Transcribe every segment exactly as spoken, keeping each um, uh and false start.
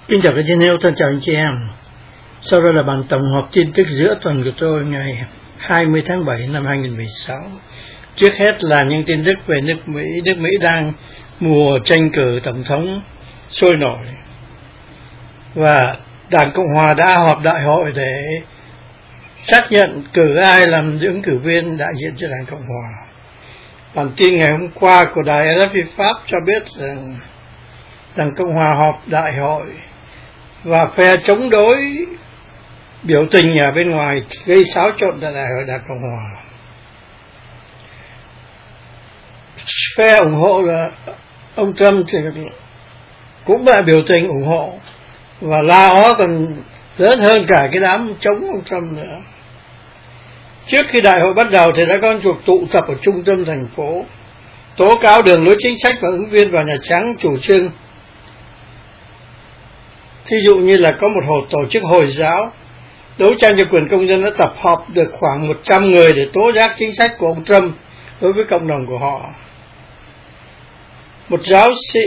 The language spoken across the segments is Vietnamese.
Kính chào các chị em, thân chào anh chị em. Sau đây là bản tổng hợp tin tức giữa tuần của tôi ngày hai mươi tháng bảy năm hai nghìn không trăm mười sáu. Trước hết là những tin tức về nước Mỹ. Nước Mỹ đang mùa tranh cử tổng thống sôi nổi, và Đảng Cộng Hòa đã họp đại hội để xác nhận cử ai làm ứng cử viên đại diện cho Đảng Cộng Hòa. Bản tin ngày hôm qua của đài rờ ép pê Pháp cho biết rằng Đảng Cộng Hòa họp đại hội và phe chống đối biểu tình ở bên ngoài gây xáo trộn tại đại hội Đảng Cộng Hòa. Phe ủng hộ là ông Trump thì cũng đã biểu tình ủng hộ, và la ó còn lớn hơn cả cái đám chống ông Trump nữa. Trước khi đại hội bắt đầu thì đã có cuộc tụ tập ở trung tâm thành phố, tố cáo đường lối chính sách và ứng viên vào Nhà Trắng chủ trương. Thí dụ như là có một hồ tổ chức Hồi giáo đấu tranh cho quyền công dân đã tập hợp được khoảng một trăm người để tố giác chính sách của ông Trump đối với cộng đồng của họ. Một giáo sĩ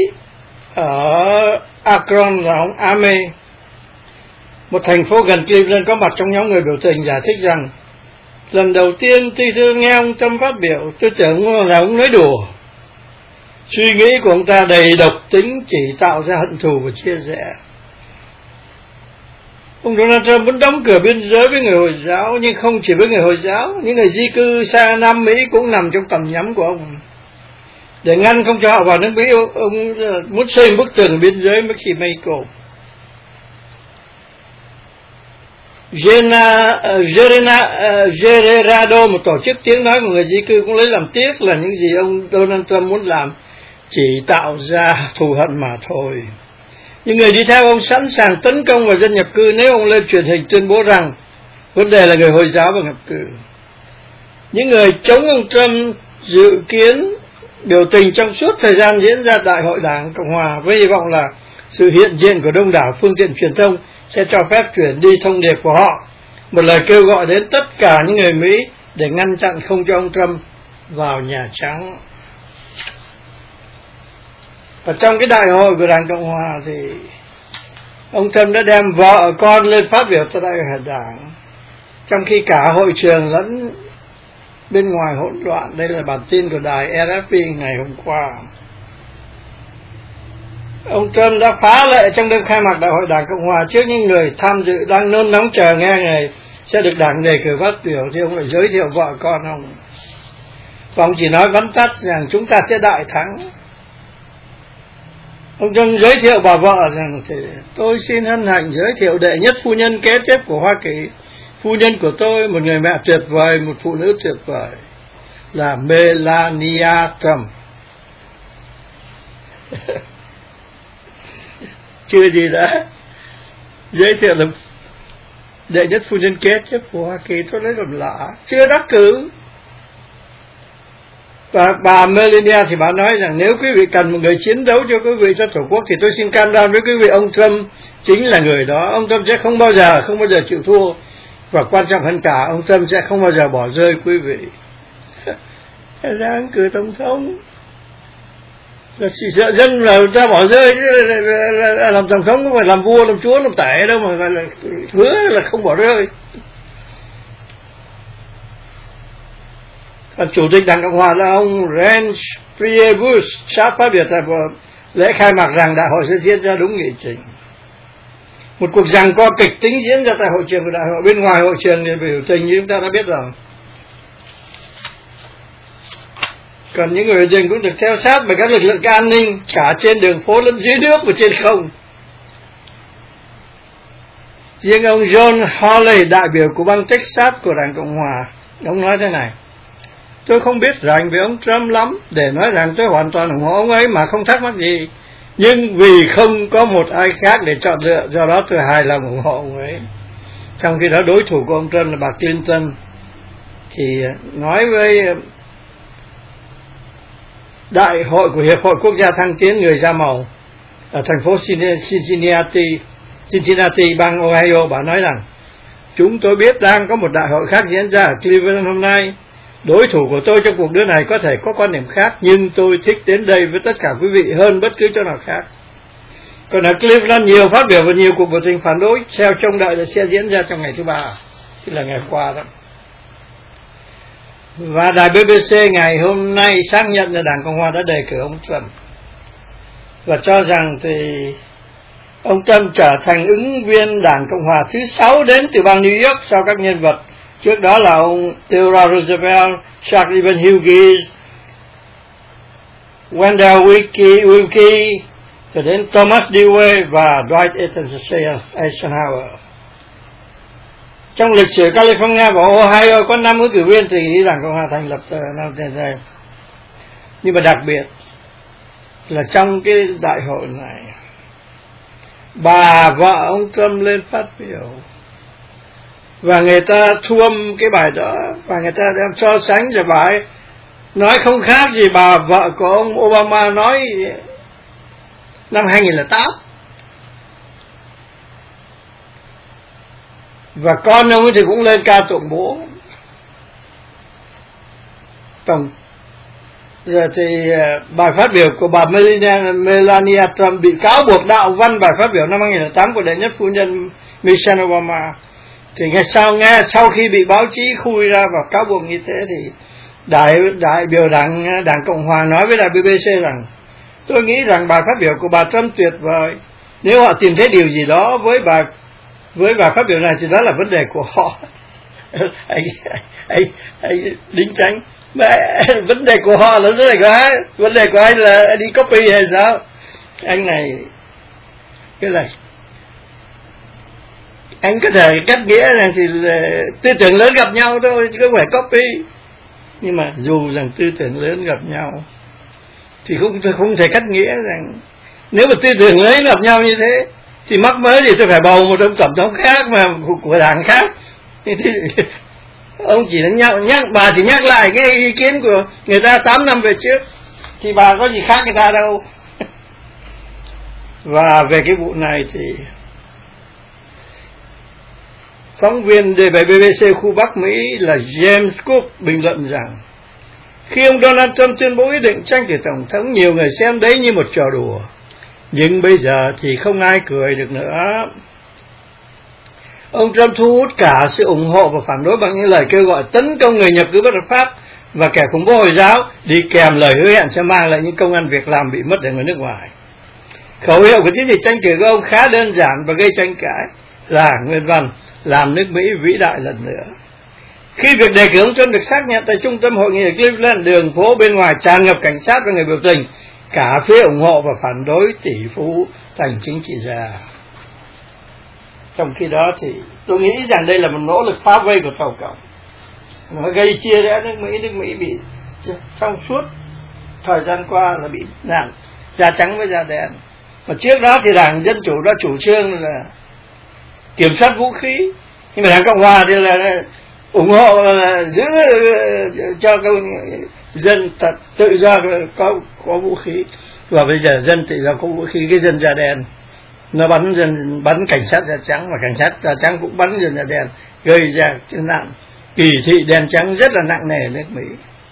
ở Akron là ông Ame, một thành phố gần Cleveland, có mặt trong nhóm người biểu tình, giải thích rằng lần đầu tiên tôi, tôi nghe ông Trump phát biểu, tôi tưởng là ông nói đùa. Suy nghĩ của ông ta đầy độc tính, chỉ tạo ra hận thù và chia rẽ. Ông Donald Trump muốn đóng cửa biên giới với người Hồi giáo, nhưng không chỉ với người Hồi giáo, những người di cư xa Nam Mỹ cũng nằm trong tầm nhắm của ông. Để ngăn không cho họ vào nước Mỹ, ông muốn xây một bức tường biên giới với Mexico. Gerardo, một tổ chức tiếng nói của người di cư, cũng lấy làm tiếc là những gì ông Donald Trump muốn làm chỉ tạo ra thù hận mà thôi. Những người đi theo ông sẵn sàng tấn công vào dân nhập cư nếu ông lên truyền hình tuyên bố rằng vấn đề là người Hồi giáo và nhập cư. Những người chống ông Trump dự kiến biểu tình trong suốt thời gian diễn ra đại hội Đảng Cộng Hòa, với hy vọng là sự hiện diện của đông đảo phương tiện truyền thông sẽ cho phép chuyển đi thông điệp của họ, một lời kêu gọi đến tất cả những người Mỹ để ngăn chặn không cho ông Trump vào Nhà Trắng. Và trong cái đại hội của Đảng Cộng Hòa thì ông Trump đã đem vợ con lên phát biểu tại đại hội Đảng, trong khi cả hội trường lẫn bên ngoài hỗn loạn. Đây là bản tin của đài rờ ép pê ngày hôm qua. Ông Trump đã phá lệ trong đêm khai mạc đại hội Đảng Cộng Hòa trước những người tham dự đang nôn nóng chờ nghe ngày sẽ được Đảng đề cử phát biểu, thì ông lại giới thiệu vợ con ông. Và ông chỉ nói vắn tắt rằng chúng ta sẽ đại thắng. Ông Trump giới thiệu bà vợ rằng thì tôi xin hân hạnh giới thiệu đệ nhất phu nhân kế tiếp của Hoa Kỳ, phu nhân của tôi, một người mẹ tuyệt vời, một phụ nữ tuyệt vời, là Melania Trump. Chưa gì đã giới thiệu là đệ nhất phu nhân kế tiếp của Hoa Kỳ, tôi lấy làm lạ, chưa đắc cử. Và bà Melania thì bà nói rằng nếu quý vị cần một người chiến đấu cho quý vị cho Tổ quốc thì tôi xin cam đoan với quý vị ông Trump chính là người đó. Ông Trump sẽ không bao giờ không bao giờ chịu thua, và quan trọng hơn cả, ông Trump sẽ không bao giờ bỏ rơi quý vị. Ra ứng cử tổng thống là chỉ sợ dân là ta bỏ rơi, làm tổng thống không phải làm vua làm chúa làm tể đâu, mà gọi là hứa là không bỏ rơi. Và chủ tịch Đảng Cộng Hòa là ông Reince Priebus sắp phát biểu tại lễ khai mạc rằng đại hội sẽ diễn ra đúng nghị trình. Một cuộc giằng co kịch tính diễn ra tại hội trường của đại hội. Bên ngoài hội trường thì biểu tình như chúng ta đã biết rồi. Còn những người biểu tình cũng được theo sát bởi các lực lượng an ninh cả trên đường phố lẫn dưới nước và trên không. Riêng ông John Hawley, đại biểu của bang Texas của Đảng Cộng Hòa, ông nói thế này: tôi không biết rành về ông Trump lắm để nói rằng tôi hoàn toàn ủng hộ ông ấy mà không thắc mắc gì, nhưng vì không có một ai khác để chọn lựa, do đó tôi hài lòng ủng hộ ông ấy. Trong khi đó đối thủ của ông Trump là bà Clinton thì nói với đại hội của Hiệp hội Quốc gia Thăng tiến Người da màu ở thành phố Cincinnati, Cincinnati bang Ohio, bà nói rằng chúng tôi biết đang có một đại hội khác diễn ra ở Cleveland hôm nay. Đối thủ của tôi trong cuộc đua này có thể có quan điểm khác, nhưng tôi thích đến đây với tất cả quý vị hơn bất cứ chỗ nào khác. Còn ở Cleveland nhiều phát biểu và nhiều cuộc biểu tình phản đối theo trông đợi là sẽ diễn ra trong ngày thứ ba, tức là ngày hôm qua đó. Và đài bê bê xê ngày hôm nay xác nhận là Đảng Cộng hòa đã đề cử ông Trump và cho rằng thì ông Trump trở thành ứng viên Đảng Cộng hòa thứ sáu đến từ bang New York sau các nhân vật trước đó là ông Theodore Roosevelt, Charles Evans Hughes, Wendell Wilkie, Wilkie rồi đến Thomas Dewey và Dwight Eisenhower. Trong lịch sử California và Ohio có năm ứng cử viên từ Đảng Cộng hòa thành lập năm nay. Nhưng mà đặc biệt là trong cái đại hội này, bà vợ ông Trump lên phát biểu và người ta thuâm cái bài đó và người ta đem so sánh rồi bà ấy nói không khác gì bà vợ của ông Obama nói năm hai nghìn lẻ tám. Và con ông ấy thì cũng lên ca tụng bố. Tổng giờ thì bài phát biểu của bà Melania, Melania Trump bị cáo buộc đạo văn bài phát biểu năm hai nghìn lẻ tám của đệ nhất phu nhân Michelle Obama. Thì ngay sau nghe sau khi bị báo chí khui ra và cáo buộc như thế thì đại đại biểu đảng đảng Cộng hòa nói với đài bê bê xê rằng tôi nghĩ rằng bài phát biểu của bà Trump tuyệt vời. Nếu họ tìm thấy điều gì đó với bà với bài phát biểu này thì đó là vấn đề của họ. anh, anh, anh đính tránh mà vấn đề của họ là vấn đề của ai? Vấn đề của anh là đi copy hay sao? Anh này cái này anh có thể cắt nghĩa rằng thì tư tưởng lớn gặp nhau thôi chứ không phải copy. Nhưng mà dù rằng tư tưởng lớn gặp nhau thì không không thể cắt nghĩa rằng nếu mà tư tưởng lớn gặp nhau như thế thì mắc mới thì tôi phải bầu một ông tổng thống khác mà của đảng khác. Thì ông chỉ nhắc, nhắc bà chỉ nhắc lại cái ý kiến của người ta tám năm về trước thì bà có gì khác người ta đâu. Và về cái vụ này thì phóng viên đài bê bê xê khu Bắc Mỹ là James Cook bình luận rằng khi ông Donald Trump tuyên bố ý định tranh cử tổng thống, nhiều người xem đấy như một trò đùa, nhưng bây giờ thì không ai cười được nữa. Ông Trump thu hút cả sự ủng hộ và phản đối bằng những lời kêu gọi tấn công người nhập cư bất hợp pháp và kẻ khủng bố Hồi giáo, đi kèm lời hứa hẹn sẽ mang lại những công ăn việc làm bị mất ở người nước ngoài. Khẩu hiệu của chiến dịch tranh cử của ông khá đơn giản và gây tranh cãi là nguyên văn làm nước Mỹ vĩ đại lần nữa. Khi việc đề cử ông Trump được xác nhận tại trung tâm hội nghị ở Cleveland, đường phố bên ngoài tràn ngập cảnh sát và người biểu tình, cả phía ủng hộ và phản đối tỷ phú thành chính trị gia. Trong khi đó thì tôi nghĩ rằng đây là một nỗ lực phá vây của Tàu Cộng. Nó gây chia rẽ nước Mỹ, nước Mỹ bị trong suốt thời gian qua là bị nạn da trắng với da đen. Mà trước đó thì Đảng Dân Chủ đã chủ trương là kiểm soát vũ khí, nhưng mà Đảng Cộng hòa thì là ủng hộ là giữ cho dân tự do có có vũ khí. Và bây giờ dân tự do có vũ khí, cái dân da đen nó bắn dân bắn cảnh sát da trắng, và cảnh sát da trắng cũng bắn dân da đen, gây ra cái nạn kỳ thị đen trắng rất là nặng nề nước Mỹ.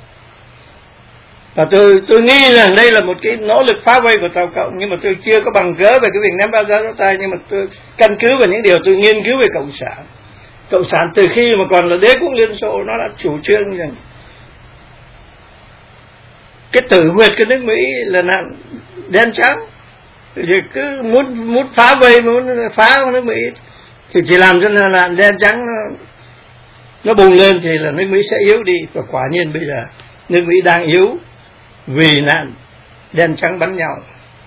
Và tôi tôi nghĩ rằng đây là một cái nỗ lực phá vây của Tàu Cộng, nhưng mà tôi chưa có bằng cớ về cái việc ném bao giá giấu tay, nhưng mà tôi căn cứ vào những điều tôi nghiên cứu về cộng sản. Cộng sản từ khi mà còn là đế quốc Liên Xô nó đã chủ trương rằng cái tử huyệt của nước Mỹ là nạn đen trắng, thì cứ muốn muốn phá vây, muốn phá nước Mỹ thì chỉ làm cho là nạn đen trắng nó, nó bùng lên thì là nước Mỹ sẽ yếu đi. Và quả nhiên bây giờ nước Mỹ đang yếu vì nạn đen trắng bắn nhau.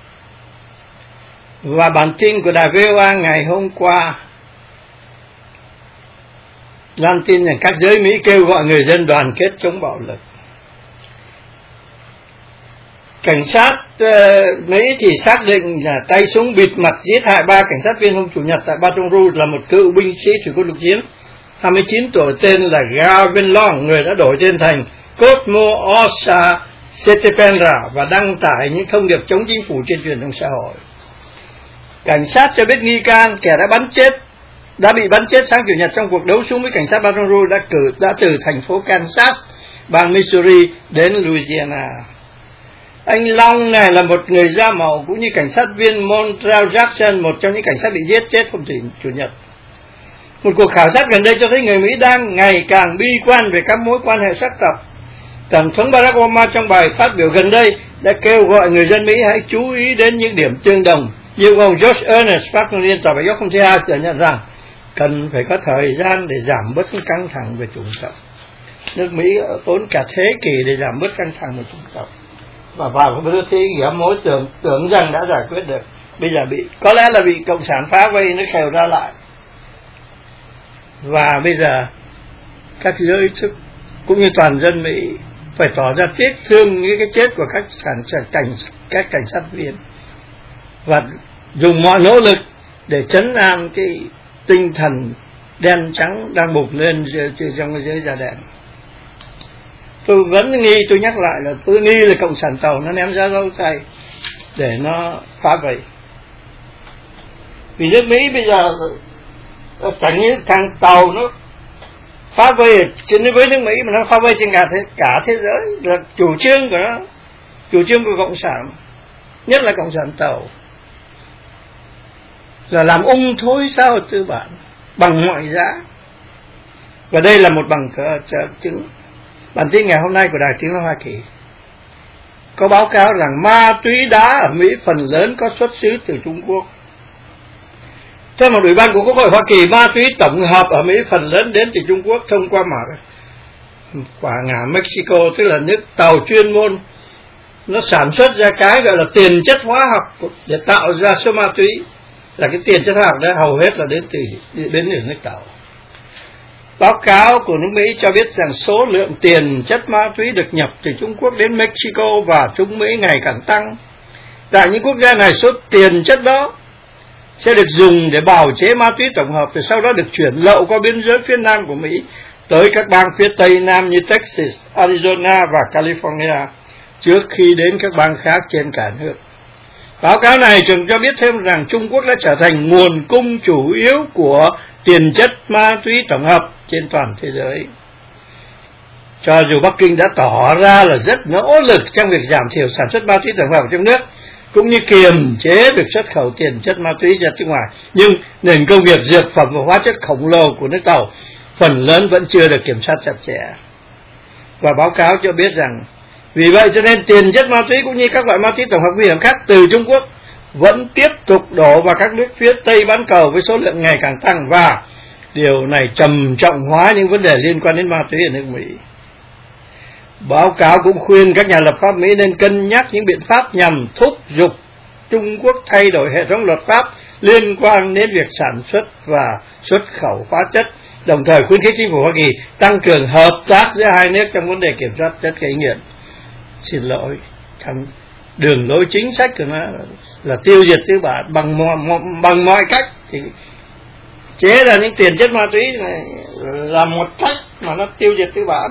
Và bản tin của đài vê o a ngày hôm qua loan tin rằng các giới Mỹ kêu gọi người dân đoàn kết chống bạo lực. Cảnh sát uh, Mỹ thì xác định là tay súng bịt mặt giết hại ba cảnh sát viên hôm Chủ nhật tại Baton Rouge là một cựu binh sĩ thủy quân lục chiến hai mươi chín tuổi tên là Gavin Long, người đã đổi tên thành Cosmo Osa Setependra và đăng tải những thông điệp chống chính phủ trên truyền thông xã hội. Cảnh sát cho biết nghi can, kẻ đã bắn chết đã bị bắn chết sáng Chủ nhật trong cuộc đấu súng với cảnh sát Baton Rouge đã cử đã từ thành phố Kansas, bang Missouri đến Louisiana. Anh Long này là một người da màu, cũng như cảnh sát viên Montrell Jackson, một trong những cảnh sát bị giết chết hôm Chủ nhật. Một cuộc khảo sát gần đây cho thấy người Mỹ đang ngày càng bi quan về các mối quan hệ sắc tộc. Tổng thống Barack Obama trong bài phát biểu gần đây đã kêu gọi người dân Mỹ hãy chú ý đến những điểm tương đồng. Như ông George Ernest, phát ngôn viên tòa bạch ốc hôm thứ Hai, thừa nhận rằng cần phải có thời gian để giảm bớt những căng thẳng về chủng tộc. Nước Mỹ tốn cả thế kỷ để giảm bớt căng thẳng về chủng tộc, và vào cái thế nghĩa mối tưởng tưởng rằng đã giải quyết được, bây giờ bị có lẽ là bị cộng sản phá vây, nó khều ra lại. Và bây giờ các giới chức cũng như toàn dân Mỹ phải tỏ ra tiếc thương những cái chết của các cảnh cảnh các cảnh sát viên, và dùng mọi nỗ lực để trấn an cái tinh thần đen trắng đang bùng lên trong cái giới da đen. Tôi vẫn nghi, tôi nhắc lại là tôi nghi là cộng sản tàu nó ném ra dấu tay để nó phá vây. Vì nước Mỹ bây giờ chẳng như thằng tàu nó phá vây trên với nước Mỹ, mà nó phá vây trên cả thế, cả thế giới, là chủ trương của nó, chủ trương của cộng sản, nhất là cộng sản tàu, là làm ung thối xã hội tư bản bằng mọi giá. Và đây là một bằng chứng. Bản tin ngày hôm nay của Đài Tiếng nói Hoa Kỳ có báo cáo rằng ma túy đá ở Mỹ phần lớn có xuất xứ từ Trung Quốc. Theo một ủy ban của Quốc hội Hoa Kỳ, ma túy tổng hợp ở Mỹ phần lớn đến từ Trung Quốc thông qua mỏ quả ngà Mexico, tức là nước tàu chuyên môn. Nó sản xuất ra cái gọi là tiền chất hóa học để tạo ra số ma túy, là cái tiền chất hóa học đó hầu hết là đến từ đến từ nước tàu. Báo cáo của nước Mỹ cho biết rằng số lượng tiền chất ma túy được nhập từ Trung Quốc đến Mexico và Trung Mỹ ngày càng tăng. Tại những quốc gia này, số tiền chất đó sẽ được dùng để bào chế ma túy tổng hợp, rồi sau đó được chuyển lậu qua biên giới phía nam của Mỹ tới các bang phía tây nam như Texas, Arizona và California, trước khi đến các bang khác trên cả nước. Báo cáo này trường cho biết thêm rằng Trung Quốc đã trở thành nguồn cung chủ yếu của tiền chất ma túy tổng hợp trên toàn thế giới. Cho dù Bắc Kinh đã tỏ ra là rất nỗ lực trong việc giảm thiểu sản xuất ma túy tổng hợp trong nước, cũng như kiềm chế việc xuất khẩu tiền chất ma túy ra nước ngoài, nhưng nền công nghiệp dược phẩm và hóa chất khổng lồ của nước tàu phần lớn vẫn chưa được kiểm soát chặt chẽ. Và báo cáo cho biết rằng vì vậy cho nên tiền chất ma túy cũng như các loại ma túy tổng hợp nguy hiểm khác từ Trung Quốc vẫn tiếp tục đổ vào các nước phía Tây bán cầu với số lượng ngày càng tăng, và điều này trầm trọng hóa những vấn đề liên quan đến ma túy ở nước Mỹ. Báo cáo cũng khuyên các nhà lập pháp Mỹ nên cân nhắc những biện pháp nhằm thúc giục Trung Quốc thay đổi hệ thống luật pháp liên quan đến việc sản xuất và xuất khẩu hóa chất, đồng thời khuyến khích chính phủ Hoa Kỳ tăng cường hợp tác giữa hai nước trong vấn đề kiểm soát chất gây nghiện. Xin lỗi, trong đường lối chính sách của nó là tiêu diệt tư bản bằng mọi, bằng mọi cách, thì chế ra những tiền chất ma túy này là một cách mà nó tiêu diệt tư bản.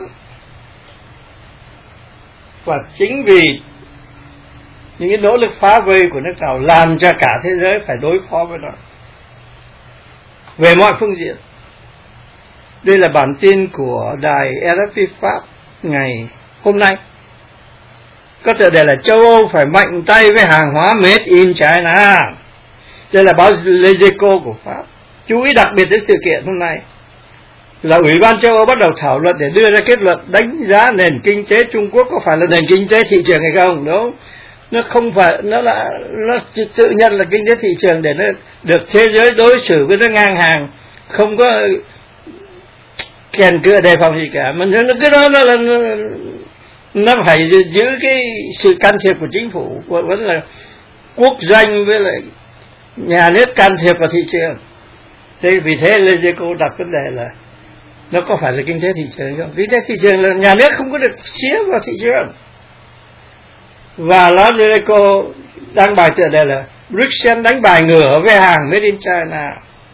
Và chính vì những cái nỗ lực phá vây của nước Tàu làm cho cả thế giới phải đối phó với nó về mọi phương diện. Đây là bản tin của đài R F I Pháp ngày hôm nay. Có tựa đề là châu Âu phải mạnh tay với hàng hóa made in China. Đây là báo L'Echo của Pháp. Chú ý đặc biệt đến sự kiện hôm nay là Ủy ban châu Âu bắt đầu thảo luận để đưa ra kết luận đánh giá nền kinh tế Trung Quốc có phải là nền kinh tế thị trường hay không. Đúng, nó không phải, nó là nó tự nhận là kinh tế thị trường để nó được thế giới đối xử với nó ngang hàng, không có kèn cựa đề phòng gì cả. Mà nó cái đó nó là nó, nó phải giữ cái sự can thiệp của chính phủ, vẫn là quốc doanh với lại nhà nước can thiệp vào thị trường. Thế vì thế L'Echo đặt vấn đề là nó có phải là kinh tế thị trường không? Kinh tế thị trường là nhà nước không có được xía vào thị trường. Và L'Echo đăng bài tựa đề là Bruxelles đánh bài ngửa với hàng made in China.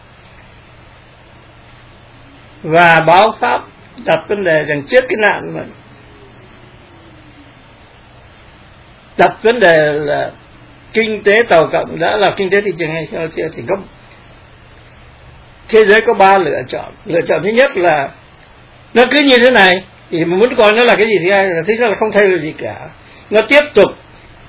Và báo Pháp đặt vấn đề rằng trước cái nạn mà đặt vấn đề là kinh tế Tàu Cộng đã là kinh tế thị trường hay chưa, thì có thế giới có ba lựa chọn. Lựa chọn thứ nhất là nó cứ như thế này, thì muốn coi nó là cái gì thì ai là thứ nhất là không thay đổi gì cả, nó tiếp tục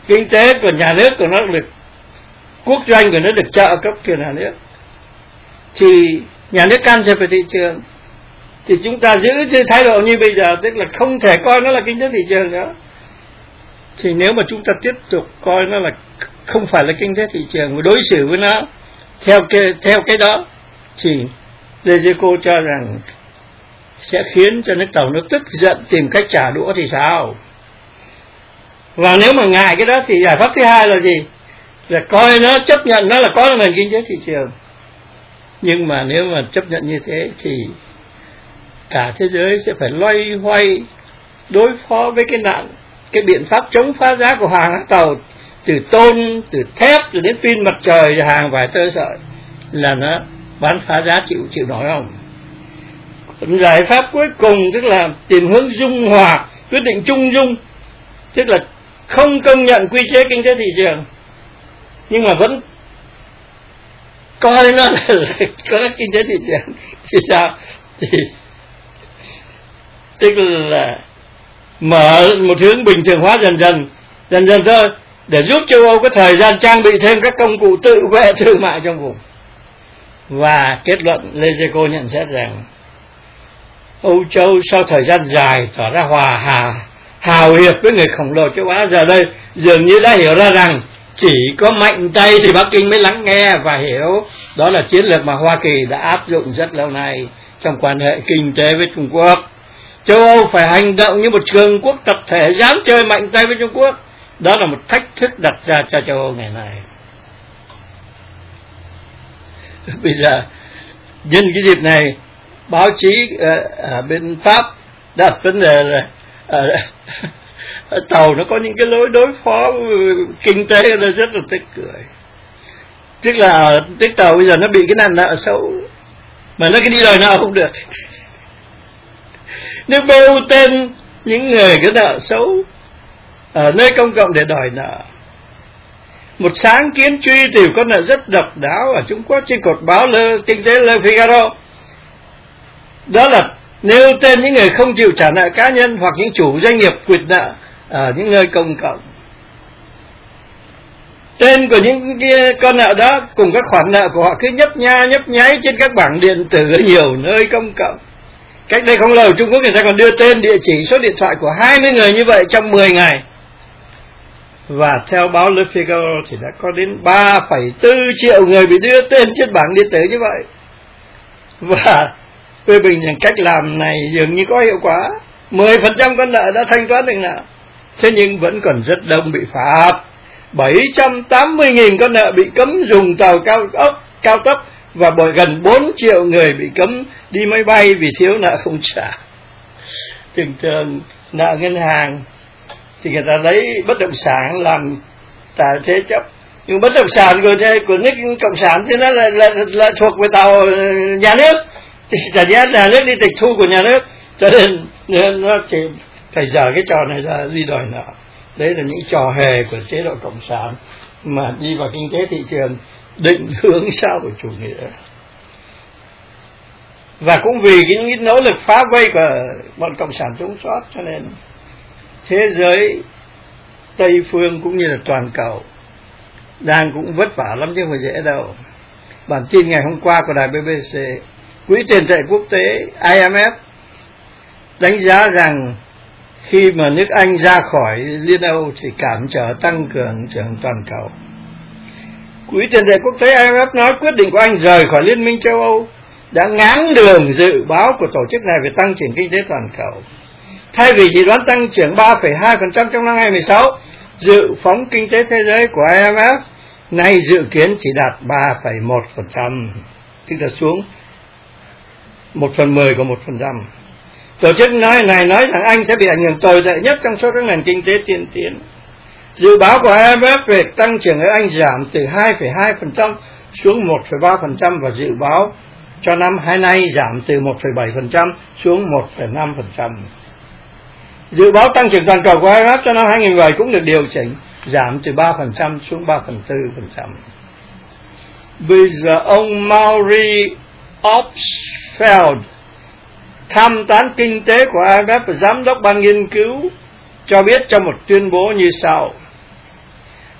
kinh tế của nhà nước của nó được, quốc doanh của nó được trợ cấp từ nhà nước, thì nhà nước can thiệp vào thị trường, thì chúng ta giữ thái độ như bây giờ, tức là không thể coi nó là kinh tế thị trường nữa. Thì nếu mà chúng ta tiếp tục coi nó là không phải là kinh tế thị trường và đối xử với nó theo cái theo cái đó, thì Legeco cho rằng sẽ khiến cho nước Tàu nó tức giận tìm cách trả đũa thì sao. Và nếu mà ngại cái đó thì giải pháp thứ hai là gì? Là coi nó, chấp nhận nó là có nền kinh tế thị trường. Nhưng mà nếu mà chấp nhận như thế thì cả thế giới sẽ phải loay hoay đối phó với cái nạn, cái biện pháp chống phá giá của hàng Tàu, từ tôn, từ thép rồi đến pin mặt trời, hàng vải tơ sợi, là nó bán phá giá chịu chịu nổi không? Còn giải pháp cuối cùng tức là tìm hướng dung hòa, quyết định trung dung, tức là không công nhận quy chế kinh tế thị trường, nhưng mà vẫn coi nó là, là có kinh tế thị trường thì sao? Thì tức là mở một hướng bình thường hóa dần dần, dần dần thôi, để giúp châu Âu có thời gian trang bị thêm các công cụ tự vệ thương mại trong vùng. Và kết luận Legeco nhận xét rằng Âu Châu sau thời gian dài tỏ ra hòa hà hào hiệp với người khổng lồ châu Á, giờ đây dường như đã hiểu ra rằng chỉ có mạnh tay thì Bắc Kinh mới lắng nghe và hiểu đó là chiến lược mà Hoa Kỳ đã áp dụng rất lâu nay trong quan hệ kinh tế với Trung Quốc. Châu Âu phải hành động như một cường quốc tập thể dám chơi mạnh tay với Trung Quốc. Đó là một thách thức đặt ra cho châu Âu ngày nay. Bây giờ nhân cái dịp này, báo chí ở bên Pháp đặt vấn đề là ở, ở Tàu nó có những cái lối đối phó kinh tế nó rất là tức cười. Tức là tức Tàu bây giờ nó bị cái nạn nợ xấu mà nó cái đi đòi nợ không được. Nếu bêu tên những người có nợ xấu ở nơi công cộng để đòi nợ. Một sáng kiến truy tìm con nợ rất độc đáo ở Trung Quốc trên cột báo Le, kinh tế Le Figaro. Đó là nêu tên những người không chịu trả nợ cá nhân hoặc những chủ doanh nghiệp quỵt nợ ở những nơi công cộng. Tên của những cái con nợ đó cùng các khoản nợ của họ cứ nhấp nha nhấp nháy trên các bảng điện tử ở nhiều nơi công cộng. Cách đây không lâu Trung Quốc người ta còn đưa tên, địa chỉ, số điện thoại của hai mươi người như vậy trong mười ngày. Và theo báo Le Figaro thì đã có đến ba phẩy bốn triệu người bị đưa tên trên bảng điện tử như vậy. Và phê bình rằng cách làm này dường như có hiệu quả, mười phần trăm con nợ đã thanh toán được nợ. Thế nhưng vẫn còn rất đông bị phạt. bảy trăm tám mươi nghìn con nợ bị cấm dùng tàu cao tốc, cao tốc và bởi gần bốn triệu người bị cấm đi máy bay vì thiếu nợ không trả. Thường thường nợ ngân hàng thì người ta lấy bất động sản làm tài thế chấp, nhưng bất động sản của của nước cộng sản thì nó là, là, là thuộc về tàu nhà nước, thì chả nhẽ nhà nước đi tịch thu của nhà nước, cho nên, nên nó chỉ phải dở cái trò này ra đi đòi nợ. Đấy là những trò hề của chế độ cộng sản mà đi vào kinh tế thị trường định hướng sau của chủ nghĩa. Và cũng vì cái những nỗ lực phá vây của bọn cộng sản chống sót, cho nên thế giới Tây phương cũng như là toàn cầu đang cũng vất vả lắm chứ không phải dễ đâu. Bản tin ngày hôm qua của đài bê bê xê, Quỹ tiền tệ quốc tế I M F đánh giá rằng khi mà nước Anh ra khỏi Liên Âu thì cản trở tăng cường trưởng toàn cầu. Quỹ tiền tệ quốc tế I M F nói quyết định của Anh rời khỏi Liên minh châu Âu đã ngáng đường dự báo của tổ chức này về tăng trưởng kinh tế toàn cầu. Thay vì dự đoán tăng trưởng ba phẩy hai phần trăm trong năm hai không một sáu, dự phóng kinh tế thế giới của I M F nay dự kiến chỉ đạt ba phẩy một phần trăm, tức là xuống một phần mười của một phần trăm. Tổ chức nói này nói rằng Anh sẽ bị ảnh hưởng tồi tệ nhất trong số các nền kinh tế tiên tiến. Dự báo của I M F về tăng trưởng ở Anh giảm từ hai phẩy hai phần trăm xuống một phẩy ba phần trăm và dự báo cho năm hai nay giảm từ một phẩy bảy phần trăm xuống một phẩy năm phần trăm. Dự báo tăng trưởng toàn cầu của I M F cho năm hai không một bảy cũng được điều chỉnh, giảm từ ba phần trăm xuống ba phẩy bốn phần trăm. Bây giờ ông Maury Opsfeld, tham tán kinh tế của I M F và giám đốc ban nghiên cứu, cho biết trong một tuyên bố như sau: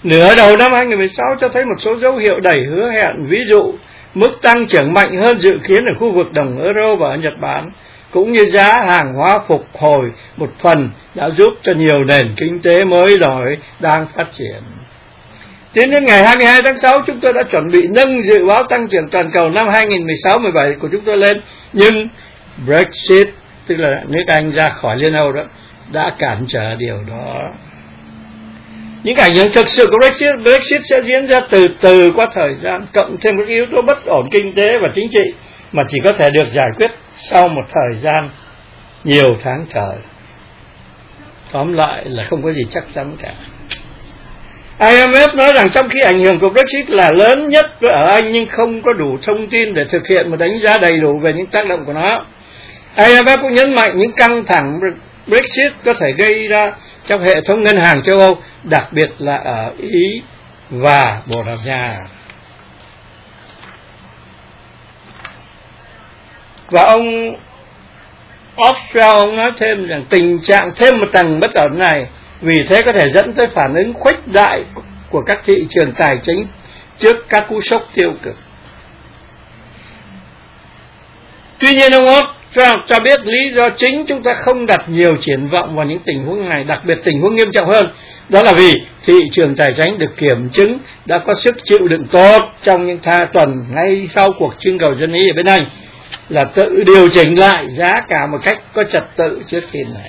Nửa đầu năm hai nghìn mười sáu cho thấy một số dấu hiệu đầy hứa hẹn, ví dụ mức tăng trưởng mạnh hơn dự kiến ở khu vực đồng euro và ở Nhật Bản, cũng như giá hàng hóa phục hồi một phần đã giúp cho nhiều nền kinh tế mới nổi đang phát triển. Tính đến ngày hai mươi hai tháng sáu, chúng tôi đã chuẩn bị nâng dự báo tăng trưởng toàn cầu năm hai nghìn mười sáu mười bảy của chúng tôi lên, nhưng Brexit, tức là nước Anh ra khỏi Liên Âu đó, đã cản trở điều đó. Những ảnh hưởng thực sự của Brexit, Brexit sẽ diễn ra từ từ qua thời gian, cộng thêm các yếu tố bất ổn kinh tế và chính trị mà chỉ có thể được giải quyết sau một thời gian nhiều tháng trời. Tóm lại là không có gì chắc chắn cả. i em ép nói rằng trong khi ảnh hưởng của Brexit là lớn nhất ở Anh, nhưng không có đủ thông tin để thực hiện một đánh giá đầy đủ về những tác động của nó. i em ép cũng nhấn mạnh những căng thẳng Brexit có thể gây ra trong hệ thống ngân hàng châu Âu, đặc biệt là ở Ý và Bồ Đào Nha. Và ông Offshore ông nói thêm rằng tình trạng thêm một tầng bất ổn này vì thế có thể dẫn tới phản ứng khuếch đại của các thị trường tài chính trước các cú sốc tiêu cực. Tuy nhiên ông Offshore cho biết lý do chính chúng ta không đặt nhiều triển vọng vào những tình huống này, đặc biệt tình huống nghiêm trọng hơn, đó là vì thị trường tài chính được kiểm chứng đã có sức chịu đựng tốt trong những tha tuần ngay sau cuộc trưng cầu dân Ý ở bên Anh, là tự điều chỉnh lại giá cả một cách có trật tự trước khi này.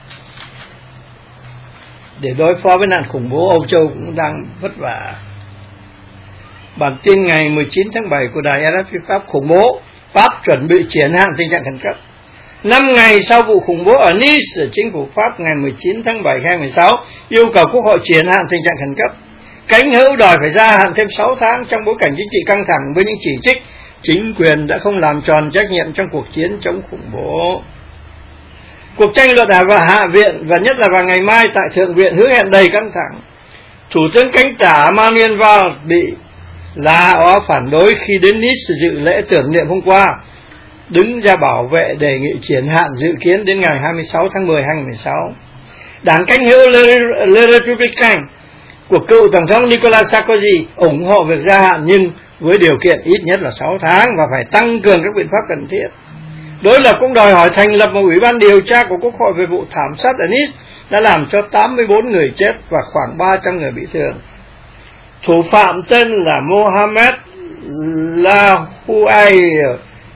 Để đối phó với nạn khủng bố, Âu Châu cũng đang vất vả. Bản tin ngày mười chín tháng bảy của đài rờ ép pê Pháp: khủng bố, Pháp chuẩn bị triển hạn tình trạng khẩn cấp. Năm ngày sau vụ khủng bố ở Nice, chính phủ Pháp ngày mười chín tháng bảy năm hai nghìn mười sáu yêu cầu Quốc hội triển hạn tình trạng khẩn cấp. Cánh hữu đòi phải gia hạn thêm sáu tháng trong bối cảnh chính trị căng thẳng với những chỉ trích chính quyền đã không làm tròn trách nhiệm trong cuộc chiến chống khủng bố. Cuộc tranh luận ở Hạ viện và nhất là vào ngày mai tại Thượng viện hứa hẹn đầy căng thẳng. Thủ tướng cánh tả Manuel Valls bị la ó phản đối khi đến Nice dự lễ tưởng niệm hôm qua, đứng ra bảo vệ đề nghị triển hạn dự kiến đến ngày hai mươi sáu tháng mười năm hai nghìn mười sáu. Đảng cánh hữu Le Républicain của cựu Tổng thống Nicolas Sarkozy ủng hộ việc gia hạn, nhưng với điều kiện ít nhất là sáu tháng và phải tăng cường các biện pháp cần thiết. Đối lập cũng đòi hỏi thành lập một ủy ban điều tra của Quốc hội về vụ thảm sát ở Nice đã làm cho tám mươi bốn người chết và khoảng ba trăm người bị thương. Thủ phạm tên là Mohamed Laouaye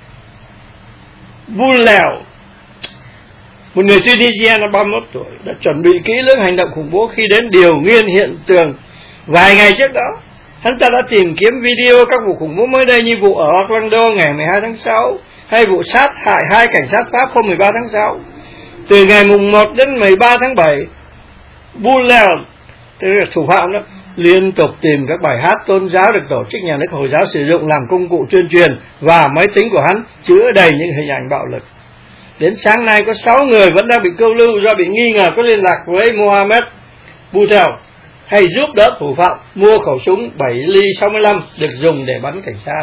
Boulel, một người Tunisia năm ba mươi mốt tuổi, đã chuẩn bị kỹ lưỡng hành động khủng bố khi đến điều nghiên hiện trường vài ngày trước đó. Hắn ta đã tìm kiếm video các vụ khủng bố mới đây như vụ ở Orlando ngày mười hai tháng sáu hay vụ sát hại hai cảnh sát Pháp hôm mười ba tháng sáu. Từ ngày mùng một đến mười ba tháng bảy, Boulel, tức là thủ phạm đó, liên tục tìm các bài hát tôn giáo được tổ chức nhà nước Hồi giáo sử dụng làm công cụ tuyên truyền, và máy tính của hắn chứa đầy những hình ảnh bạo lực. Đến sáng nay có sáu người vẫn đang bị câu lưu do bị nghi ngờ có liên lạc với Mohamed Boulel hay giúp đỡ thủ phạm mua khẩu súng bảy ly sáu mươi lăm được dùng để bắn cảnh sát.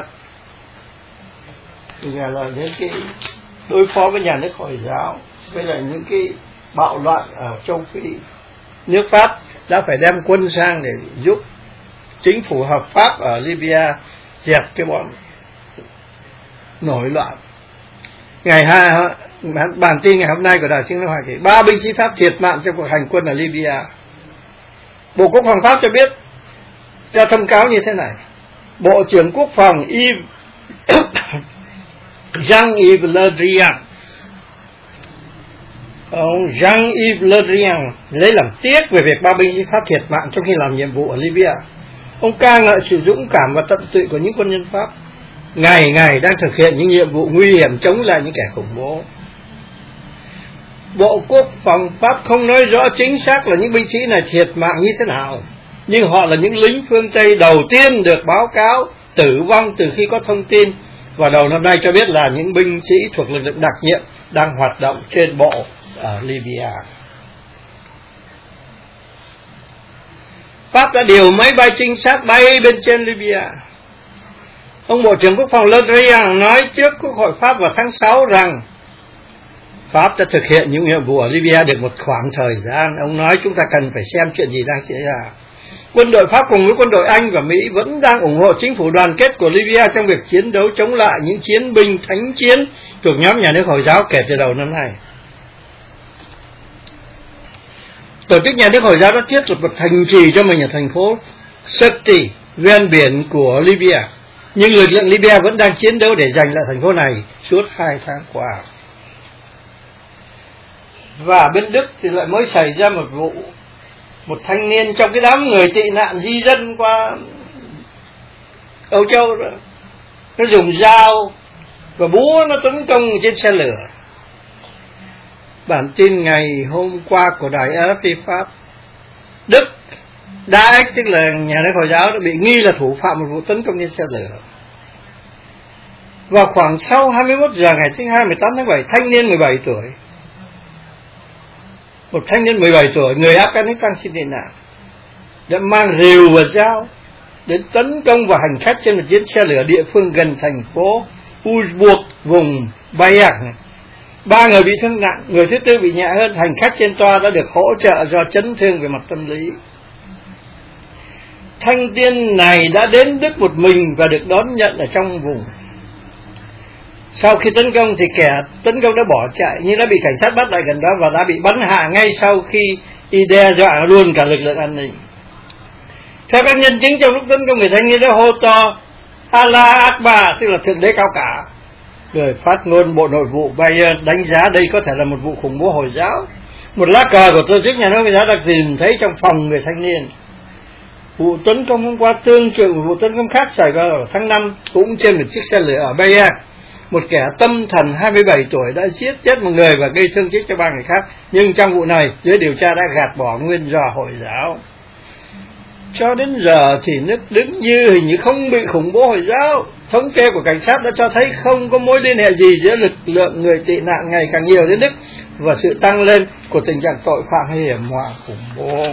Thì là đến cái đối phó với nhà nước Hồi giáo, với lại những cái bạo loạn ở châu Phi, nước Pháp đã phải đem quân sang để giúp chính phủ hợp pháp ở Libya dẹp cái bọn nổi loạn. Ngày hai bản tin ngày hôm nay của Đài Tiếng nói Hoa Kỳ: ba binh sĩ Pháp thiệt mạng trong cuộc hành quân ở Libya. Bộ Quốc phòng Pháp cho biết ra thông cáo như thế này: Bộ trưởng Quốc phòng Yves Jean-Yves Le Drian, ông Jean-Yves Le Drian lấy làm tiếc về việc ba binh sĩ Pháp thiệt mạng trong khi làm nhiệm vụ ở Libya. Ông ca ngợi sự dũng cảm và tận tụy của những quân nhân Pháp ngày ngày đang thực hiện những nhiệm vụ nguy hiểm chống lại những kẻ khủng bố. Bộ Quốc phòng Pháp không nói rõ chính xác là những binh sĩ này thiệt mạng như thế nào, nhưng họ là những lính phương Tây đầu tiên được báo cáo tử vong từ khi có thông tin vào đầu năm nay, cho biết là những binh sĩ thuộc lực lượng đặc nhiệm đang hoạt động trên bộ ở Libya. Pháp đã điều máy bay trinh sát bay bên trên Libya. Ông Bộ trưởng Quốc phòng Le Drian nói trước Quốc hội Pháp vào tháng sáu rằng Pháp đã thực hiện những nhiệm vụ ở Libya được một khoảng thời gian. Ông nói chúng ta cần phải xem chuyện gì đang xảy ra. Quân đội Pháp cùng với quân đội Anh và Mỹ vẫn đang ủng hộ chính phủ đoàn kết của Libya trong việc chiến đấu chống lại những chiến binh thánh chiến thuộc nhóm nhà nước Hồi giáo kể từ đầu năm nay. Tổ chức nhà nước Hồi giáo đã thiết lập một thành trì cho mình ở thành phố Sirte, ven biển của Libya. Nhưng lực lượng Libya vẫn đang chiến đấu để giành lại thành phố này suốt hai tháng qua. Và bên Đức thì lại mới xảy ra một vụ, một thanh niên trong cái đám người tị nạn di dân qua Âu Châu đó, nó dùng dao và búa nó tấn công trên xe lửa. Bản tin ngày hôm qua của đài a ép pê Pháp, Đức Daesh, tức là nhà nước Hồi giáo, đã bị nghi là thủ phạm một vụ tấn công trên xe lửa. Vào khoảng sau hai mươi mốt giờ ngày thứ hai, mười tám tháng bảy, thanh niên mười bảy tuổi, một thanh niên mười bảy tuổi người Afghanistan xin tị nạn, đã mang rìu và dao đến tấn công vào hành khách trên một chiếc xe lửa địa phương gần thành phố Uzburg, vùng Bayern. Ba người bị thương nặng, người thứ tư bị nhẹ hơn. Hành khách trên toa đã được hỗ trợ do chấn thương về mặt tâm lý. Thanh niên này đã đến Đức một mình và được đón nhận ở trong vùng. Sau khi tấn công thì kẻ tấn công đã bỏ chạy, nhưng đã bị cảnh sát bắt lại gần đó và đã bị bắn hạ ngay sau khi y đe dọa luôn cả lực lượng an ninh. Theo các nhân chứng, trong lúc tấn công, người thanh niên đã hô to Allah Akbar, tức là thượng đế cao cả. Người phát ngôn Bộ Nội vụ Bayern đánh giá đây có thể là một vụ khủng bố Hồi giáo. Một lá cờ của tổ chức nhà nước Hồi giáo được tìm thấy trong phòng người thanh niên. Vụ tấn công hôm qua tương tự một vụ tấn công khác xảy ra vào tháng năm, cũng trên một chiếc xe lửa ở Bayern. Một kẻ tâm thần hai mươi bảy tuổi đã giết chết một người và gây thương tích cho ba người khác, nhưng trong vụ này giới điều tra đã gạt bỏ nguyên do Hồi giáo. Cho đến giờ thì nước Đức như hình như không bị khủng bố Hồi giáo. Thống kê của cảnh sát đã cho thấy không có mối liên hệ gì giữa lực lượng người tị nạn ngày càng nhiều đến Đức và sự tăng lên của tình trạng tội phạm hay hiểm họa khủng bố.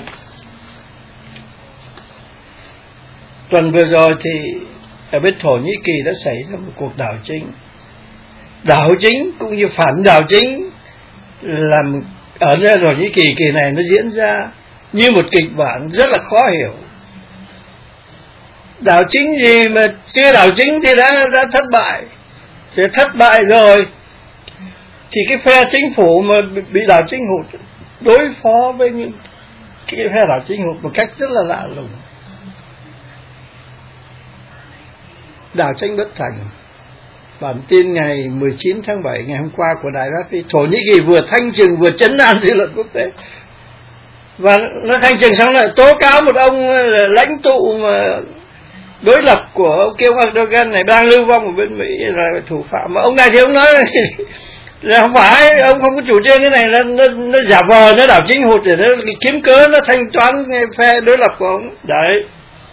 Tuần vừa rồi thì ở bên Thổ Nhĩ Kỳ đã xảy ra một cuộc đảo chính. Đảo chính cũng như phản đảo chính làm ở nơi Thổ Nhĩ Kỳ kỳ này nó diễn ra như một kịch bản rất là khó hiểu. Đảo chính gì mà chưa đảo chính thì đã đã thất bại. Thì thất bại rồi thì cái phe chính phủ mà bị đảo chính hụt đối phó với những cái phe đảo chính hụt một cách rất là lạ lùng. Đảo chính bất thành. Bản tin ngày mười chín tháng bảy ngày hôm qua của đài rờ ép pê, Thổ Nhĩ Kỳ vừa thanh trừng vừa trấn an dư luận quốc tế. Và nó thanh trừng xong lại tố cáo một ông lãnh tụ mà đối lập của ông kêu Erdogan này đang lưu vong ở bên Mỹ là thủ phạm. Mà ông này thì ông nói là không phải, ông không có chủ trương cái này, nó, nó, nó giả vờ, nó đảo chính hụt để nó kiếm cớ, nó thanh toán phe đối lập của ông. Đấy.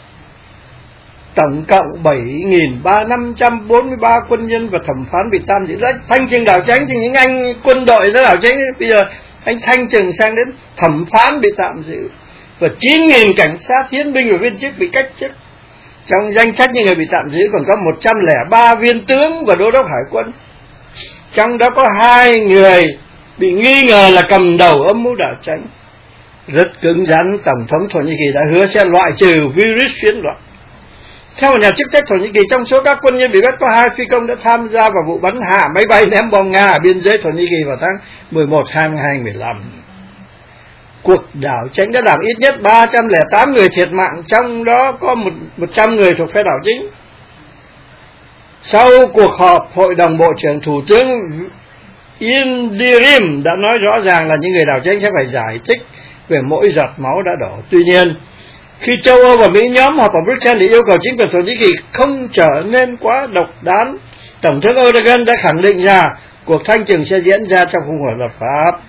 Tổng cộng bảy nghìn năm trăm bốn mươi ba quân nhân và thẩm phán bị tạm giữ. Đấy, thanh trừng đảo chính thì những anh quân đội nó đảo chính, bây giờ anh thanh trừng sang đến thẩm phán bị tạm giữ. Và chín nghìn cảnh sát, hiến binh và viên chức bị cách chức. Trong danh sách những người bị tạm giữ còn có một trăm lẻ ba viên tướng và đô đốc hải quân. Trong đó có hai người bị nghi ngờ là cầm đầu âm mưu đảo chính. Rất cứng rắn, Tổng thống Thổ Nhĩ Kỳ đã hứa sẽ loại trừ virus phiến loạn. Theo một nhà chức trách Thổ Nhĩ Kỳ, trong số các quân nhân bị bắt có hai phi công đã tham gia vào vụ bắn hạ máy bay ném bom Nga ở biên giới Thổ Nhĩ Kỳ vào tháng mười một năm hai nghìn không trăm mười lăm. Cuộc đảo chính đã làm ít nhất ba trăm lẻ tám người thiệt mạng, trong đó có một trăm người thuộc phe đảo chính. Sau cuộc họp, Hội đồng Bộ trưởng Thủ tướng Yildirim đã nói rõ ràng là những người đảo chính sẽ phải giải thích về mỗi giọt máu đã đổ. Tuy nhiên, khi châu Âu và Mỹ nhóm họp ở Bruxelles để yêu cầu chính quyền Thổ Nhĩ Kỳ không trở nên quá độc đoán, Tổng thống Erdogan đã khẳng định rằng cuộc thanh trừng sẽ diễn ra trong khung khổ luật pháp.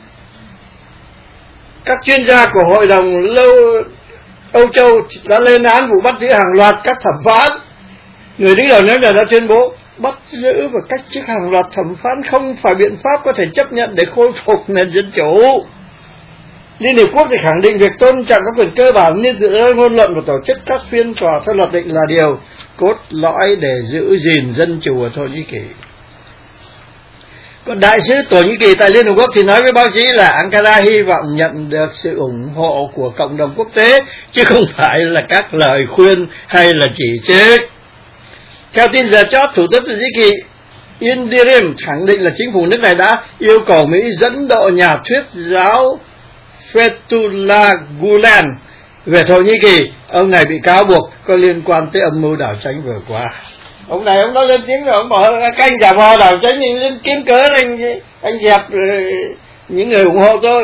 Các chuyên gia của Hội đồng Lâu Âu Châu đã lên án vụ bắt giữ hàng loạt các thẩm phán. Người đứng đầu nhóm nhà đã tuyên bố bắt giữ và cách chức hàng loạt thẩm phán không phải biện pháp có thể chấp nhận để khôi phục nền dân chủ. Liên Hiệp Quốc thì khẳng định việc tôn trọng các quyền cơ bản như tự do ngôn luận và tổ chức các phiên tòa theo luật định là điều cốt lõi để giữ gìn dân chủ ở Thổ Nhĩ Kỳ. Còn đại sứ Thổ Nhĩ Kỳ tại Liên Hợp Quốc thì nói với báo chí là Ankara hy vọng nhận được sự ủng hộ của cộng đồng quốc tế, chứ không phải là các lời khuyên hay là chỉ trích. Theo tin giờ chót, Thủ tướng Thổ Nhĩ Kỳ Yildirim khẳng định là chính phủ nước này đã yêu cầu Mỹ dẫn độ nhà thuyết giáo Fethullah Gulen về Thổ Nhĩ Kỳ. Ông này bị cáo buộc có liên quan tới âm mưu đảo chính vừa qua. Ông này ông nói lên tiếng rồi, ông bảo các anh giả vò đảo chính, nhưng lên kiếm cớ anh anh dẹp những người ủng hộ tôi.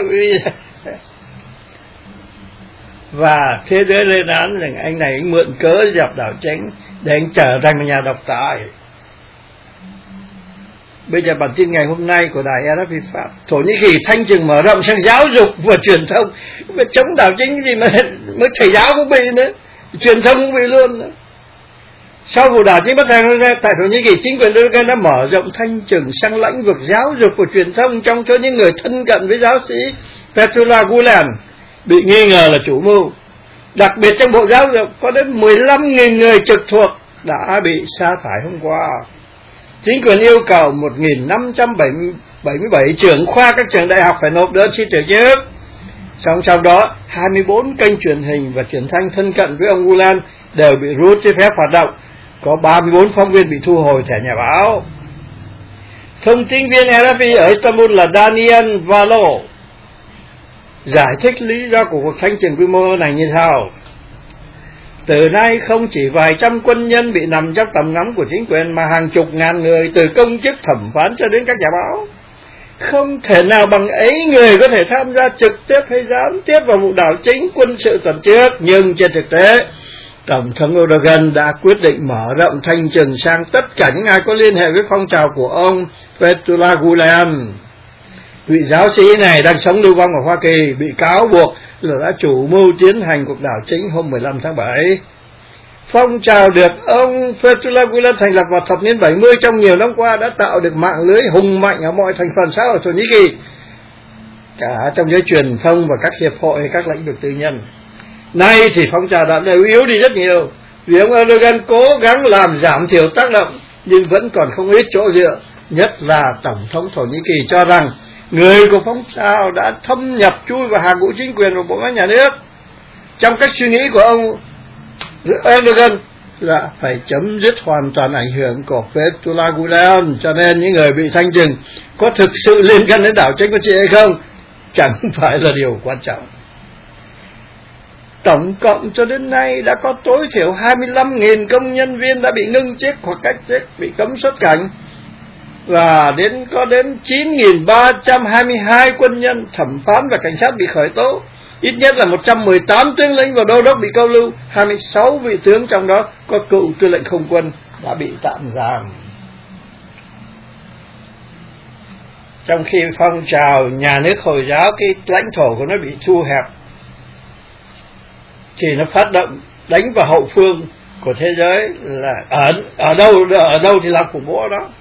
Và thế giới lên án rằng anh này anh mượn cớ dẹp đảo chính để anh trở thành một nhà độc tài. Bây giờ bản tin ngày hôm nay của đài rờ ép pê Pháp: Thổ Nhĩ Kỳ thanh trừng mở rộng sang giáo dục và truyền thông. Mà chống đảo chính gì mà mới thầy giáo cũng bị nữa, truyền thông cũng bị luôn nữa. Sau vụ đảo chính bất thành tại Thổ Nhĩ Kỳ, chính quyền Erdogan đã mở rộng thanh trừng sang lĩnh vực giáo dục và truyền thông, trong số những người thân cận với giáo sĩ Fethullah Gulen bị nghi ngờ là chủ mưu. Đặc biệt trong bộ giáo dục có đến mười lăm nghìn người trực thuộc đã bị sa thải hôm qua. Chính quyền yêu cầu một nghìn năm trăm bảy mươi bảy trưởng khoa các trường đại học phải nộp đơn xin từ chức. Song sau đó, hai mươi bốn kênh truyền hình và truyền thanh thân cận với ông Gulen đều bị rút giấy phép hoạt động. Có ba mươi bốn phóng viên bị thu hồi thẻ nhà báo. Thông tin viên rờ ép pê ở Istanbul là Daniel Valo giải thích lý do của cuộc thanh trừng quy mô này như sau: từ nay không chỉ vài trăm quân nhân bị nằm trong tầm ngắm của chính quyền, mà hàng chục ngàn người, từ công chức thẩm phán cho đến các nhà báo. Không thể nào bằng ấy người có thể tham gia trực tiếp hay gián tiếp vào vụ đảo chính quân sự tuần trước. Nhưng trên thực tế, Tổng thống Erdogan đã quyết định mở rộng thanh trừng sang tất cả những ai có liên hệ với phong trào của ông Fethullah Gulen. Vị giáo sĩ này đang sống lưu vong ở Hoa Kỳ, bị cáo buộc là đã chủ mưu tiến hành cuộc đảo chính hôm mười lăm tháng bảy. Phong trào được ông Fethullah Gulen thành lập vào thập niên bảy mươi trong nhiều năm qua đã tạo được mạng lưới hùng mạnh ở mọi thành phần xã hội Thổ Nhĩ Kỳ, cả trong giới truyền thông và các hiệp hội hay các lĩnh vực tư nhân. Nay thì phong trào đã đều yếu đi rất nhiều, vì ông Erdogan cố gắng làm giảm thiểu tác động, nhưng vẫn còn không ít chỗ dựa. Nhất là Tổng thống Thổ Nhĩ Kỳ cho rằng người của phong trào đã thâm nhập chui vào hàng ngũ chính quyền và bộ máy nhà nước. Trong cách suy nghĩ của ông Erdogan là phải chấm dứt hoàn toàn ảnh hưởng của Fethullah Gulen, cho nên những người bị thanh trừng có thực sự liên can đến đảo chính của chị hay không chẳng phải là điều quan trọng. Tổng cộng cho đến nay đã có tối thiểu hai mươi lăm nghìn công nhân viên đã bị ngưng chức hoặc cách chức, bị cấm xuất cảnh, và đến có đến chín nghìn ba trăm hai mươi hai quân nhân, thẩm phán và cảnh sát bị khởi tố. Ít nhất là một trăm mười tám tướng lĩnh và đô đốc bị câu lưu, hai mươi sáu vị tướng, trong đó có cựu tư lệnh không quân, đã bị tạm giam. Trong khi phong trào nhà nước Hồi giáo, cái lãnh thổ của nó bị thu hẹp, thì nó phát động đánh vào hậu phương của thế giới, là ở ở đâu ở đâu thì làm khủng bố đó,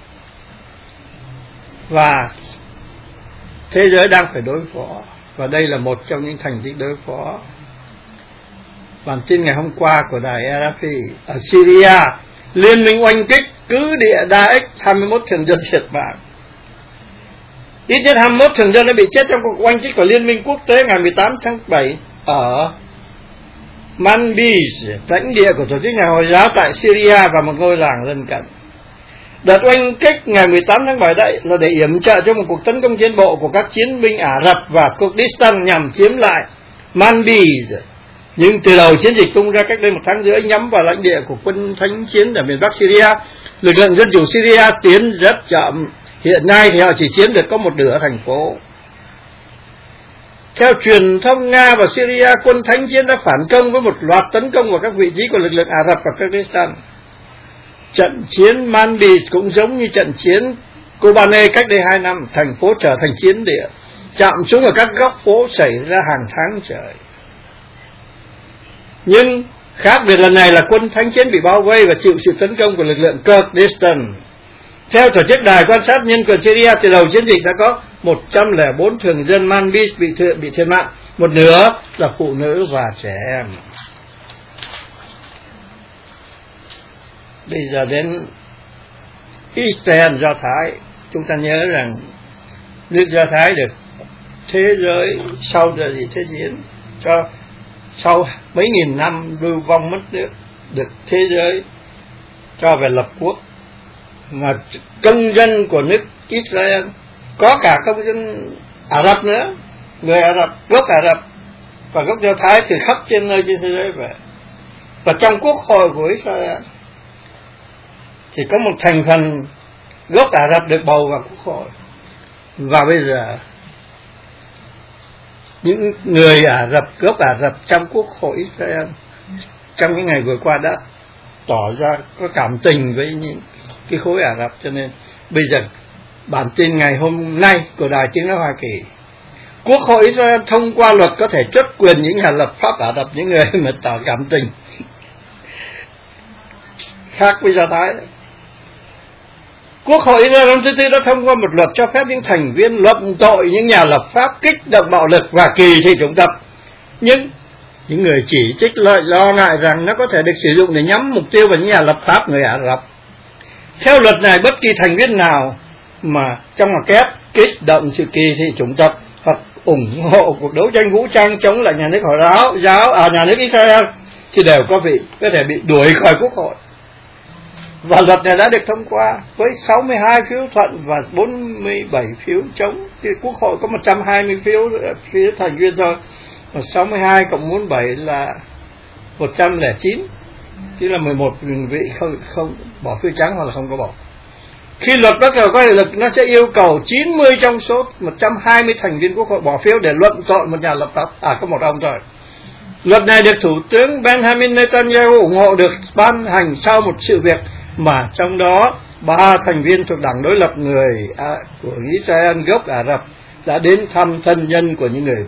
và thế giới đang phải đối phó, và đây là một trong những thành tích đối phó. Bản tin ngày hôm qua của đài rờ ép pê: ở Syria, liên minh oanh kích cứ địa Daesh, hai mươi mốt thường dân thiệt mạng. Ít nhất hai mươi mốt thường dân đã bị chết trong cuộc oanh kích của liên minh quốc tế ngày mười tám tháng bảy ở Manbij, lãnh địa của tổ chức nhà Hồi giáo tại Syria và một ngôi làng lân cận. Đợt oanh kích ngày mười tám tháng bảy đây là để yểm trợ cho một cuộc tấn công trên bộ của các chiến binh Ả Rập và Kurdistan nhằm chiếm lại Manbij. Nhưng từ đầu chiến dịch tung ra cách đây một tháng rưỡi nhắm vào lãnh địa của quân thánh chiến ở miền Bắc Syria, lực lượng dân chủ Syria tiến rất chậm. Hiện nay thì họ chỉ chiếm được có một nửa thành phố. Theo truyền thông Nga và Syria, quân thánh chiến đã phản công với một loạt tấn công vào các vị trí của lực lượng Ả Rập và Kurdistan. Trận chiến Manbij cũng giống như trận chiến Kobane cách đây hai năm, thành phố trở thành chiến địa, chạm xuống ở các góc phố xảy ra hàng tháng trời. Nhưng khác biệt lần này là quân thánh chiến bị bao vây và chịu sự tấn công của lực lượng Kurdistan. Theo tổ chức đài quan sát nhân quyền Syria, từ đầu chiến dịch đã có một trăm lẻ bốn thường dân Manbij bị, bị thiệt mạng, một nửa là phụ nữ và trẻ em. Bây giờ đến Israel, Do Thái. chúng ta nhớ rằng nước Do Thái được thế giới sau đời gì thế chiến cho sau mấy nghìn năm lưu vong mất nước, được thế giới cho về lập quốc, mà công dân của nước Israel có cả công dân Ả Rập nữa, người Ả Rập, gốc Ả Rập và gốc Do Thái từ khắp trên nơi trên thế giới về. Và trong quốc hội của Israel thì có một thành phần gốc Ả Rập được bầu vào quốc hội. Và bây giờ những người Ả Rập, gốc Ả Rập trong quốc hội Israel trong những ngày vừa qua đã tỏ ra có cảm tình với những cái khối Ả Rập. Cho nên bây giờ bản tin ngày hôm nay của Đài Tiếng Nói Hoa Kỳ, quốc hội Israel thông qua luật có thể truất quyền những nhà lập pháp Ả Rập, những người mà tỏ cảm tình, khác với Do Thái đấy. Quốc hội Israel năm thứ tư đã thông qua một luật cho phép những thành viên luận tội những nhà lập pháp kích động bạo lực và kỳ thị chủng tộc. Nhưng những người chỉ trích lợi lo ngại rằng nó có thể được sử dụng để nhắm mục tiêu vào những nhà lập pháp người Ả Rập. Theo luật này, bất kỳ thành viên nào mà trong một kép kích động sự kỳ thị chủng tộc hoặc ủng hộ cuộc đấu tranh vũ trang chống lại nhà nước Hồi giáo, giáo à nhà nước Israel thì đều có vị có thể bị đuổi khỏi quốc hội. Và luật này đã được thông qua với sáu mươi hai phiếu thuận và bốn mươi bảy phiếu chống. Thì quốc hội có một trăm hai mươi phiếu phiếu thành viên thôi, và sáu mươi hai cộng bốn mươi bảy là một trăm lẻ chín, tức là mười một vị không không bỏ phiếu trắng hoặc là không có bỏ. Khi luật bắt đầu có hiệu lực, nó sẽ yêu cầu chín mươi trong số một trăm hai mươi thành viên quốc hội bỏ phiếu để luận tội một nhà lập pháp. À, có một ông thôi. Luật này được Thủ tướng Benjamin Netanyahu ủng hộ, được ban hành sau một sự việc mà trong đó ba thành viên thuộc đảng đối lập người à, của Israel gốc Ả Rập đã đến thăm thân nhân của những người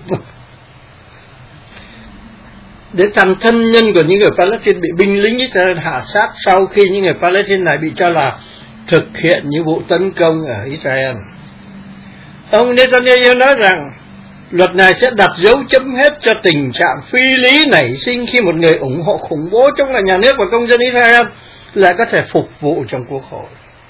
đến thăm thân nhân của những người Palestine bị binh lính Israel hạ sát sau khi những người Palestine này bị cho là thực hiện những vụ tấn công ở Israel. Ông Netanyahu nói rằng luật này sẽ đặt dấu chấm hết cho tình trạng phi lý nảy sinh khi một người ủng hộ khủng bố chống lại nhà nước và công dân Israel lại có thể phục vụ trong quốc hội.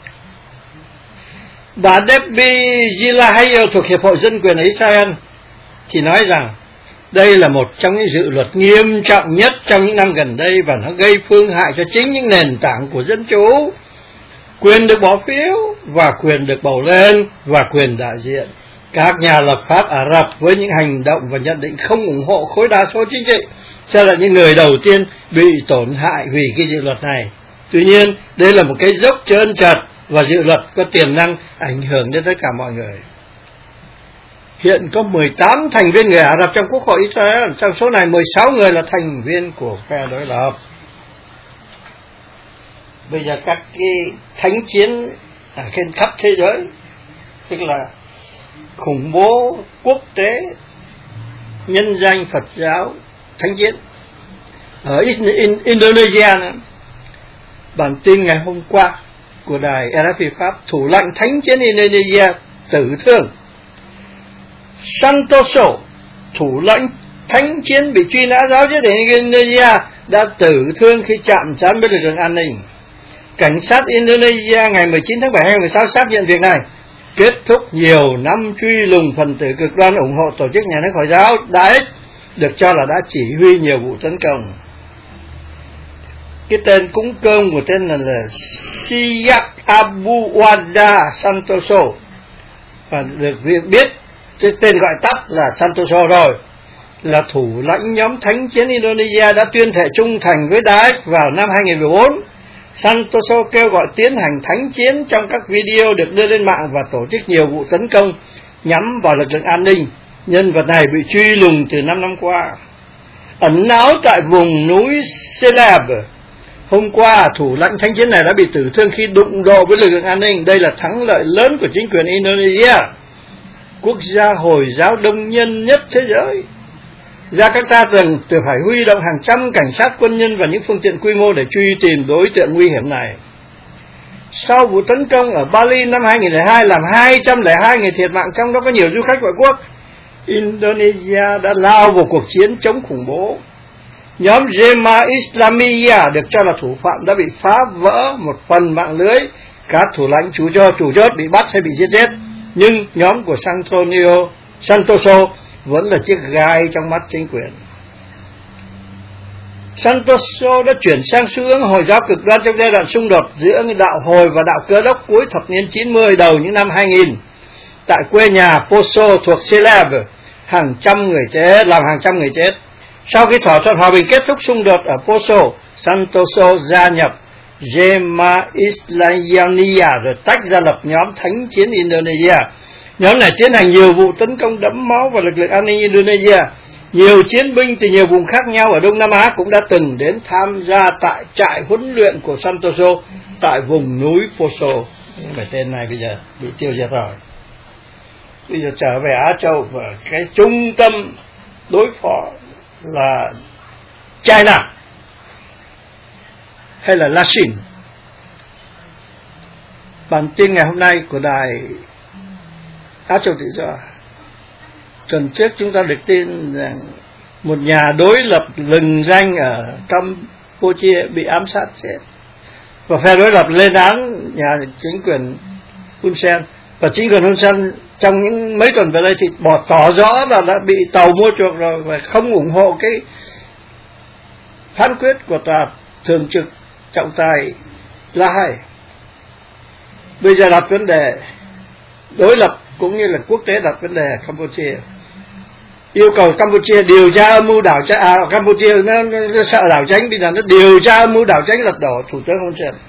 Bà Debbie Gilahayel thuộc Hiệp hội Dân quyền ở Israel thì nói rằng đây là một trong những dự luật nghiêm trọng nhất trong những năm gần đây và nó gây phương hại cho chính những nền tảng của dân chủ, quyền được bỏ phiếu và quyền được bầu lên và quyền đại diện. Các nhà lập pháp Ả Rập với những hành động và nhận định không ủng hộ khối đa số chính trị sẽ là những người đầu tiên bị tổn hại vì cái dự luật này. Tuy nhiên, đây là một cái dốc trơn trượt và dự luật có tiềm năng ảnh hưởng đến tất cả mọi người. Hiện có mười tám thành viên người Ả Rập trong quốc hội Israel, trong số này mười sáu người là thành viên của phe đối lập. Bây giờ các cái thánh chiến ở trên khắp thế giới, tức là khủng bố quốc tế nhân danh Phật giáo thánh chiến ở Indonesia nữa. Bản tin ngày hôm qua của đài rờ ép pê Pháp, thủ lãnh thánh chiến Indonesia tử thương. Santoso, thủ lãnh thánh chiến bị truy nã giáo giết ở Indonesia, đã tử thương khi chạm trán với lực lượng an ninh. Cảnh sát Indonesia ngày mười chín tháng bảy hai nghìn không trăm mười sáu xác nhận việc này, kết thúc nhiều năm truy lùng phần tử cực đoan ủng hộ tổ chức nhà nước Hồi giáo Daesh, được cho là đã chỉ huy nhiều vụ tấn công. Cái tên cúng cơm của tên là, là Siak Abu Wada Santoso, và được biết cái tên gọi tắt là Santoso rồi, là thủ lãnh nhóm thánh chiến Indonesia đã tuyên thệ trung thành với Daesh vào năm hai nghìn không trăm mười bốn. Santoso kêu gọi tiến hành thánh chiến trong các video được đưa lên mạng và tổ chức nhiều vụ tấn công nhắm vào lực lượng an ninh. Nhân vật này bị truy lùng từ năm năm qua. Ẩn náu tại vùng núi Celeb, hôm qua thủ lãnh thánh chiến này đã bị tử thương khi đụng độ với lực lượng an ninh. Đây là thắng lợi lớn của chính quyền Indonesia, quốc gia Hồi giáo đông nhân nhất thế giới. Jakarta từng từ phải huy động hàng trăm cảnh sát, quân nhân và những phương tiện quy mô để truy tìm đối tượng nguy hiểm này. Sau vụ tấn công ở Bali năm hai nghìn không trăm lẻ hai làm hai trăm lẻ hai người thiệt mạng, trong đó có nhiều du khách ngoại quốc, Indonesia đã lao vào cuộc chiến chống khủng bố. Nhóm Jemaah Islamiyah được cho là thủ phạm đã bị phá vỡ một phần mạng lưới các thủ lãnh chủ cho chủ chốt bị bắt hay bị giết chết, nhưng nhóm của Santonio, Santoso vẫn là chiếc gai trong mắt chính quyền. Santoso đã chuyển sang xu hướng Hồi giáo cực đoan trong giai đoạn xung đột giữa đạo Hồi và đạo Cơ đốc cuối thập niên chín mươi đầu những năm hai nghìn. Tại quê nhà Poso thuộc Celeb, hàng trăm người chết, làm hàng trăm người chết. Sau khi thỏa thuận hòa bình kết thúc xung đột ở Poso, Santoso gia nhập Jemaah Islamiyah rồi tách ra lập nhóm Thánh chiến Indonesia. Nhóm này tiến hành nhiều vụ tấn công đẫm máu vào lực lượng an ninh Indonesia. Nhiều chiến binh từ nhiều vùng khác nhau ở Đông Nam Á cũng đã từng đến tham gia tại trại huấn luyện của Santoso tại vùng núi Poso. Nhưng mà tên này bây giờ bị tiêu diệt rồi. Bây giờ trở về Á Châu và cái trung tâm đối phó là China hay là Lachine. Bản tin ngày hôm nay của đài Á Châu Tự Do. Tuần trước chúng ta được tin rằng một nhà đối lập lừng danh ở Campuchia bị ám sát chết, và phe đối lập lên án nhà chính quyền Hun Sen, và chính quyền Hun Sen trong những mấy tuần về đây thì bỏ tỏ rõ là đã bị tàu mua chuộc rồi và không ủng hộ cái phán quyết của tòa thường trực trọng tài La Hay. Bây giờ đặt vấn đề đối lập cũng như là quốc tế đặt vấn đề Campuchia, yêu cầu Campuchia điều tra âm mưu đảo tránh, à, Campuchia nó, nó, nó sợ đảo tránh, bây giờ nó điều tra âm mưu đảo tránh lật đổ thủ tướng Hun Sen.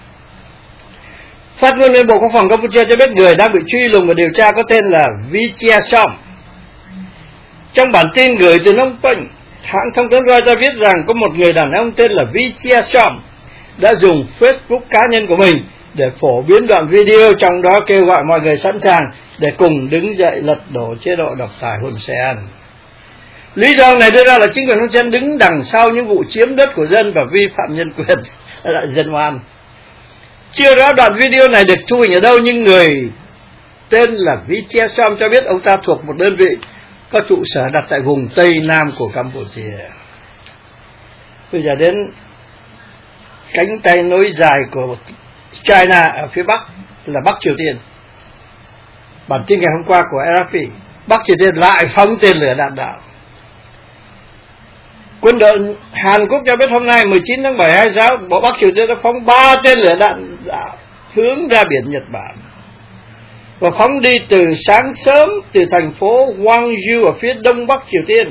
Phát ngôn viên Bộ Quốc phòng Campuchia cho biết người đang bị truy lùng và điều tra có tên là Vichia Som. Trong bản tin gửi từ Phnom Penh, hãng thông tấn Reuters viết rằng có một người đàn ông tên là Vichia Som đã dùng Facebook cá nhân của mình để phổ biến đoạn video trong đó kêu gọi mọi người sẵn sàng để cùng đứng dậy lật đổ chế độ độc tài Hun Sen. Lý do này đưa ra là chính quyền Hun Sen đứng đằng sau những vụ chiếm đất của dân và vi phạm nhân quyền tại dân oan. Chưa rõ đoạn video này được thu hình ở đâu, nhưng người tên là Vichia Som cho biết ông ta thuộc một đơn vị có trụ sở đặt tại vùng Tây Nam của Campuchia. Bây giờ đến cánh tay nối dài của China ở phía Bắc là Bắc Triều Tiên. Bản tin ngày hôm qua của a ép pê, Bắc Triều Tiên lại phóng tên lửa đạn đạo. Quân đội Hàn Quốc cho biết hôm nay mười chín tháng bảy hai giáo Bộ Bắc Triều Tiên đã phóng ba tên lửa đạn đạo hướng ra biển Nhật Bản và phóng đi từ sáng sớm từ thành phố Gwangju ở phía đông Bắc Triều Tiên.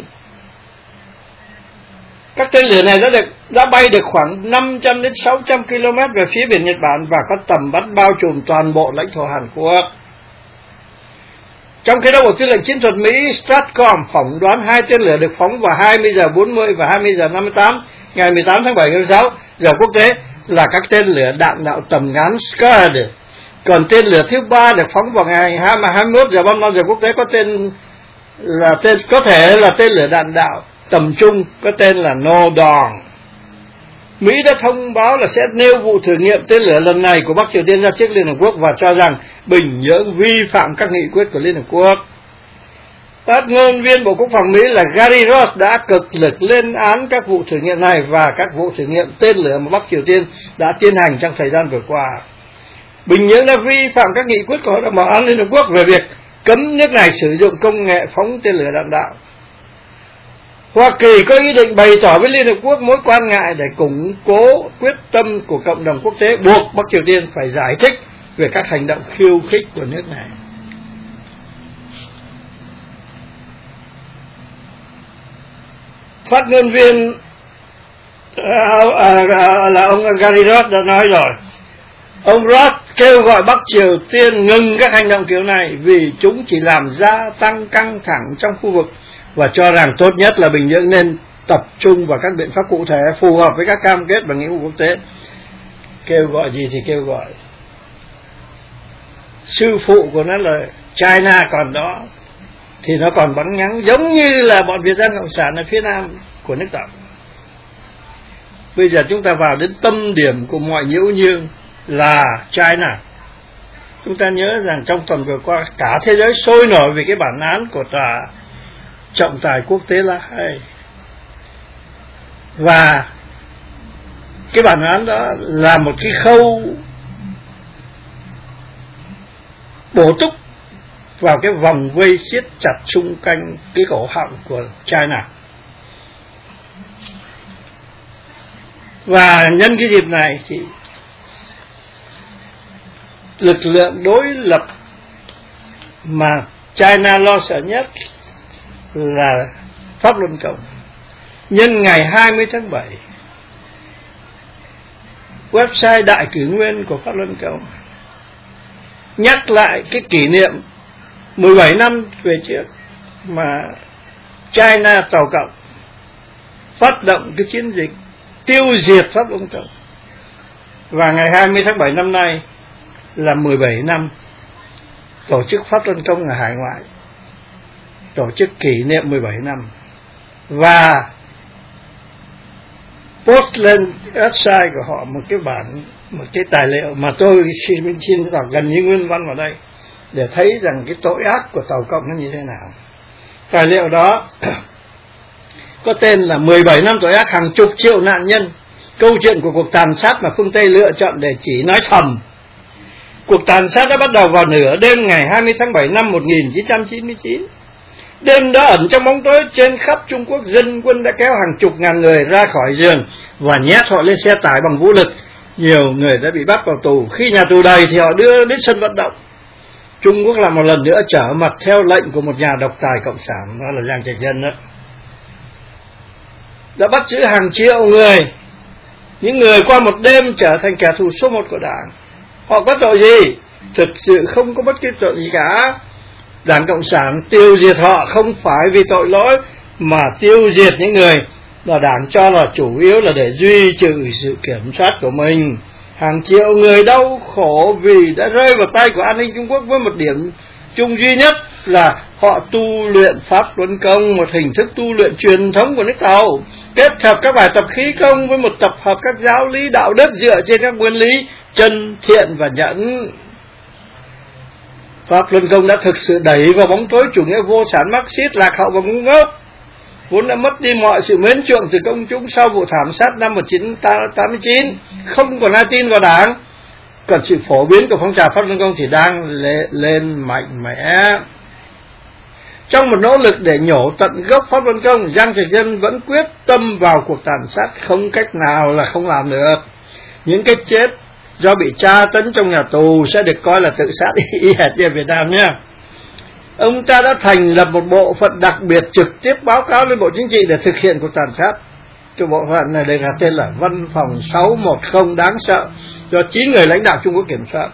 Các tên lửa này đã được đã bay được khoảng năm trăm đến sáu trăm ki lô mét về phía biển Nhật Bản và có tầm bắn bao trùm toàn bộ lãnh thổ Hàn Quốc. Trong khi đó, Bộ Tư lệnh Chiến thuật Mỹ Stratcom phỏng đoán hai tên lửa được phóng vào hai mươi giờ bốn mươi và hai mươi giờ năm mươi tám ngày mười tám tháng bảy năm sáu giờ quốc tế là các tên lửa đạn đạo tầm ngắn Scud. Còn tên lửa thứ ba được phóng vào ngày hai mươi mốt giờ ba mươi lăm giờ quốc tế có tên là tên có thể là tên lửa đạn đạo tầm trung có tên là Nodong. Mỹ đã thông báo là sẽ nêu vụ thử nghiệm tên lửa lần này của Bắc Triều Tiên ra trước Liên Hợp Quốc và cho rằng Bình Nhưỡng vi phạm các nghị quyết của Liên Hợp Quốc. Phát ngôn viên Bộ Quốc phòng Mỹ là Gary Ross đã cực lực lên án các vụ thử nghiệm này và các vụ thử nghiệm tên lửa mà Bắc Triều Tiên đã tiến hành trong thời gian vừa qua. Bình Nhưỡng đã vi phạm các nghị quyết của Hội đồng Bảo an Liên Hợp Quốc về việc cấm nước này sử dụng công nghệ phóng tên lửa đạn đạo. Hoa Kỳ có ý định bày tỏ với Liên Hợp Quốc mối quan ngại để củng cố quyết tâm của cộng đồng quốc tế buộc Bắc Triều Tiên phải giải thích về các hành động khiêu khích của nước này. Phát ngôn viên à, à, à, là ông Gary Ross đã nói rồi. Ông Ross kêu gọi Bắc Triều Tiên ngừng các hành động kiểu này vì chúng chỉ làm gia tăng căng thẳng trong khu vực và cho rằng tốt nhất là Bình Nhưỡng nên tập trung vào các biện pháp cụ thể phù hợp với các cam kết và nghĩa vụ quốc tế. Kêu gọi gì thì kêu gọi. Sư phụ của nó là China còn đó thì nó còn bắn nhắng giống như là bọn Việt Nam Cộng sản ở phía nam của nước Cộng. Bây giờ chúng ta vào đến tâm điểm của mọi nhiễu nhương là China. Chúng ta nhớ rằng trong tuần vừa qua cả thế giới sôi nổi vì cái bản án của tòa trọng tài quốc tế La Hay, và cái bản án đó là một cái khâu bổ túc vào cái vòng vây siết chặt xung quanh cái cổ họng của China. Và nhân cái dịp này thì lực lượng đối lập mà China lo sợ nhất là Pháp Luân Công. Nhân ngày hai mươi tháng bảy, website Đại Cử Nguyên của Pháp Luân Công nhắc lại cái kỷ niệm mười bảy năm về trước mà China Tàu Cộng phát động cái chiến dịch tiêu diệt Pháp Luân Công. Và ngày hai mươi tháng bảy năm nay là mười bảy năm tổ chức Pháp Luân Công ở hải ngoại, tổ chức kỷ niệm mười bảy năm. Và post lên website của họ một cái bản, một cái tài liệu mà tôi xin xin đọc gần như nguyên văn vào đây để thấy rằng cái tội ác của Tàu Cộng nó như thế nào. Tài liệu đó có tên là mười bảy năm tội ác hàng chục triệu nạn nhân, câu chuyện của cuộc tàn sát mà phương Tây lựa chọn để chỉ nói thầm. Cuộc tàn sát đã bắt đầu vào nửa đêm ngày hai mươi tháng bảy năm một nghìn chín trăm chín mươi chín. Đêm đó ẩn trong bóng tối trên khắp Trung Quốc, dân quân đã kéo hàng chục ngàn người ra khỏi giường và nhét họ lên xe tải bằng vũ lực. Nhiều người đã bị bắt vào tù. Khi nhà tù đầy thì họ đưa đến sân vận động. Trung Quốc lại một lần nữa trở mặt theo lệnh của một nhà độc tài cộng sản, đó là Giang Trạch Dân đó. Đã bắt giữ hàng triệu người, những người qua một đêm trở thành kẻ thù số một của Đảng. Họ có tội gì? Thực sự không có bất cứ tội gì cả. Đảng Cộng sản tiêu diệt họ không phải vì tội lỗi, mà tiêu diệt những người mà Đảng cho là chủ yếu là để duy trì sự kiểm soát của mình. Hàng triệu người đau khổ vì đã rơi vào tay của an ninh Trung Quốc với một điểm chung duy nhất là họ tu luyện Pháp Luân Công, một hình thức tu luyện truyền thống của nước Tàu, kết hợp các bài tập khí công với một tập hợp các giáo lý đạo đức dựa trên các nguyên lý chân, thiện và nhẫn. Pháp Luân Công đã thực sự đẩy vào bóng tối chủ nghĩa vô sản Marxist lạc hậu và ngu ngốc, vốn đã mất đi mọi sự mến chuộng từ công chúng sau vụ thảm sát năm một nghìn chín trăm tám mươi chín, không còn ai tin vào Đảng. Còn sự phổ biến của phong trào Pháp Luân Công thì đang lên mạnh mẽ. Trong một nỗ lực để nhổ tận gốc Pháp Luân Công, Giang Trạch Dân vẫn quyết tâm vào cuộc tàn sát, không cách nào là không làm được. Những cái chết do bị tra tấn trong nhà tù sẽ được coi là tự sát y hệt như Việt Nam nhé. Ông ta đã thành lập một bộ phận đặc biệt trực tiếp báo cáo lên Bộ Chính trị để thực hiện cuộc tàn sát. Cái bộ phận này được đặt tên là Văn phòng sáu một không đáng sợ, do chín người lãnh đạo Trung Quốc kiểm soát.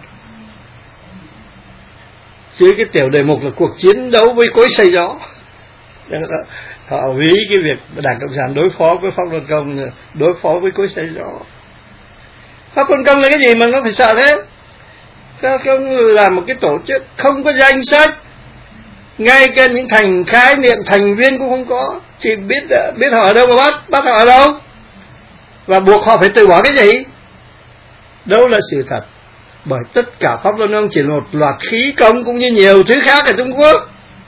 Dưới cái tiểu đề mục là cuộc chiến đấu với cối xay gió. Họ ví cái việc Đảng Cộng sản đối phó với Pháp Luân Công, đối phó với cối xay gió. Pháp Luân Công là cái gì mà nó phải sợ thế? Pháp Luân Công là một cái tổ chức không có danh sách, ngay cả những thành khái niệm thành viên cũng không có, chỉ biết biết họ ở đâu mà bắt, bắt họ ở đâu, và buộc họ phải từ bỏ cái gì? Đâu là sự thật? Bởi tất cả Pháp Luân Công chỉ là một loạt khí công cũng như nhiều thứ khác ở Trung Quốc.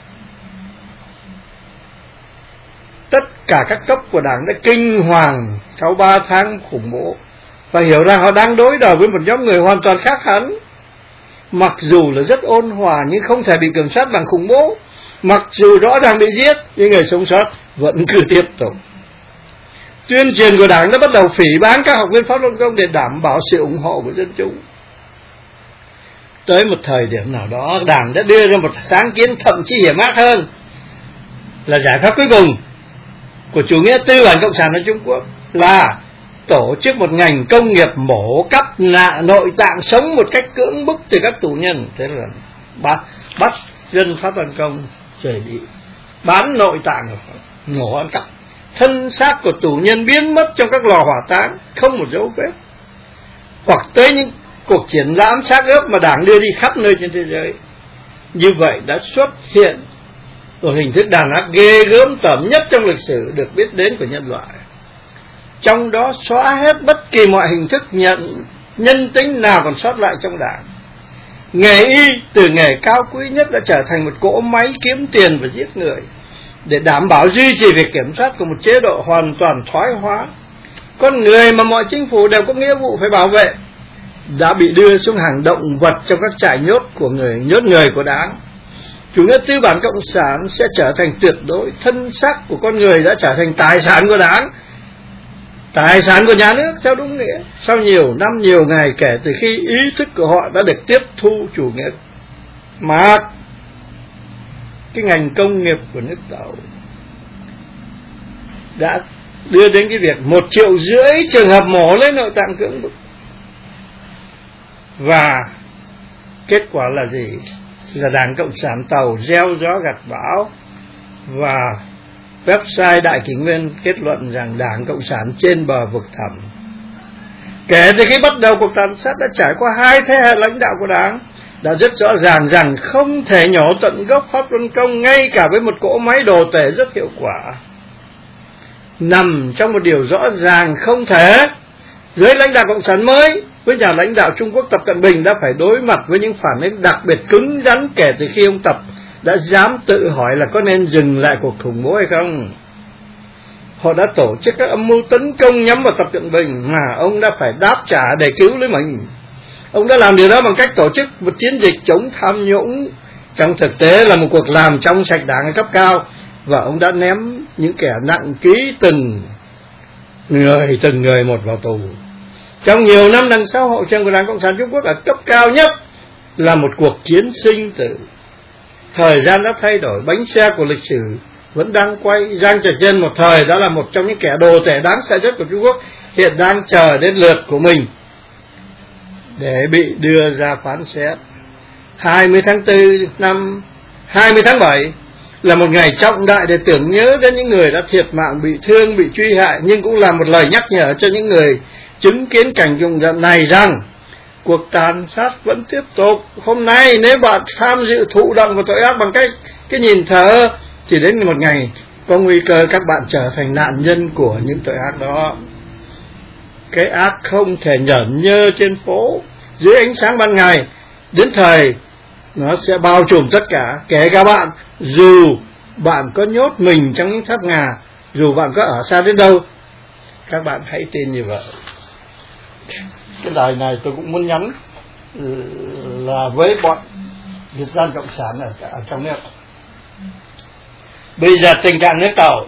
Tất cả các cấp của Đảng đã kinh hoàng sau ba tháng khủng bố và hiểu rằng họ đang đối đầu với một nhóm người hoàn toàn khác hẳn. Mặc dù là rất ôn hòa nhưng không thể bị kiểm soát bằng khủng bố. Mặc dù rõ ràng bị giết nhưng người sống sót vẫn cứ tiếp tục. Tuyên truyền của Đảng đã bắt đầu phỉ báng các học viên Pháp Luân Công để đảm bảo sự ủng hộ của dân chúng. Tới một thời điểm nào đó, Đảng đã đưa ra một sáng kiến thậm chí hiểm ác hơn, là giải pháp cuối cùng của chủ nghĩa tư bản cộng sản ở Trung Quốc, là tổ chức một ngành công nghiệp mổ cắt nạ nội tạng sống một cách cưỡng bức từ các tù nhân. Thế là bắt, bắt dân Pháp Luân Công trời đi bán nội tạng, mổ ăn cắp. Thân xác của tù nhân biến mất trong các lò hỏa táng, không một dấu vết. Hoặc tới những cuộc triển lãm xác ướp mà Đảng đưa đi khắp nơi trên thế giới. Như vậy đã xuất hiện một hình thức đàn áp ghê gớm tởm nhất trong lịch sử được biết đến của nhân loại. Trong đó xóa hết bất kỳ mọi hình thức nhận nhân tính nào còn sót lại trong Đảng. Nghề y từ nghề cao quý nhất đã trở thành một cỗ máy kiếm tiền và giết người, để đảm bảo duy trì việc kiểm soát của một chế độ hoàn toàn thoái hóa. Con người mà mọi chính phủ đều có nghĩa vụ phải bảo vệ, đã bị đưa xuống hàng động vật trong các trại nhốt của người nhốt người của Đảng. Chủ nghĩa tư bản cộng sản sẽ trở thành tuyệt đối, thân xác của con người đã trở thành tài sản của Đảng, tài sản của nhà nước theo đúng nghĩa. Sau nhiều năm nhiều ngày kể từ khi ý thức của họ đã được tiếp thu chủ nghĩa mà cái ngành công nghiệp của nước Tàu đã đưa đến cái việc một triệu rưỡi trường hợp mổ lấy nội tạng cưỡng bức. Và kết quả là gì? Là Đảng Cộng sản Tàu gieo gió gặt bão, và website Đại Kỷ Nguyên kết luận rằng Đảng Cộng sản trên bờ vực thẳm. Kể từ khi bắt đầu cuộc tàn sát đã trải qua hai thế hệ lãnh đạo của Đảng, đã rất rõ ràng rằng không thể nhổ tận gốc pháp luân công ngay cả với một cỗ máy đồ tể rất hiệu quả. Nằm trong một điều rõ ràng không thể, dưới lãnh đạo Cộng sản mới, với nhà lãnh đạo Trung Quốc Tập Cận Bình đã phải đối mặt với những phản ứng đặc biệt cứng rắn kể từ khi ông Tập đã dám tự hỏi là có nên dừng lại cuộc khủng bố hay không. Họ đã tổ chức các âm mưu tấn công nhắm vào Tập Cận Bình mà ông đã phải đáp trả để cứu lấy mình. Ông đã làm điều đó bằng cách tổ chức một chiến dịch chống tham nhũng, trong thực tế là một cuộc làm trong sạch Đảng ở cấp cao, và ông đã ném những kẻ nặng ký từng người từng người một vào tù. Trong nhiều năm đằng sau, hậu trường của Đảng Cộng sản Trung Quốc ở cấp cao nhất là một cuộc chiến sinh tử. Thời gian đã thay đổi, bánh xe của lịch sử vẫn đang quay. Giang Trạch Dân một thời đã là một trong những kẻ đồ tể đáng sợ nhất của Trung Quốc, hiện đang chờ đến lượt của mình để bị đưa ra phán xét. hai mươi tháng tư năm hai mươi tháng bảy là một ngày trọng đại để tưởng nhớ đến những người đã thiệt mạng, bị thương, bị truy hại, nhưng cũng là một lời nhắc nhở cho những người chứng kiến cảnh dùng giận này rằng cuộc tàn sát vẫn tiếp tục. Hôm nay nếu bạn tham dự thụ động vào tội ác bằng cách cái nhìn thờ, thì đến một ngày có nguy cơ các bạn trở thành nạn nhân của những tội ác đó. Cái ác không thể nhởn nhơ trên phố dưới ánh sáng ban ngày, đến thời nó sẽ bao trùm tất cả, kể cả bạn, dù bạn có nhốt mình trong những tháp ngà, dù bạn có ở xa đến đâu. Các bạn hãy tin như vậy. Cái lời này tôi cũng muốn nhắn là với bọn Việt Dân Cộng sản ở, ở trong nước. Bây giờ tình trạng nước Tàu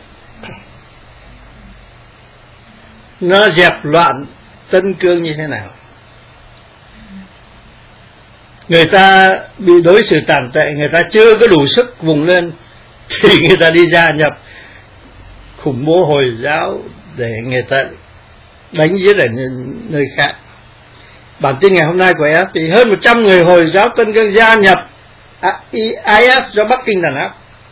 nó dẹp loạn Tân Cương như thế nào? Người ta bị đối xử tàn tệ, người ta chưa có đủ sức vùng lên thì người ta đi gia nhập khủng bố Hồi giáo để người ta đánh giết ở nơi khác. Bản tin ngày hôm nay của a ép pê, hơn một trăm người Hồi giáo Tân Cương gia nhập i ét do Bắc Kinh đàn áp.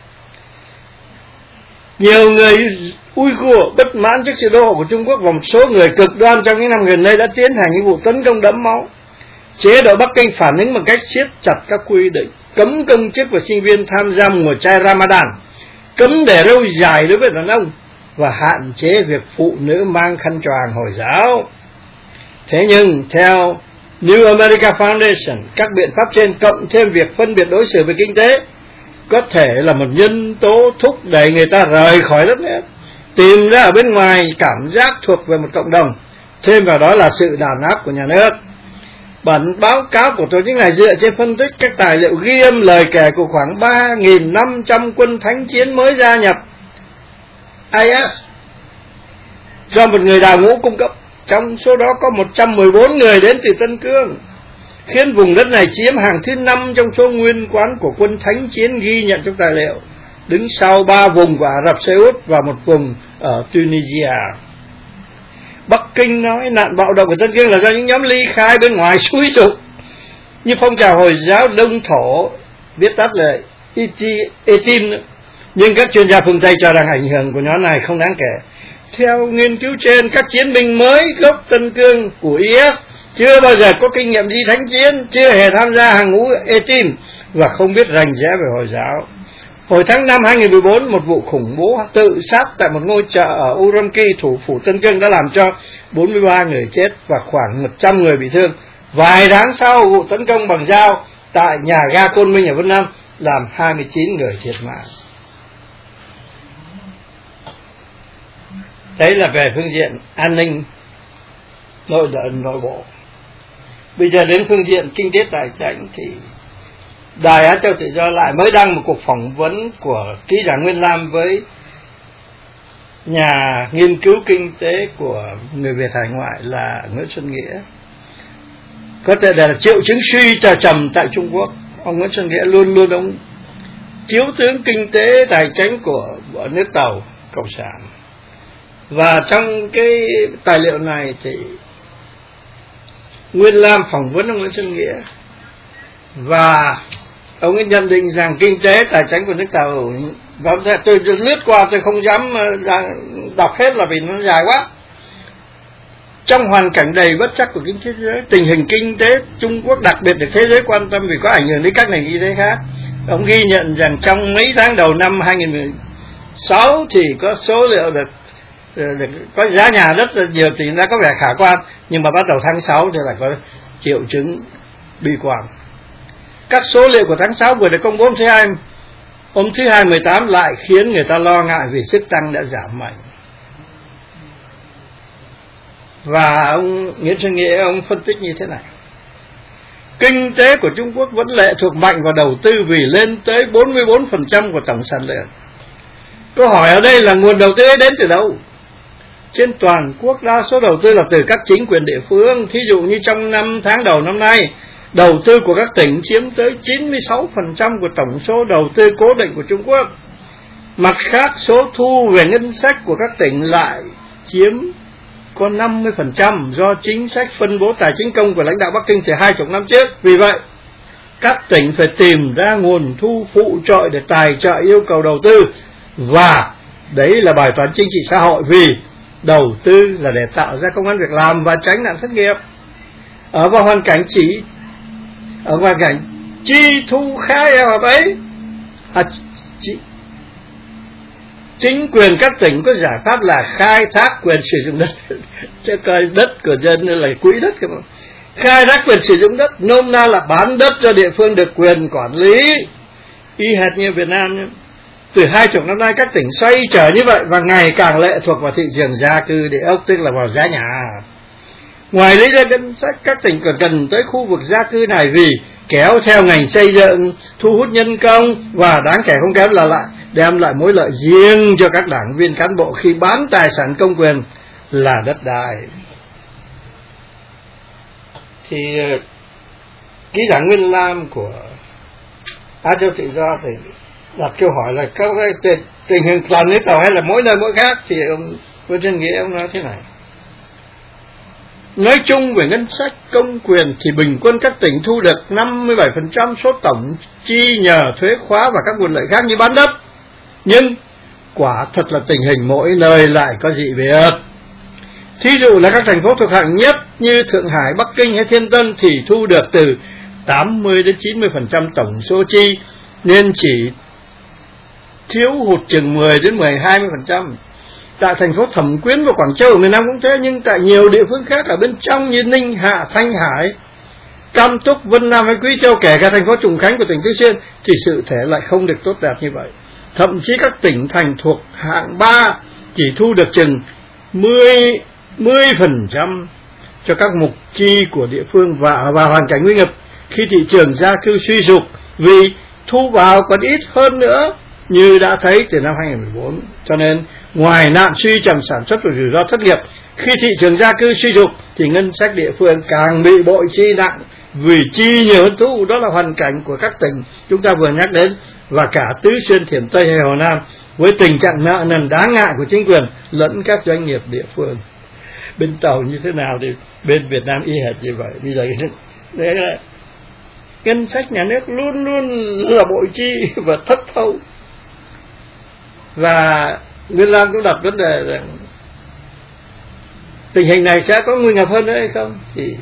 Nhiều người Uyghur bất mãn trước sự đô hộ của Trung Quốc và một số người cực đoan trong những năm gần đây đã tiến hành những vụ tấn công đẫm máu. Chế độ Bắc Kinh phản ứng bằng cách siết chặt các quy định, cấm công chức và sinh viên tham gia mùa chay Ramadan, cấm để râu dài đối với đàn ông, và hạn chế việc phụ nữ mang khăn choàng Hồi giáo. Thế nhưng theo New America Foundation, các biện pháp trên cộng thêm việc phân biệt đối xử về kinh tế có thể là một nhân tố thúc đẩy người ta rời khỏi đất nước, tìm ra ở bên ngoài cảm giác thuộc về một cộng đồng, thêm vào đó là sự đàn áp của nhà nước. Bản báo cáo của tổ chức này dựa trên phân tích các tài liệu ghi âm lời kể của khoảng ba nghìn năm trăm quân thánh chiến mới gia nhập i ét do một người đào ngũ cung cấp. Trong số đó có một trăm mười bốn người đến từ Tân Cương, khiến vùng đất này chiếm hàng thứ năm trong số nguyên quán của quân thánh chiến ghi nhận trong tài liệu, đứng sau ba vùng của Ả Rập Xê Út và một vùng ở Tunisia. Bắc Kinh nói nạn bạo động của Tân Cương là do những nhóm ly khai bên ngoài xúi giục, như phong trào Hồi giáo Đông Thổ, viết tắt là i tê i em, nhưng các chuyên gia phương Tây cho rằng ảnh hưởng của nhóm này không đáng kể. Theo nghiên cứu trên, các chiến binh mới gốc Tân Cương của i ét chưa bao giờ có kinh nghiệm đi thánh chiến, chưa hề tham gia hàng ngũ i tê i em và không biết rành rẽ về Hồi giáo. Hồi tháng năm hai nghìn mười bốn, một vụ khủng bố tự sát tại một ngôi chợ ở Urumqi, thủ phủ Tân Cương, đã làm cho bốn mươi ba người chết và khoảng một trăm người bị thương. Vài tháng sau, vụ tấn công bằng dao tại nhà ga Côn Minh ở Vân Nam làm hai mươi chín người thiệt mạng. Đấy là về phương diện an ninh nội nội bộ. Bây giờ đến phương diện kinh tế tài chính thì Đài Á Châu Tự Do lại mới đăng một cuộc phỏng vấn của ký giả Nguyên Lam với nhà nghiên cứu kinh tế của người Việt hải ngoại là Nguyễn Xuân Nghĩa. Có thể là triệu chứng suy trầm trầm tại Trung Quốc. Ông Nguyễn Xuân Nghĩa luôn luôn ông chiếu tướng kinh tế tài chính của nước Tàu Cộng sản. Và trong cái tài liệu này thì Nguyên Lam phỏng vấn ông Nguyễn Xuân Nghĩa và ông ấy nhận định rằng kinh tế tài chính của nước Tàu, và tôi lướt qua tôi không dám đọc hết là vì nó dài quá. Trong hoàn cảnh đầy bất chắc của kinh tế thế giới, tình hình kinh tế Trung Quốc đặc biệt được thế giới quan tâm vì có ảnh hưởng đến các nền kinh tế khác. Ông ghi nhận rằng trong mấy tháng đầu năm hai nghìn mười sáu thì có số liệu được, được có giá nhà rất là nhiều thì đã có vẻ khả quan, nhưng mà bắt đầu tháng sáu thì là có triệu chứng bi quan. Các số liệu của tháng sáu vừa được công bố hôm thứ hai, hôm thứ hai mười tám lại khiến người ta lo ngại vì sức tăng đã giảm mạnh. Và ông Nguyễn Xuân Nghĩa ông phân tích như thế này: kinh tế của Trung Quốc vẫn lệ thuộc mạnh vào đầu tư vì lên tới bốn mươi bốn phần trăm của tổng sản lượng. Câu hỏi ở đây là nguồn đầu tư ấy đến từ đâu? Trên toàn quốc đa số đầu tư là từ các chính quyền địa phương. Thí dụ như trong năm tháng đầu năm nay, đầu tư của các tỉnh chiếm tới chín mươi sáu phần trăm của tổng số đầu tư cố định của Trung Quốc. Mặt khác, số thu về ngân sách của các tỉnh lại chiếm có năm mươi phần trăm do chính sách phân bố tài chính công của lãnh đạo Bắc Kinh từ hai mươi năm trước. Vì vậy, các tỉnh phải tìm ra nguồn thu phụ trợ để tài trợ yêu cầu đầu tư, và đấy là bài toán chính trị xã hội, vì đầu tư là để tạo ra công ăn việc làm và tránh nạn thất nghiệp. Ở vào hoàn cảnh chỉ ở hoàn cảnh chi thu khá eo hẹp ấy, à, chi, chính quyền các tỉnh có giải pháp là khai thác quyền sử dụng đất, chứ coi đất của dân là quỹ đất cơ mà. Khai thác quyền sử dụng đất nôm na là bán đất cho địa phương được quyền quản lý, y hệt như Việt Nam nhé. Từ hai chục năm nay các tỉnh xoay trở như vậy và ngày càng lệ thuộc vào thị trường gia cư địa ốc, tức là vào giá nhà. Ngoài lấy ra ngân sách, các tỉnh còn cần tới khu vực gia cư này vì kéo theo ngành xây dựng, thu hút nhân công, và đáng kể không kém là lại đem lại mối lợi riêng cho các đảng viên cán bộ khi bán tài sản công quyền là đất đai. Thì ký giả Nguyên Lam của Á Châu Tự Do thì đặt câu hỏi là có cái tình hình toàn nước Tàu hay là mỗi nơi mỗi khác, thì ông Nguyễn Xuân Nghĩa ông nói thế này: nói chung về ngân sách công quyền thì bình quân các tỉnh thu được năm mươi bảy phần trăm số tổng chi nhờ thuế khóa và các nguồn lợi khác như bán đất. Nhưng quả thật là tình hình mỗi nơi lại có dị biệt. Thí dụ là các thành phố thuộc hạng nhất như Thượng Hải, Bắc Kinh hay Thiên Tân thì thu được từ tám mươi đến chín mươi phần trăm tổng số chi, nên chỉ thiếu hụt chừng mười đến mười hai phần trăm. Tại thành phố Thẩm Quyến và Quảng Châu ở miền Nam cũng thế, nhưng tại nhiều địa phương khác ở bên trong như Ninh Hạ, Thanh Hải, Cam Túc, Vân Nam hay Quý Châu, kể cả thành phố Trùng Khánh của tỉnh Tứ Xuyên, thì sự thể lại không được tốt đẹp như vậy. Thậm chí các tỉnh thành thuộc hạng ba chỉ thu được chừng mười phần trăm cho các mục chi của địa phương, và vào hoàn cảnh nguy ngập khi thị trường gia cư suy sụp vì thu vào còn ít hơn nữa như đã thấy từ năm hai nghìn mười bốn. Cho nên ngoài nạn suy trầm sản xuất và rủi ro thất nghiệp, khi thị trường gia cư suy sụp thì ngân sách địa phương càng bị bội chi nặng vì chi nhiều hơn thu. Đó là hoàn cảnh của các tỉnh chúng ta vừa nhắc đến, và cả Tứ Xuyên, Thiểm Tây hay Hồ Nam, với tình trạng nợ nần đáng ngại của chính quyền lẫn các doanh nghiệp địa phương. Bên Tàu như thế nào thì bên Việt Nam y hệt như vậy. Bây giờ đấy là ngân sách nhà nước luôn luôn là bội chi và thất thấu. Và Nguyên Lam cũng đặt vấn đề rằng tình hình này sẽ có nguy ngập hơn nữa hay không, thì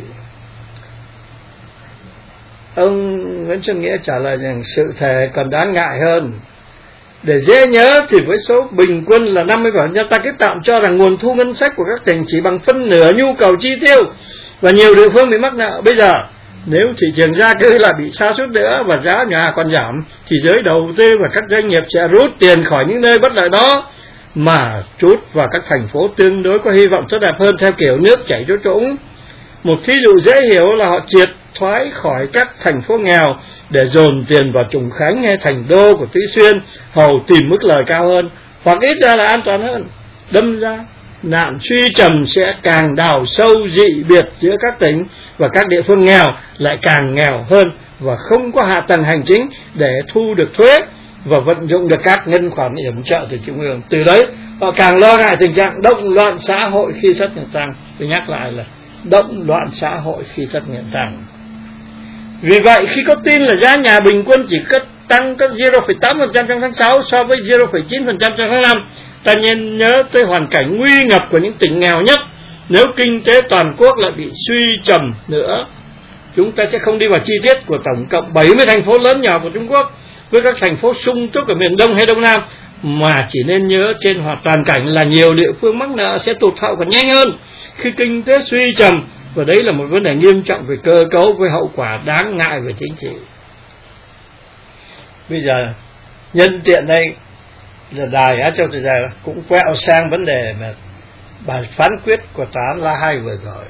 ông Nguyễn Xuân Nghĩa trả lời rằng sự thể còn đáng ngại hơn. Để dễ nhớ thì với số bình quân là năm mươi phần trăm, ta cứ tạm cho rằng nguồn thu ngân sách của các tỉnh chỉ bằng phân nửa nhu cầu chi tiêu, và nhiều địa phương bị mắc nợ. Bây giờ nếu thị trường gia cư là bị sa sút nữa và giá nhà còn giảm, thì giới đầu tư và các doanh nghiệp sẽ rút tiền khỏi những nơi bất lợi đó mà trút vào các thành phố tương đối có hy vọng tốt đẹp hơn theo kiểu nước chảy chỗ trũng. Một thí dụ dễ hiểu là họ triệt thoái khỏi các thành phố nghèo để dồn tiền vào Trùng Khánh hay Thành Đô của Tuy Xuyên, hầu tìm mức lời cao hơn, hoặc ít ra là an toàn hơn. Đâm ra nạn suy trầm sẽ càng đào sâu dị biệt giữa các tỉnh, và các địa phương nghèo lại càng nghèo hơn và không có hạ tầng hành chính để thu được thuế và vận dụng được các ngân khoản yểm trợ từ trung ương. Từ đấy họ càng lo ngại tình trạng động loạn xã hội khi thất nghiệp tăng. Tôi nhắc lại là động loạn xã hội khi thất nghiệp tăng. Vì vậy khi có tin là giá nhà bình quân chỉ cất tăng có không phẩy tám phần trăm trong tháng sáu so với không phẩy chín phần trăm trong tháng năm, ta nên nhớ tới hoàn cảnh nguy ngập của những tỉnh nghèo nhất. Nếu kinh tế toàn quốc lại bị suy trầm nữa, chúng ta sẽ không đi vào chi tiết của tổng cộng bảy mươi thành phố lớn nhỏ của Trung Quốc với các thành phố sung túc ở miền Đông hay Đông Nam, mà chỉ nên nhớ trên hoàn toàn cảnh là nhiều địa phương mắc nợ sẽ tụt hậu còn nhanh hơn khi kinh tế suy trầm, và đấy là một vấn đề nghiêm trọng về cơ cấu với hậu quả đáng ngại về chính trị. Bây giờ nhân tiện đây là Đài Á Châu Tự Do cũng quẹo sang vấn đề mà bài phán quyết của tòa án La Hay vừa rồi,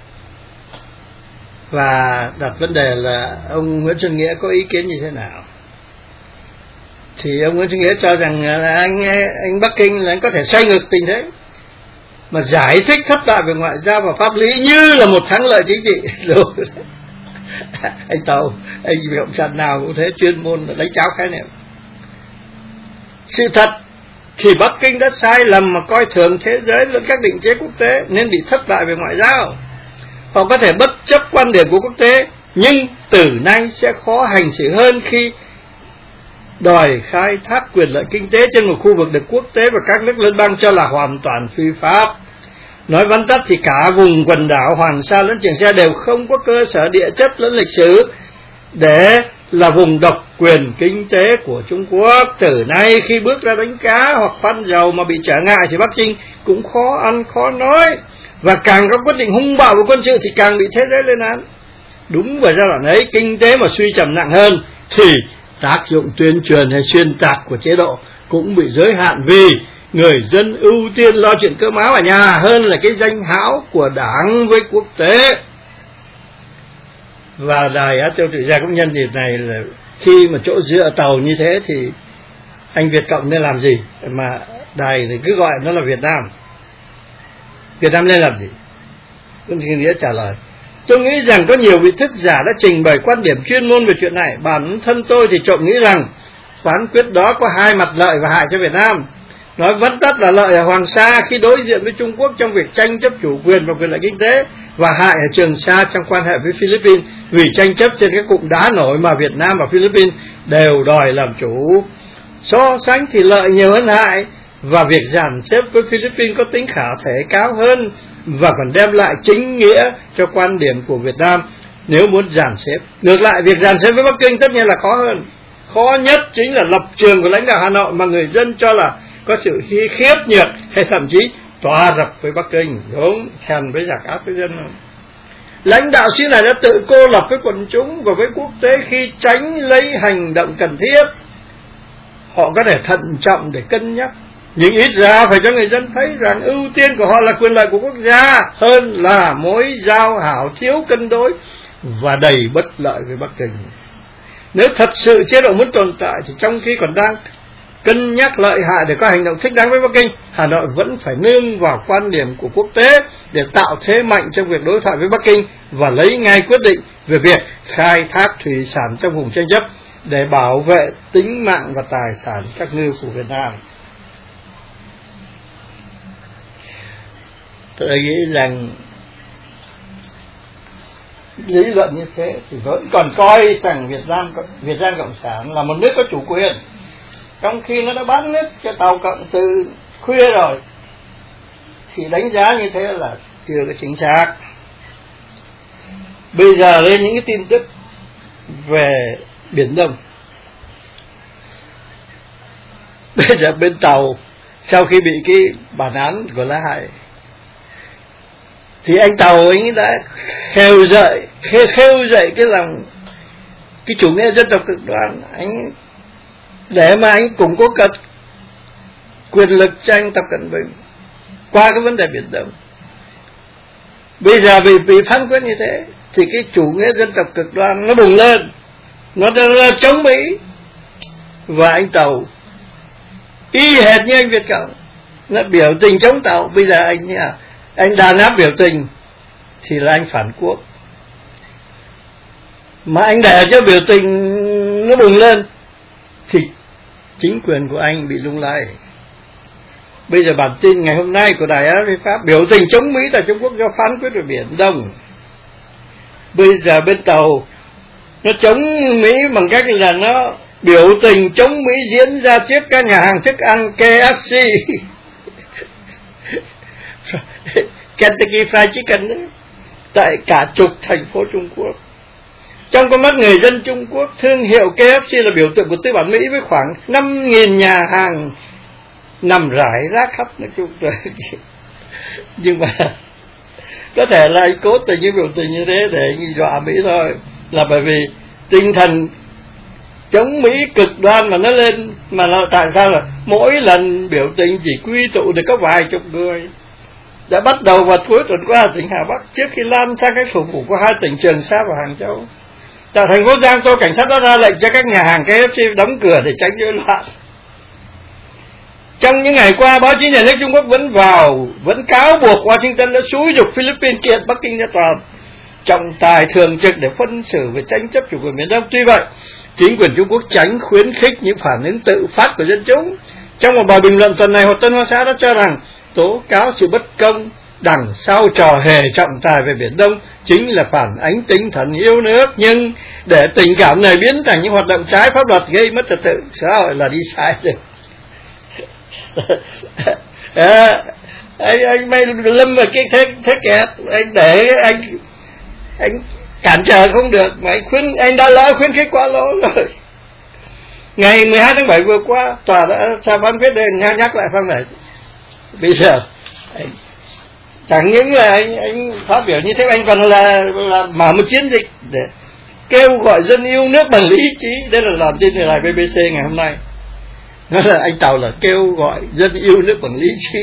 và đặt vấn đề là ông Nguyễn Xuân Nghĩa có ý kiến như thế nào. Thì ông Nguyễn Xuân Nghĩa cho rằng là anh anh Bắc Kinh là anh có thể xoay ngược tình thế mà giải thích thất bại về ngoại giao và pháp lý như là một thắng lợi chính trị. Anh Tàu, anh cộng sản nào cũng thế, chuyên môn đánh cháo khái niệm. Sự thật thì Bắc Kinh đã sai lầm mà coi thường thế giới lẫn các định chế quốc tế nên bị thất bại về ngoại giao. Họ có thể bất chấp quan điểm của quốc tế, nhưng từ nay sẽ khó hành xử hơn khi đòi khai thác quyền lợi kinh tế trên một khu vực được quốc tế và các nước liên bang cho là hoàn toàn phi pháp. Nói vắn tắt thì cả vùng quần đảo Hoàng Sa lẫn Trường Sa đều không có cơ sở địa chất lẫn lịch sử để là vùng độc quyền kinh tế của Trung Quốc. Từ nay khi bước ra đánh cá hoặc khoan dầu mà bị trở ngại thì Bắc Kinh cũng khó ăn khó nói, và càng có quyết định hung bạo của quân sự thì càng bị thế giới lên án. Đúng vào giai đoạn ấy, kinh tế mà suy trầm nặng hơn thì tác dụng tuyên truyền hay xuyên tạc của chế độ cũng bị giới hạn, vì người dân ưu tiên lo chuyện cơm áo ở nhà hơn là cái danh hão của đảng với quốc tế. Và Đài Á Châu Tự Do cũng nhân dịp này là khi mà chỗ dựa tàu như thế thì anh Việt Cộng nên làm gì, mà đài thì cứ gọi nó là Việt Nam. Việt Nam nên làm gì? Ông Nghĩa trả lời: tôi nghĩ rằng có nhiều vị thức giả đã trình bày quan điểm chuyên môn về chuyện này. Bản thân tôi thì trộm nghĩ rằng phán quyết đó có hai mặt lợi và hại cho Việt Nam. Nói vắn tắt là lợi ở Hoàng Sa khi đối diện với Trung Quốc trong việc tranh chấp chủ quyền và quyền lợi kinh tế, và hại ở Trường Sa trong quan hệ với Philippines vì tranh chấp trên các cụm đá nổi mà Việt Nam và Philippines đều đòi làm chủ. So sánh thì lợi nhiều hơn hại, và việc dàn xếp với Philippines có tính khả thể cao hơn và còn đem lại chính nghĩa cho quan điểm của Việt Nam nếu muốn dàn xếp. Ngược lại, việc dàn xếp với Bắc Kinh tất nhiên là khó hơn. Khó nhất chính là lập trường của lãnh đạo Hà Nội mà người dân cho là có sự khiếp nhược hay thậm chí tòa dập với Bắc Kinh. Đúng, hèn với giặc áp với dân không? Lãnh đạo xứ này đã tự cô lập với quần chúng và với quốc tế khi tránh lấy hành động cần thiết. Họ có thể thận trọng để cân nhắc, nhưng ít ra phải cho người dân thấy rằng ưu tiên của họ là quyền lợi của quốc gia hơn là mối giao hảo thiếu cân đối và đầy bất lợi với Bắc Kinh. Nếu thật sự chế độ muốn tồn tại thì trong khi còn đang cân nhắc lợi hại để có hành động thích đáng với Bắc Kinh, Hà Nội vẫn phải nương vào quan điểm của quốc tế để tạo thế mạnh trong việc đối thoại với Bắc Kinh và lấy ngay quyết định về việc khai thác thủy sản trong vùng tranh chấp để bảo vệ tính mạng và tài sản các ngư phủ Việt Nam. Tôi nghĩ rằng lý luận như thế thì vẫn còn coi rằng Việt Nam Việt Nam Cộng sản là một nước có chủ quyền, trong khi nó đã bán nước cho Tàu Cộng từ khuya rồi, thì đánh giá như thế là chưa có chính xác. Bây giờ lên những cái tin tức về Biển Đông. Bây giờ bên Tàu sau khi bị cái bản án của La Hay thì anh Tàu anh đã khêu dậy khêu, khêu dậy cái lòng cái chủ nghĩa dân tộc cực đoan, anh để mà anh củng cố cật quyền lực cho anh Tập Cận Bình qua cái vấn đề Biển Đông. Bây giờ bị bị phán quyết như thế thì cái chủ nghĩa dân tộc cực đoan nó bùng lên, nó chống Mỹ. Và anh Tàu y hệt như anh Việt Cộng, nó biểu tình chống Tàu. Bây giờ anh anh đàn áp biểu tình thì là anh phản quốc, mà anh để cho biểu tình nó bùng lên thì chính quyền của anh bị lung lay. Bây giờ bản tin ngày hôm nay của Đài Á Châu Pháp, biểu tình chống Mỹ tại Trung Quốc do phán quyết về Biển Đông. Bây giờ bên Tàu nó chống Mỹ bằng cách là nó biểu tình chống Mỹ diễn ra trước các nhà hàng thức ăn K F C Kentucky Fried Chicken đấy, tại cả chục thành phố Trung Quốc. Trong con mắt người dân Trung Quốc, thương hiệu K F C là biểu tượng của tư bản Mỹ với khoảng năm nghìn nhà hàng nằm rải rác khắp nước Trung Quốc. Nhưng mà có thể là anh cố tình như biểu tình như thế để anh dọa Mỹ thôi, là bởi vì tinh thần chống Mỹ cực đoan mà nó lên. Mà nó, tại sao là mỗi lần biểu tình chỉ quy tụ được có vài chục người, đã bắt đầu vào cuối tuần qua ở tỉnh Hà Bắc, trước khi lan sang các thủ phủ của hai tỉnh Trường Sa và Hàng Châu. Tại thành phố Giang Tô, cảnh sát đã ra lệnh cho các nhà hàng K F C đóng cửa để tránh rối loạn. Trong những ngày qua, báo chí nhà nước Trung Quốc vẫn vào vẫn cáo buộc Washington đã xúi giục Philippines kiện Bắc Kinh ra tòa trọng tài thường trực để phân xử về tranh chấp chủ quyền Biển Đông. Tuy vậy, chính quyền Trung Quốc tránh khuyến khích những phản ứng tự phát của dân chúng. Trong một bài bình luận tuần này, Hồ Tân Hoa Xã đã cho rằng tố cáo sự bất công đằng sau trò hề trọng tài về Biển Đông chính là phản ánh tinh thần yêu nước, nhưng để tình cảm này biến thành những hoạt động trái pháp luật gây mất trật tự xã hội là đi sai rồi. à, anh anh may lâm vào cái thế thế kẹt, anh để anh anh cản trở không được, mà anh khuyến anh đã lỡ khuyến khích quá lố rồi. Ngày mười hai tháng bảy vừa qua, tòa đã ra phán quyết để nhắc nhắc lại phong này. Bây giờ anh, chẳng những là anh anh phát biểu như thế, anh còn là là mở một chiến dịch để kêu gọi dân yêu nước bằng lý trí. Đây là bản tin từ đài B B C ngày hôm nay. Nó là anh Tàu là kêu gọi dân yêu nước bằng lý trí.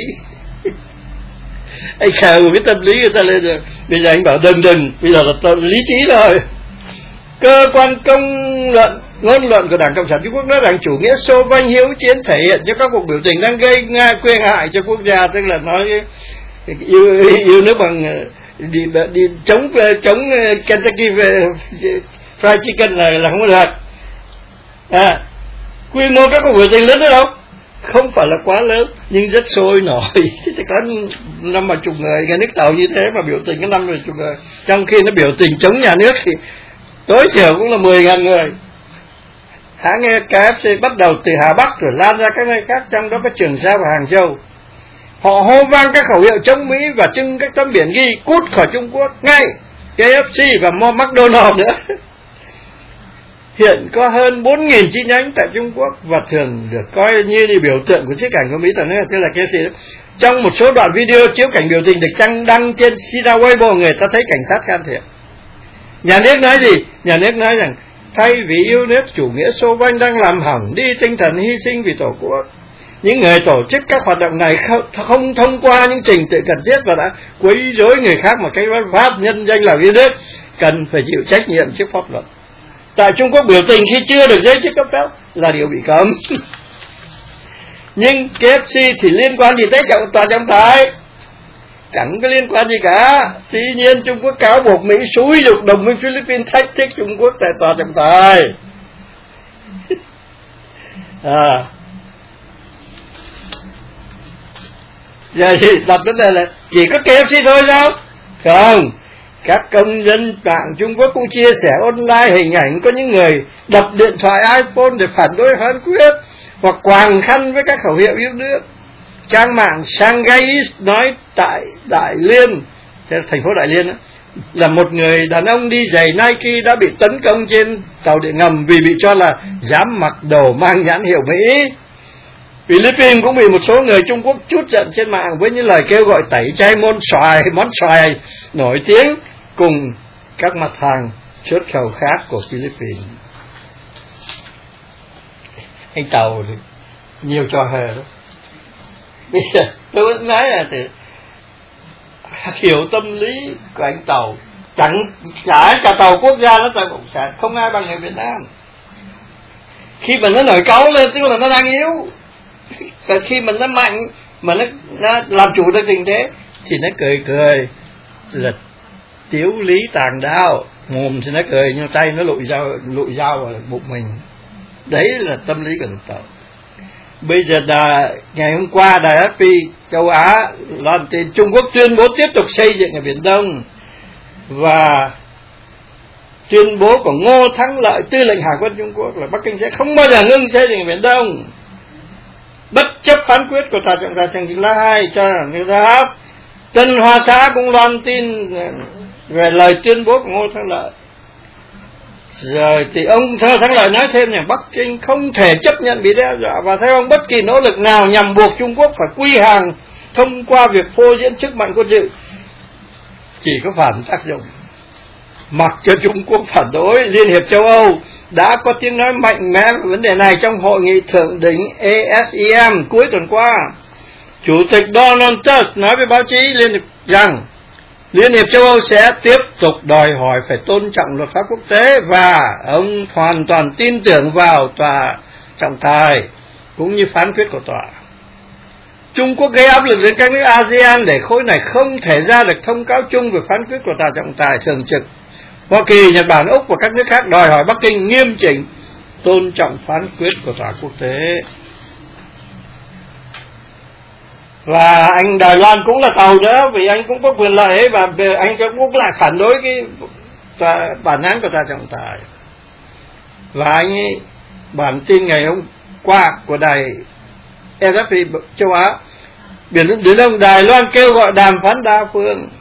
Anh khờ với tâm lý người ta lên rồi. Bây giờ anh bảo đừng đừng, bây giờ là tâm lý trí rồi. Cơ quan công luận ngôn luận của Đảng Cộng sản Trung Quốc nói rằng chủ nghĩa xô vanh hiếu chiến thể hiện cho các cuộc biểu tình đang gây nguy hại cho quốc gia, tức là nói yêu, yêu nước bằng đi, đi chống chống Kentucky Fried Chicken là là không có được. À, quy mô các cuộc biểu tình lớn tới đâu? Không phải là quá lớn, nhưng rất sôi nổi. Chỉ có năm ba chục người, nhà nước Tàu như thế mà biểu tình có năm ba chục người. Trong khi nó biểu tình chống nhà nước thì tối thiểu cũng là mười ngàn người. Hãng K F C bắt đầu từ Hà Bắc rồi lan ra các nơi khác, trong đó có Trường Sa và Hàng Châu. Họ hô vang các khẩu hiệu chống Mỹ và trưng các tấm biển ghi cút khỏi Trung Quốc ngay, K F C và McDonald's nữa. Hiện có hơn bốn nghìn chi nhánh tại Trung Quốc và thường được coi như là biểu tượng của chiếc cảnh của Mỹ, tức là K F C. Trong một số đoạn video chiếu cảnh biểu tình được đăng đăng trên Sina Weibo, người ta thấy cảnh sát can thiệp. Nhà nước nói gì? Nhà nước nói rằng thay vì yêu nước, chủ nghĩa xô vanh đang làm hỏng đi tinh thần hy sinh vì Tổ quốc. Những người tổ chức các hoạt động này không thông qua những trình tự cần thiết và đã quấy rối người khác một cách bất pháp, nhân danh là yêu nước, cần phải chịu trách nhiệm trước pháp luật. Tại Trung Quốc, biểu tình khi chưa được giới chức cấp phép là điều bị cấm. Nhưng K F C thì liên quan gì tới trọng tòa trọng tài? Chẳng có liên quan gì cả. Tuy nhiên Trung Quốc cáo buộc Mỹ xúi giục đồng minh Philippines thách thức Trung Quốc tại tòa trọng tài. À, giờ thì đặt vấn đề là chỉ có K F C thôi sao? Không, các công dân mạng Trung Quốc cũng chia sẻ online hình ảnh có những người đập điện thoại iPhone để phản đối phán quyết, hoặc quàng khăn với các khẩu hiệu yêu nước. Trang mạng Shanghai nói tại Đại Liên, thành phố Đại Liên đó, là một người đàn ông đi giày Nike đã bị tấn công trên tàu điện ngầm vì bị cho là dám mặc đồ mang nhãn hiệu Mỹ. Philippines cũng bị một số người Trung Quốc trút giận trên mạng với những lời kêu gọi tẩy chay món xoài, món xoài nổi tiếng cùng các mặt hàng xuất khẩu khác của Philippines. Anh Tàu thì nhiều trò hề đó. Bây giờ tôi vẫn nói là từ hiểu tâm lý của anh Tàu. Chẳng cả cả Tàu quốc gia nó tại cộng sản, không ai bằng người Việt Nam. Khi mà nó nổi cáu lên tức là nó đang yếu, còn khi mà nó mạnh mà nó, nó làm chủ được tình thế thì nó cười cười là tiếu lý tàng đao, mồm thì nó cười nhưng tay nó lụi dao lụi dao vào bụng mình. Đấy là tâm lý của dân tộc. Bây giờ là ngày hôm qua đài ép pê châu Á loan tin Trung Quốc tuyên bố tiếp tục xây dựng ở Biển Đông, và tuyên bố của Ngô Thắng Lợi, tư lệnh Hải quân Trung Quốc, là Bắc Kinh sẽ không bao giờ ngưng xây dựng ở Biển Đông, bất chấp phán quyết của Tòa trọng tài Thường trực La Hai cho người ta. Tân Hoa Xã cũng loan tin về lời tuyên bố của Ngô Thắng Lợi. Rồi thì ông Thơ Thắng Lợi nói thêm rằng Bắc Kinh không thể chấp nhận bị đe dọa, và theo ông bất kỳ nỗ lực nào nhằm buộc Trung Quốc phải quy hàng thông qua việc phô diễn sức mạnh quân sự chỉ có phản tác dụng. Mặc cho Trung Quốc phản đối, Liên hiệp châu Âu đã có tiếng nói mạnh mẽ về vấn đề này trong hội nghị thượng đỉnh a sê em cuối tuần qua. Chủ tịch Donald Tusk nói với báo chí Liên hiệp rằng Liên hiệp châu Âu sẽ tiếp tục đòi hỏi phải tôn trọng luật pháp quốc tế, và ông hoàn toàn tin tưởng vào tòa trọng tài cũng như phán quyết của tòa. Trung Quốc gây áp lực đến các nước a sê an để khối này không thể ra được thông cáo chung về phán quyết của tòa trọng tài thường trực. Hoa Kỳ, Nhật Bản, Úc và các nước khác đòi hỏi Bắc Kinh nghiêm chỉnh tôn trọng phán quyết của tòa quốc tế. Và anh Đài Loan cũng là Tàu nữa, vì anh cũng có quyền lợi ấy, và anh cũng lại phản đối cái tòa, bản án của tòa trọng tài. Và anh ấy, bản tin ngày hôm qua của đài e ép pê châu Á, Biển Biển Đông, Đài Loan kêu gọi đàm phán đa phương.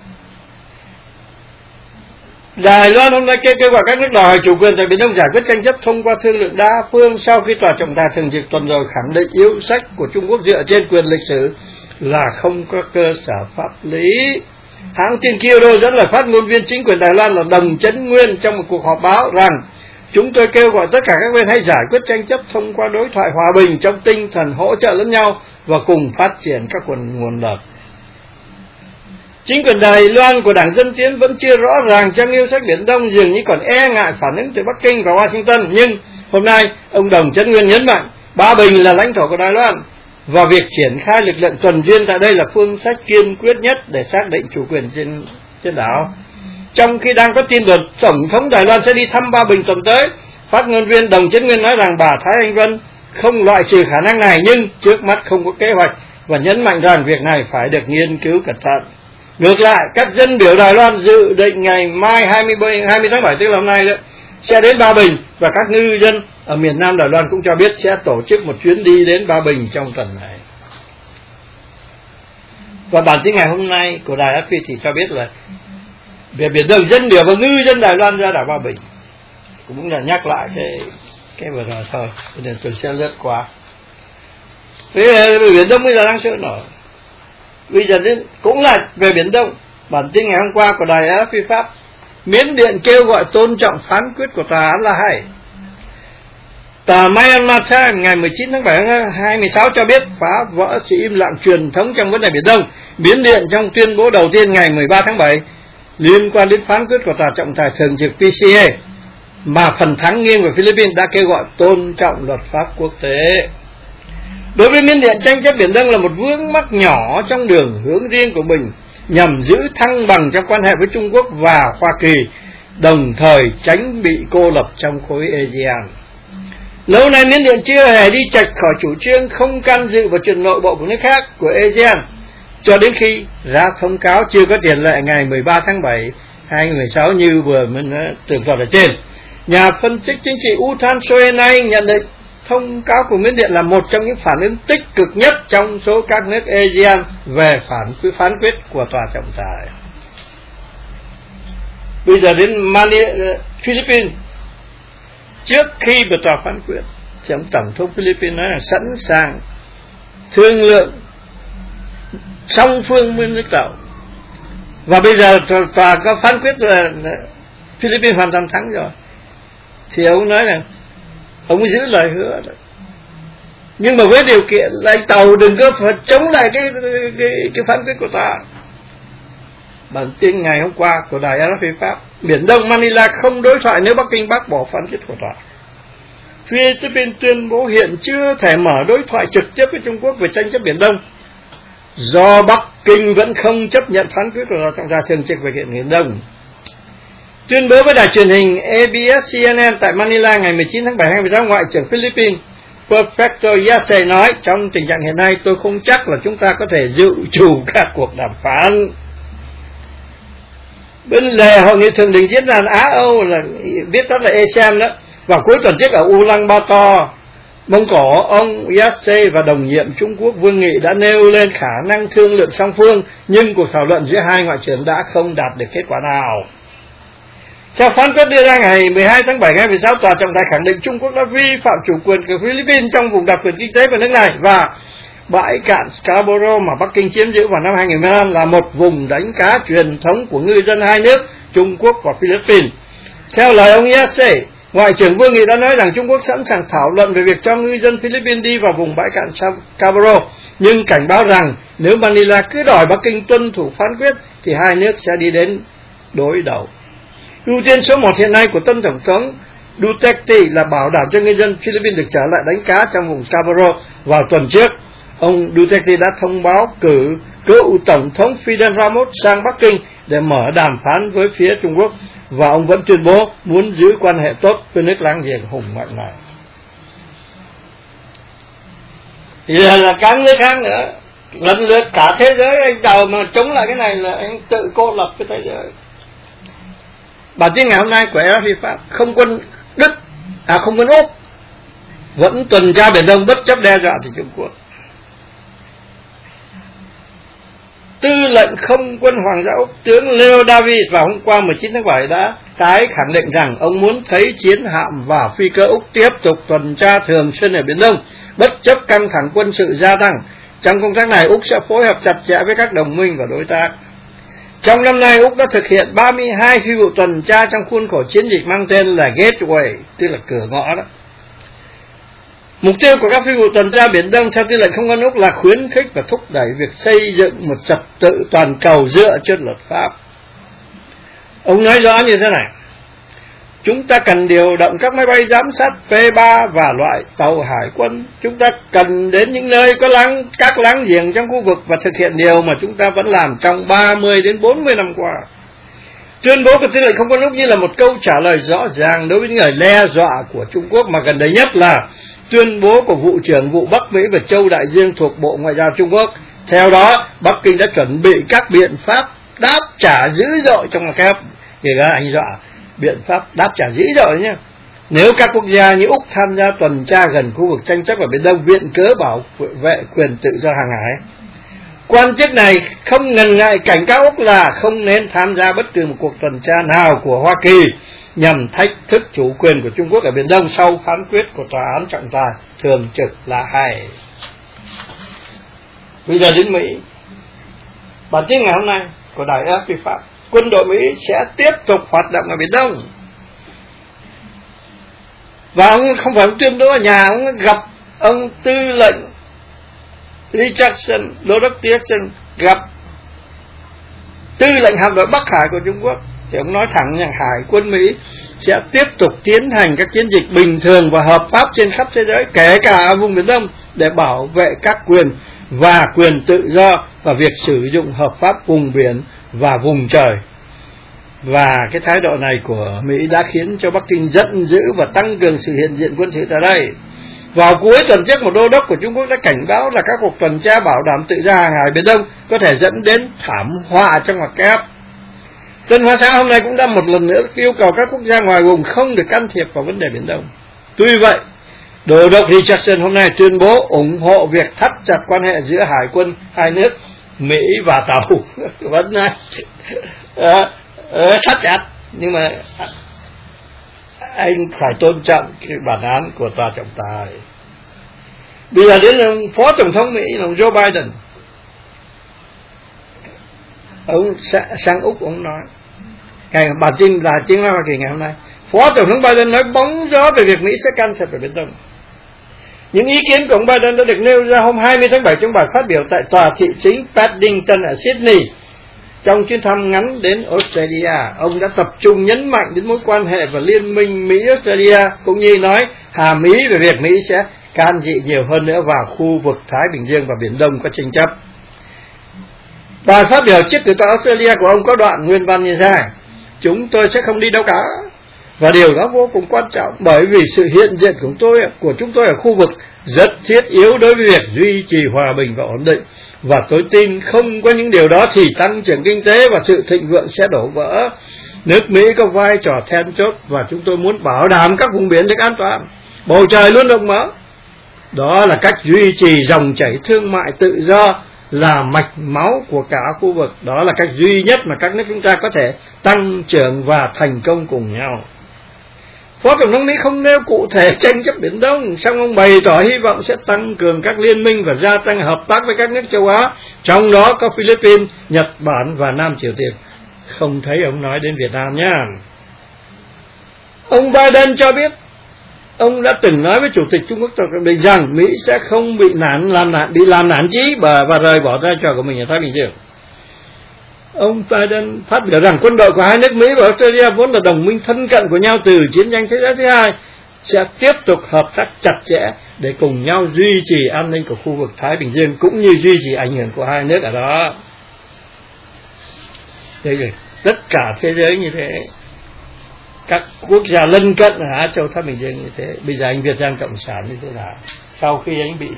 Đài Loan hôm nay kêu, kêu gọi các nước đòi hỏi chủ quyền tại Biển Đông giải quyết tranh chấp thông qua thương lượng đa phương, sau khi tòa trọng tài thường trực tuần rồi khẳng định yêu sách của Trung Quốc dựa trên quyền lịch sử là không có cơ sở pháp lý. Hãng tin Kyodo dẫn lời phát ngôn viên chính quyền Đài Loan là Đồng Chấn Nguyên trong một cuộc họp báo rằng chúng tôi kêu gọi tất cả các bên hãy giải quyết tranh chấp thông qua đối thoại hòa bình trong tinh thần hỗ trợ lẫn nhau và cùng phát triển các nguồn nguồn lực. Chính quyền Đài Loan của Đảng Dân Tiến vẫn chưa rõ ràng trong yêu sách Biển Đông, dường như còn e ngại phản ứng từ Bắc Kinh và Washington. Nhưng hôm nay, ông Đồng Chấn Nguyên nhấn mạnh Ba Bình là lãnh thổ của Đài Loan, và việc triển khai lực lượng tuần duyên tại đây là phương sách kiên quyết nhất để xác định chủ quyền trên, trên đảo. Trong khi đang có tin đồn Tổng thống Đài Loan sẽ đi thăm Ba Bình tuần tới, phát ngôn viên Đồng Chấn Nguyên nói rằng bà Thái Anh Vân không loại trừ khả năng này, nhưng trước mắt không có kế hoạch, và nhấn mạnh rằng việc này phải được nghiên cứu cẩn thận. Ngược lại, các dân biểu Đài Loan dự định ngày mai hai mươi tháng bảy, tức là hôm nay đó, sẽ đến Ba Bình, và các ngư dân ở miền Nam Đài Loan cũng cho biết sẽ tổ chức một chuyến đi đến Ba Bình trong tuần này. Và bản tin ngày hôm nay của đài ép pê thì cho biết là về Biển Đông, dân biểu và ngư dân Đài Loan ra đảo Ba Bình. Cũng là nhắc lại cái cái vừa rồi thôi, nên tôi sẽ lướt qua. Vì Biển Đông bây giờ đang sôi nổi. Bây giờ đến cũng là về Biển Đông. Bản tin ngày hôm qua của đài ép pê Pháp, Miến Điện kêu gọi tôn trọng phán quyết của tòa án La Hai. Tờ Myanmar Times ngày mười chín tháng bảy năm hai nghìn không trăm mười sáu cho biết phá vỡ sự im lặng truyền thống trong vấn đề Biển Đông. Miến Điện trong tuyên bố đầu tiên ngày mười ba tháng bảy liên quan đến phán quyết của tòa trọng tài thường trực pê xê a mà phần thắng nghiêng về Philippines đã kêu gọi tôn trọng luật pháp quốc tế. Đối với Miến Điện, tranh chấp Biển Đông là một vướng mắc nhỏ trong đường hướng riêng của mình nhằm giữ thăng bằng trong quan hệ với Trung Quốc và Hoa Kỳ, đồng thời tránh bị cô lập trong khối a sê an. Lâu nay Miến Điện chưa hề đi chệch khỏi chủ trương không can dự vào chuyện nội bộ của nước khác của a sê an, cho đến khi ra thông cáo chưa có tiền lệ ngày mười ba tháng bảy hai nghìn không trăm mười sáu như vừa mình tường thuật ở trên. Nhà phân tích chính trị Uthan Soenai nhận định thông cáo của Miến Điện là một trong những phản ứng tích cực nhất trong số các nước a sê an về phản phán quyết của tòa trọng tài. Bây giờ đến Mali, Philippines. Trước khi bị tòa phán quyết, thì ông Tổng thống Philippines nói là sẵn sàng thương lượng song phương với nước Tàu. Và bây giờ tòa, tòa có phán quyết là Philippines hoàn toàn thắng rồi, thì ông nói là ông giữ lời hứa đó. Nhưng mà với điều kiện là Tàu đừng có phải chống lại cái, cái, cái phán quyết của tòa. Bản tin ngày hôm qua của đài rờ ép phi Pháp: Biển Đông Manila không đối thoại nếu Bắc Kinh bác bỏ phán quyết của tòa. Philippines tuyên bố hiện chưa thể mở đối thoại trực tiếp với Trung Quốc về tranh chấp Biển Đông do Bắc Kinh vẫn không chấp nhận phán quyết của tòa trọng tài thường trực về kiện Biển Đông. Tuyên bố với đài truyền hình a bê ét xê en en tại Manila ngày mười chín tháng bảy hai nghìn không trăm mười sáu, Ngoại trưởng Philippines Perfecto Yase nói: trong tình trạng hiện nay tôi không chắc là chúng ta có thể dự trù các cuộc đàm phán. Bên lề hội nghị thượng đỉnh diễn đàn Á Âu, là viết tắt là a sê an đó, vào cuối tuần trước ở Ulaanbaatar, Mông Cổ, ông Yase và đồng nhiệm Trung Quốc Vương Nghị đã nêu lên khả năng thương lượng song phương, nhưng cuộc thảo luận giữa hai ngoại trưởng đã không đạt được kết quả nào. Theo phán quyết đưa ra ngày mười hai tháng bảy hai nghìn không trăm mười sáu, tòa trọng tài khẳng định Trung Quốc đã vi phạm chủ quyền của Philippines trong vùng đặc quyền kinh tế của nước này, và bãi cạn Scarborough mà Bắc Kinh chiếm giữ vào năm hai nghìn không trăm mười lăm là một vùng đánh cá truyền thống của ngư dân hai nước Trung Quốc và Philippines. Theo lời ông Yase, Ngoại trưởng Vương Nghị đã nói rằng Trung Quốc sẵn sàng thảo luận về việc cho ngư dân Philippines đi vào vùng bãi cạn Scarborough, nhưng cảnh báo rằng nếu Manila cứ đòi Bắc Kinh tuân thủ phán quyết thì hai nước sẽ đi đến đối đầu. Ưu tiên số một hiện nay của tân tổng thống Duterte là bảo đảm cho ngư dân Philippines được trở lại đánh cá trong vùng Scarborough. Vào tuần trước, ông Duterte đã thông báo cử cựu tổng thống Fidel Ramos sang Bắc Kinh để mở đàm phán với phía Trung Quốc, và ông vẫn tuyên bố muốn giữ quan hệ tốt với nước láng giềng hùng mạnh này. Thì là, là các nước khác nữa, lần lượt cả thế giới anh đầu mà chống lại cái này là anh tự cô lập cái thế giới. Bản tin ngày hôm nay của rờ ép phi Pháp: không quân Đức, à không quân Úc vẫn tuần tra Biển Đông bất chấp đe dọa từ Trung Quốc. Tư lệnh không quân Hoàng gia Úc tướng Leo Davis vào hôm qua mười chín tháng bảy đã tái khẳng định rằng ông muốn thấy chiến hạm và phi cơ Úc tiếp tục tuần tra thường xuyên ở Biển Đông bất chấp căng thẳng quân sự gia tăng. Trong công tác này, Úc sẽ phối hợp chặt chẽ với các đồng minh và đối tác. Trong năm nay, Úc đã thực hiện ba mươi hai phi vụ tuần tra trong khuôn khổ chiến dịch mang tên là Gateway, tức là cửa ngõ đó. Mục tiêu của các phi vụ tuần tra Biển Đông theo tư lệnh không quân Úc là khuyến khích và thúc đẩy việc xây dựng một trật tự toàn cầu dựa trên luật pháp. Ông nói rõ như thế này: chúng ta cần điều động các máy bay giám sát P ba và loại tàu hải quân. Chúng ta cần đến những nơi có láng, các láng giềng trong khu vực và thực hiện điều mà chúng ta vẫn làm trong ba mươi đến bốn mươi năm qua. Tuyên bố của tư lệnh không quân Úc như là một câu trả lời rõ ràng đối với những lời đe dọa của Trung Quốc, mà gần đây nhất là tuyên bố của vụ trưởng vụ Bắc Mỹ và Châu Đại Dương thuộc Bộ Ngoại giao Trung Quốc. Theo đó, Bắc Kinh đã chuẩn bị các biện pháp đáp trả dữ dội trong các thì các anh dọa biện pháp đáp trả dữ dội nhé. Nếu các quốc gia như Úc tham gia tuần tra gần khu vực tranh chấp ở Biển Đông viện cớ bảo vệ quyền tự do hàng hải. Quan chức này không ngần ngại cảnh cáo Úc là không nên tham gia bất cứ một cuộc tuần tra nào của Hoa Kỳ nhằm thách thức chủ quyền của Trung Quốc ở Biển Đông sau phán quyết của tòa án trọng tài thường trực là hay. Bây giờ đến Mỹ. Bản tin ngày hôm nay của đài rờ ép phi Pháp: quân đội Mỹ sẽ tiếp tục hoạt động ở Biển Đông. Và ông không phải tuyên bố ở nhà, ông gặp ông tư lệnh Richardson, đô đốc Richardson gặp tư lệnh hạm đội Bắc Hải của Trung Quốc, thì ông nói thẳng rằng Hải quân Mỹ sẽ tiếp tục tiến hành các chiến dịch bình thường và hợp pháp trên khắp thế giới, kể cả vùng Biển Đông, để bảo vệ các quyền và quyền tự do và việc sử dụng hợp pháp vùng biển và vùng trời. Và cái thái độ này của Mỹ đã khiến cho Bắc Kinh giận dữ và tăng cường sự hiện diện quân sự tại đây. Vào cuối tuần trước, một đô đốc của Trung Quốc đã cảnh báo là các cuộc tuần tra bảo đảm tự do hàng hải Biển Đông có thể dẫn đến thảm họa trong ngoặc kép. Tân Hoa Xã hôm nay cũng đã một lần nữa yêu cầu các quốc gia ngoài vùng không được can thiệp vào vấn đề Biển Đông. Tuy vậy, đô đốc Richardson hôm nay tuyên bố ủng hộ việc thắt chặt quan hệ giữa hải quân hai nước Mỹ và Tàu. Vẫn uh, uh, thắt chặt, nhưng mà anh phải tôn trọng cái bản án của tòa trọng tài. Bây giờ đến ông phó tổng thống Mỹ là ông Joe Biden. Ông sang Úc, ông nói ngày bản tin là tiếng nói Hoa Kỳ ngày hôm nay, phó tổng thống Biden nói bóng gió về việc Mỹ sẽ can thiệp vào Biển Đông. Những ý kiến của ông Biden đã được nêu ra hôm hai mươi tháng bảy trong bài phát biểu tại tòa thị chính Paddington ở Sydney. Trong chuyến thăm ngắn đến Australia, ông đã tập trung nhấn mạnh đến mối quan hệ và liên minh Mỹ-Australia, cũng như nói hàm ý về việc Mỹ sẽ can dự nhiều hơn nữa vào khu vực Thái Bình Dương và Biển Đông có tranh chấp. Bài phát biểu trước cử tri Australia của ông có đoạn nguyên văn như thế này: chúng tôi sẽ không đi đâu cả, và điều đó vô cùng quan trọng, bởi vì sự hiện diện của tôi của chúng tôi ở khu vực rất thiết yếu đối với việc duy trì hòa bình và ổn định, và tôi tin không có những điều đó thì tăng trưởng kinh tế và sự thịnh vượng sẽ đổ vỡ. Nước Mỹ có vai trò then chốt và chúng tôi muốn bảo đảm các vùng biển được an toàn, bầu trời luôn rộng mở. Đó là cách duy trì dòng chảy thương mại tự do, là mạch máu của cả khu vực. Đó là cách duy nhất mà các nước chúng ta có thể tăng trưởng và thành công cùng nhau. Phó Tổng thống Mỹ không nêu cụ thể tranh chấp Biển Đông, song ông bày tỏ hy vọng sẽ tăng cường các liên minh và gia tăng hợp tác với các nước châu Á, trong đó có Philippines, Nhật Bản và Nam Triều Tiên. Không thấy ông nói đến Việt Nam nhá. Ông Biden cho biết ông đã từng nói với Chủ tịch Trung Quốc Tập Cận Bình rằng Mỹ sẽ không bị nản làm nản bị làm nản chí và, và rời bỏ vai trò của mình ở Thái Bình Dương. Ông Biden phát biểu rằng quân đội của hai nước Mỹ và Australia vốn là đồng minh thân cận của nhau từ chiến tranh thế giới thứ hai, sẽ tiếp tục hợp tác chặt chẽ để cùng nhau duy trì an ninh của khu vực Thái Bình Dương, cũng như duy trì ảnh hưởng của hai nước ở đó. Đây rồi, tất cả thế giới như thế, các quốc gia lân cận ở Á Châu Thái Bình Dương như thế. Bây giờ anh Việt Nam Cộng sản như thế nào? Sau khi anh bị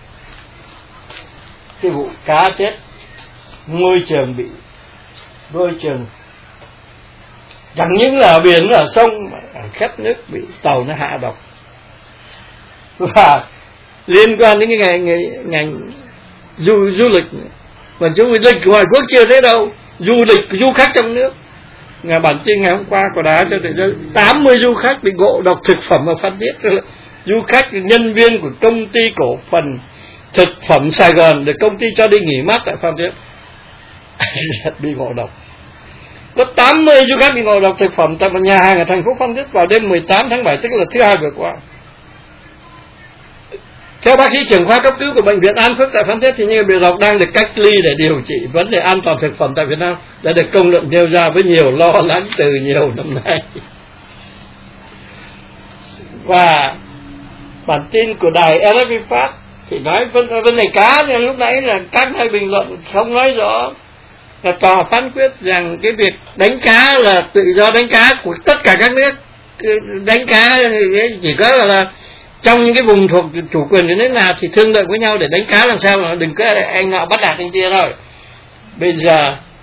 cái vụ cá chết, môi trường bị môi trường chẳng những là ở biển, ở sông, ở khắp nước bị tàu nó hạ độc. Và liên quan đến cái ngành, ngành, ngành du, du lịch, mà du lịch ngoài quốc chưa thế đâu, du lịch du khách trong nước. Ngày bản tin ngày hôm qua có đá cho thấy tám mươi du khách bị ngộ độc thực phẩm ở Phan Thiết. Du khách nhân viên của công ty cổ phần thực phẩm Sài Gòn được công ty cho đi nghỉ mát tại Phan Thiết bị ngộ độc. Có tám mươi du khách bị ngộ độc thực phẩm tại một nhà hàng ở thành phố Phan Thiết vào đêm mười tám tháng bảy, tức là thứ hai vừa qua. Theo bác sĩ trưởng khoa cấp cứu của bệnh viện An Phước tại Phan Thiết thì những người bị độc đang được cách ly để điều trị. Vấn đề an toàn thực phẩm tại Việt Nam đã được công luận nêu ra với nhiều lo lắng từ nhiều năm nay. Và bản tin của đài rờ ép pê phát thì nói vấn, vấn đề cá, thì lúc nãy là các hay bình luận không nói rõ, là tòa phán quyết rằng cái việc đánh cá là tự do đánh cá của tất cả các nước. Đánh cá chỉ có là, là trong những cái vùng thuộc chủ quyền của nước nào thì thương lượng với nhau để đánh cá làm sao mà đừng có anh nọ bắt nạt anh kia thôi. Bây giờ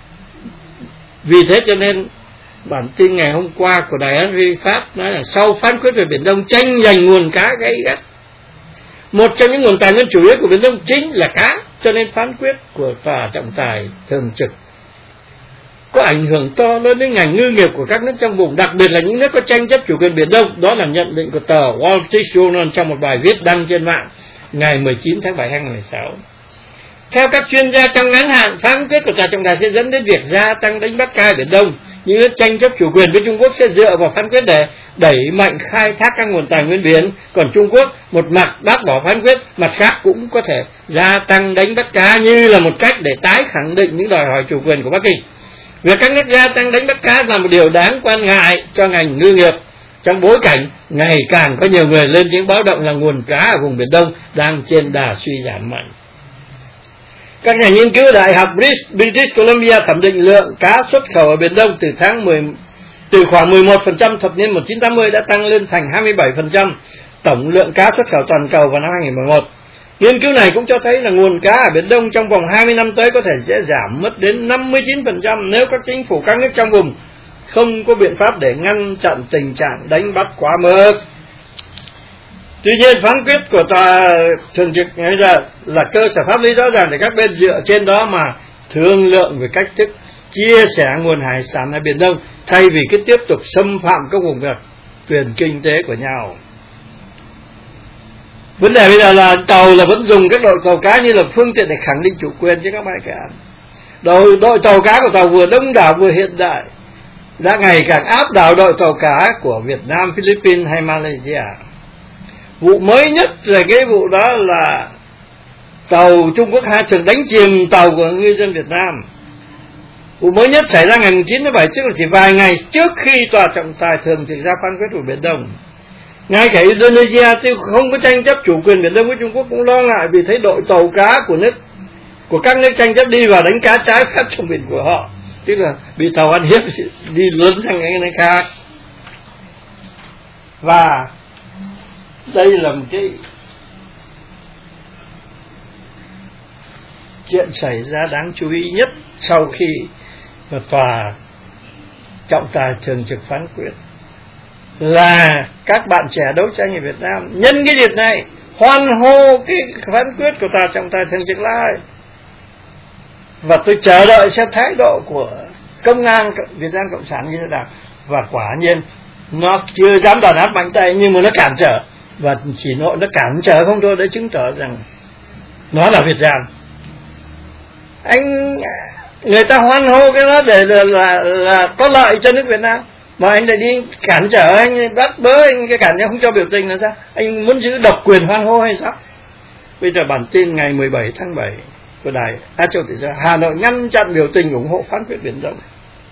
vì thế cho nên bản tin ngày hôm qua của đài rờ ép pê Pháp nói là sau phán quyết về Biển Đông tranh giành nguồn cá gay gắt, một trong những nguồn tài nguyên chủ yếu của Biển Đông chính là cá, cho nên phán quyết của tòa trọng tài thường trực có ảnh hưởng to lớn đến ngành ngư nghiệp của các nước trong vùng, đặc biệt là những nước có tranh chấp chủ quyền Biển Đông. Đó là nhận định của tờ Wall Street Journal trong một bài viết đăng trên mạng ngày mười chín tháng bảy năm hai nghìn không trăm mười sáu. Theo các chuyên gia, trong ngắn hạn, phán quyết của tòa trọng tài sẽ dẫn đến việc gia tăng đánh bắt cá Biển Đông. Những nước tranh chấp chủ quyền với Trung Quốc sẽ dựa vào phán quyết để đẩy mạnh khai thác các nguồn tài nguyên biển, còn Trung Quốc một mặt bác bỏ phán quyết, mặt khác cũng có thể gia tăng đánh bắt cá như là một cách để tái khẳng định những đòi hỏi chủ quyền của Bắc Kinh. Việc các nước gia tăng đánh bắt cá là một điều đáng quan ngại cho ngành ngư nghiệp trong bối cảnh ngày càng có nhiều người lên tiếng báo động là nguồn cá ở vùng Biển Đông đang trên đà suy giảm mạnh. Các nhà nghiên cứu Đại học British Columbia thẩm định lượng cá xuất khẩu ở Biển Đông từ tháng mười, từ khoảng mười một phần trăm thập niên một nghìn chín trăm tám mươi đã tăng lên thành hai mươi bảy phần trăm tổng lượng cá xuất khẩu toàn cầu vào năm hai nghìn không trăm mười một. Nghiên cứu này cũng cho thấy là nguồn cá ở Biển Đông trong vòng hai mươi năm tới có thể sẽ giảm mất đến năm mươi chín phần trăm nếu các chính phủ các nước trong vùng không có biện pháp để ngăn chặn tình trạng đánh bắt quá mức. Tuy nhiên, phán quyết của tòa thường trực nói ra là cơ sở pháp lý rõ ràng để các bên dựa trên đó mà thương lượng về cách thức chia sẻ nguồn hải sản ở Biển Đông, thay vì cứ tiếp tục xâm phạm các vùng đặc quyền kinh tế của nhau. Vấn đề bây giờ là tàu là vẫn dùng các đội tàu cá như là phương tiện để khẳng định chủ quyền trên các bãi cạn. Đội, đội tàu cá của tàu vừa đông đảo vừa hiện đại đã ngày càng áp đảo đội tàu cá của Việt Nam, Philippines hay Malaysia. Vụ mới nhất là cái vụ đó là tàu Trung Quốc hai thường đánh chìm tàu của ngư dân Việt Nam. Vụ mới nhất xảy ra ngày chín tháng bảy, tức là chỉ vài ngày trước khi tòa trọng tài thường trực ra phán quyết của Biển Đông. Ngay cả Indonesia thì không có tranh chấp chủ quyền Biển Đông với Trung Quốc cũng lo ngại vì thấy đội tàu cá của nước của các nước tranh chấp đi vào đánh cá trái phép trong biển của họ, tức là bị tàu ăn hiếp đi lớn sang cái nơi khác. Và đây là một cái chuyện xảy ra đáng chú ý nhất sau khi mà tòa trọng tài thường trực phán quyết, là các bạn trẻ đấu tranh ở Việt Nam nhân cái dịp này hoan hô cái phán quyết của tòa trọng tài thường trực lại. Và tôi chờ đợi xem thái độ của công an Việt Nam Cộng sản như thế nào. Và quả nhiên nó chưa dám đàn áp mạnh tay, nhưng mà nó cản trở, và chỉ nội nó cản trở không thôi, để chứng tỏ rằng nó là Việt Nam. Anh người ta hoan hô cái đó để là, là, là có lợi cho nước Việt Nam, mà anh lại đi cản trở, anh bắt bớ, anh cái cản không cho biểu tình là sao? Anh muốn giữ độc quyền hoan hô hay sao? Bây giờ bản tin ngày mười bảy tháng bảy của đài Á Châu Tự Do: Hà Nội ngăn chặn biểu tình ủng hộ phán quyết Biển Đông.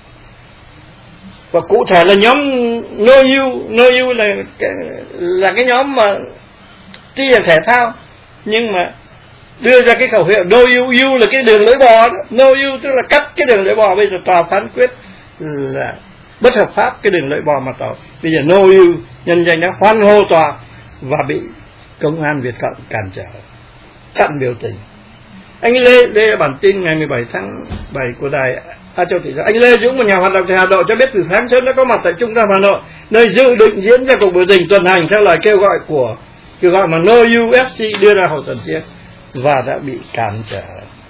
Và cụ thể là nhóm No You, No You là cái, là cái nhóm mà tuy là thể thao nhưng mà đưa ra cái khẩu hiệu No You, You là cái đường lưỡi bò đó. No You tức là cắt cái đường lưỡi bò. Bây giờ tòa phán quyết là bất hợp pháp cái đường lưỡi bò mà tòa. Bây giờ No You, nhân danh đã hoan hô tòa và bị công an Việt Cộng cản trở, chặn biểu tình. Anh Lê, đây là bản tin ngày mười bảy tháng bảy của đài Á Châu Tự Do. Anh Lê Dũng, một nhà hoạt động tại Hà Nội, cho biết từ sáng sớm đã có mặt tại trung tâm Hà Nội, nơi dự định diễn ra cuộc biểu tình tuần hành theo lời kêu gọi của kêu gọi mà No U ép xê đưa ra hồi tuần trước, và đã bị cản trở.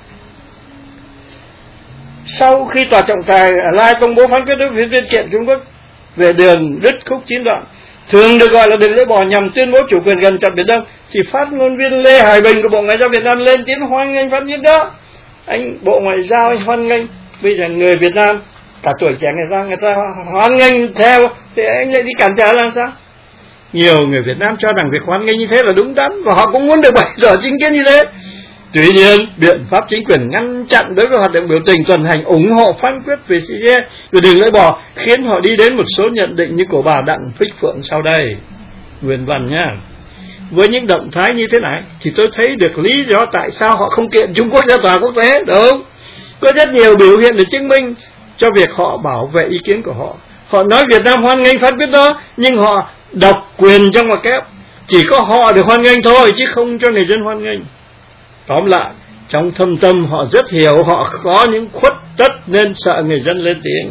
Sau khi tòa trọng tài Lai công bố phán quyết đối với viên kiện Trung Quốc về đường đứt khúc chín đoạn, thường được gọi là đường lưỡi bò, nhằm tuyên bố chủ quyền gần chọn Biển Đông, thì phát ngôn viên Lê Hải Bình của Bộ Ngoại giao Việt Nam lên tiếng hoan nghênh phán quyết đó. Anh Bộ Ngoại giao anh hoan nghênh, bây giờ người Việt Nam cả tuổi trẻ người ta người ta hoan nghênh theo, thì anh lại đi cản trở làm sao? Nhiều người Việt Nam cho rằng việc hoan nghênh như thế là đúng đắn, và họ cũng muốn được bày tỏ chính kiến như thế. Tuy nhiên, biện pháp chính quyền ngăn chặn đối với hoạt động biểu tình tuần hành ủng hộ phán quyết về xê giê về đường lưỡi bò khiến họ đi đến một số nhận định như của bà Đặng Bích Phượng sau đây. Nguyên văn nhá. Với những động thái như thế này thì tôi thấy được lý do tại sao họ không kiện Trung Quốc ra tòa quốc tế, đúng? Có rất nhiều biểu hiện để chứng minh cho việc họ bảo vệ ý kiến của họ. Họ nói Việt Nam hoan nghênh phán quyết đó, nhưng họ độc quyền trong ngoặc kép. Chỉ có họ được hoan nghênh thôi, chứ không cho người dân hoan nghênh. Tóm lại, trong thâm tâm họ rất hiểu họ có những khuất tất nên sợ người dân lên tiếng.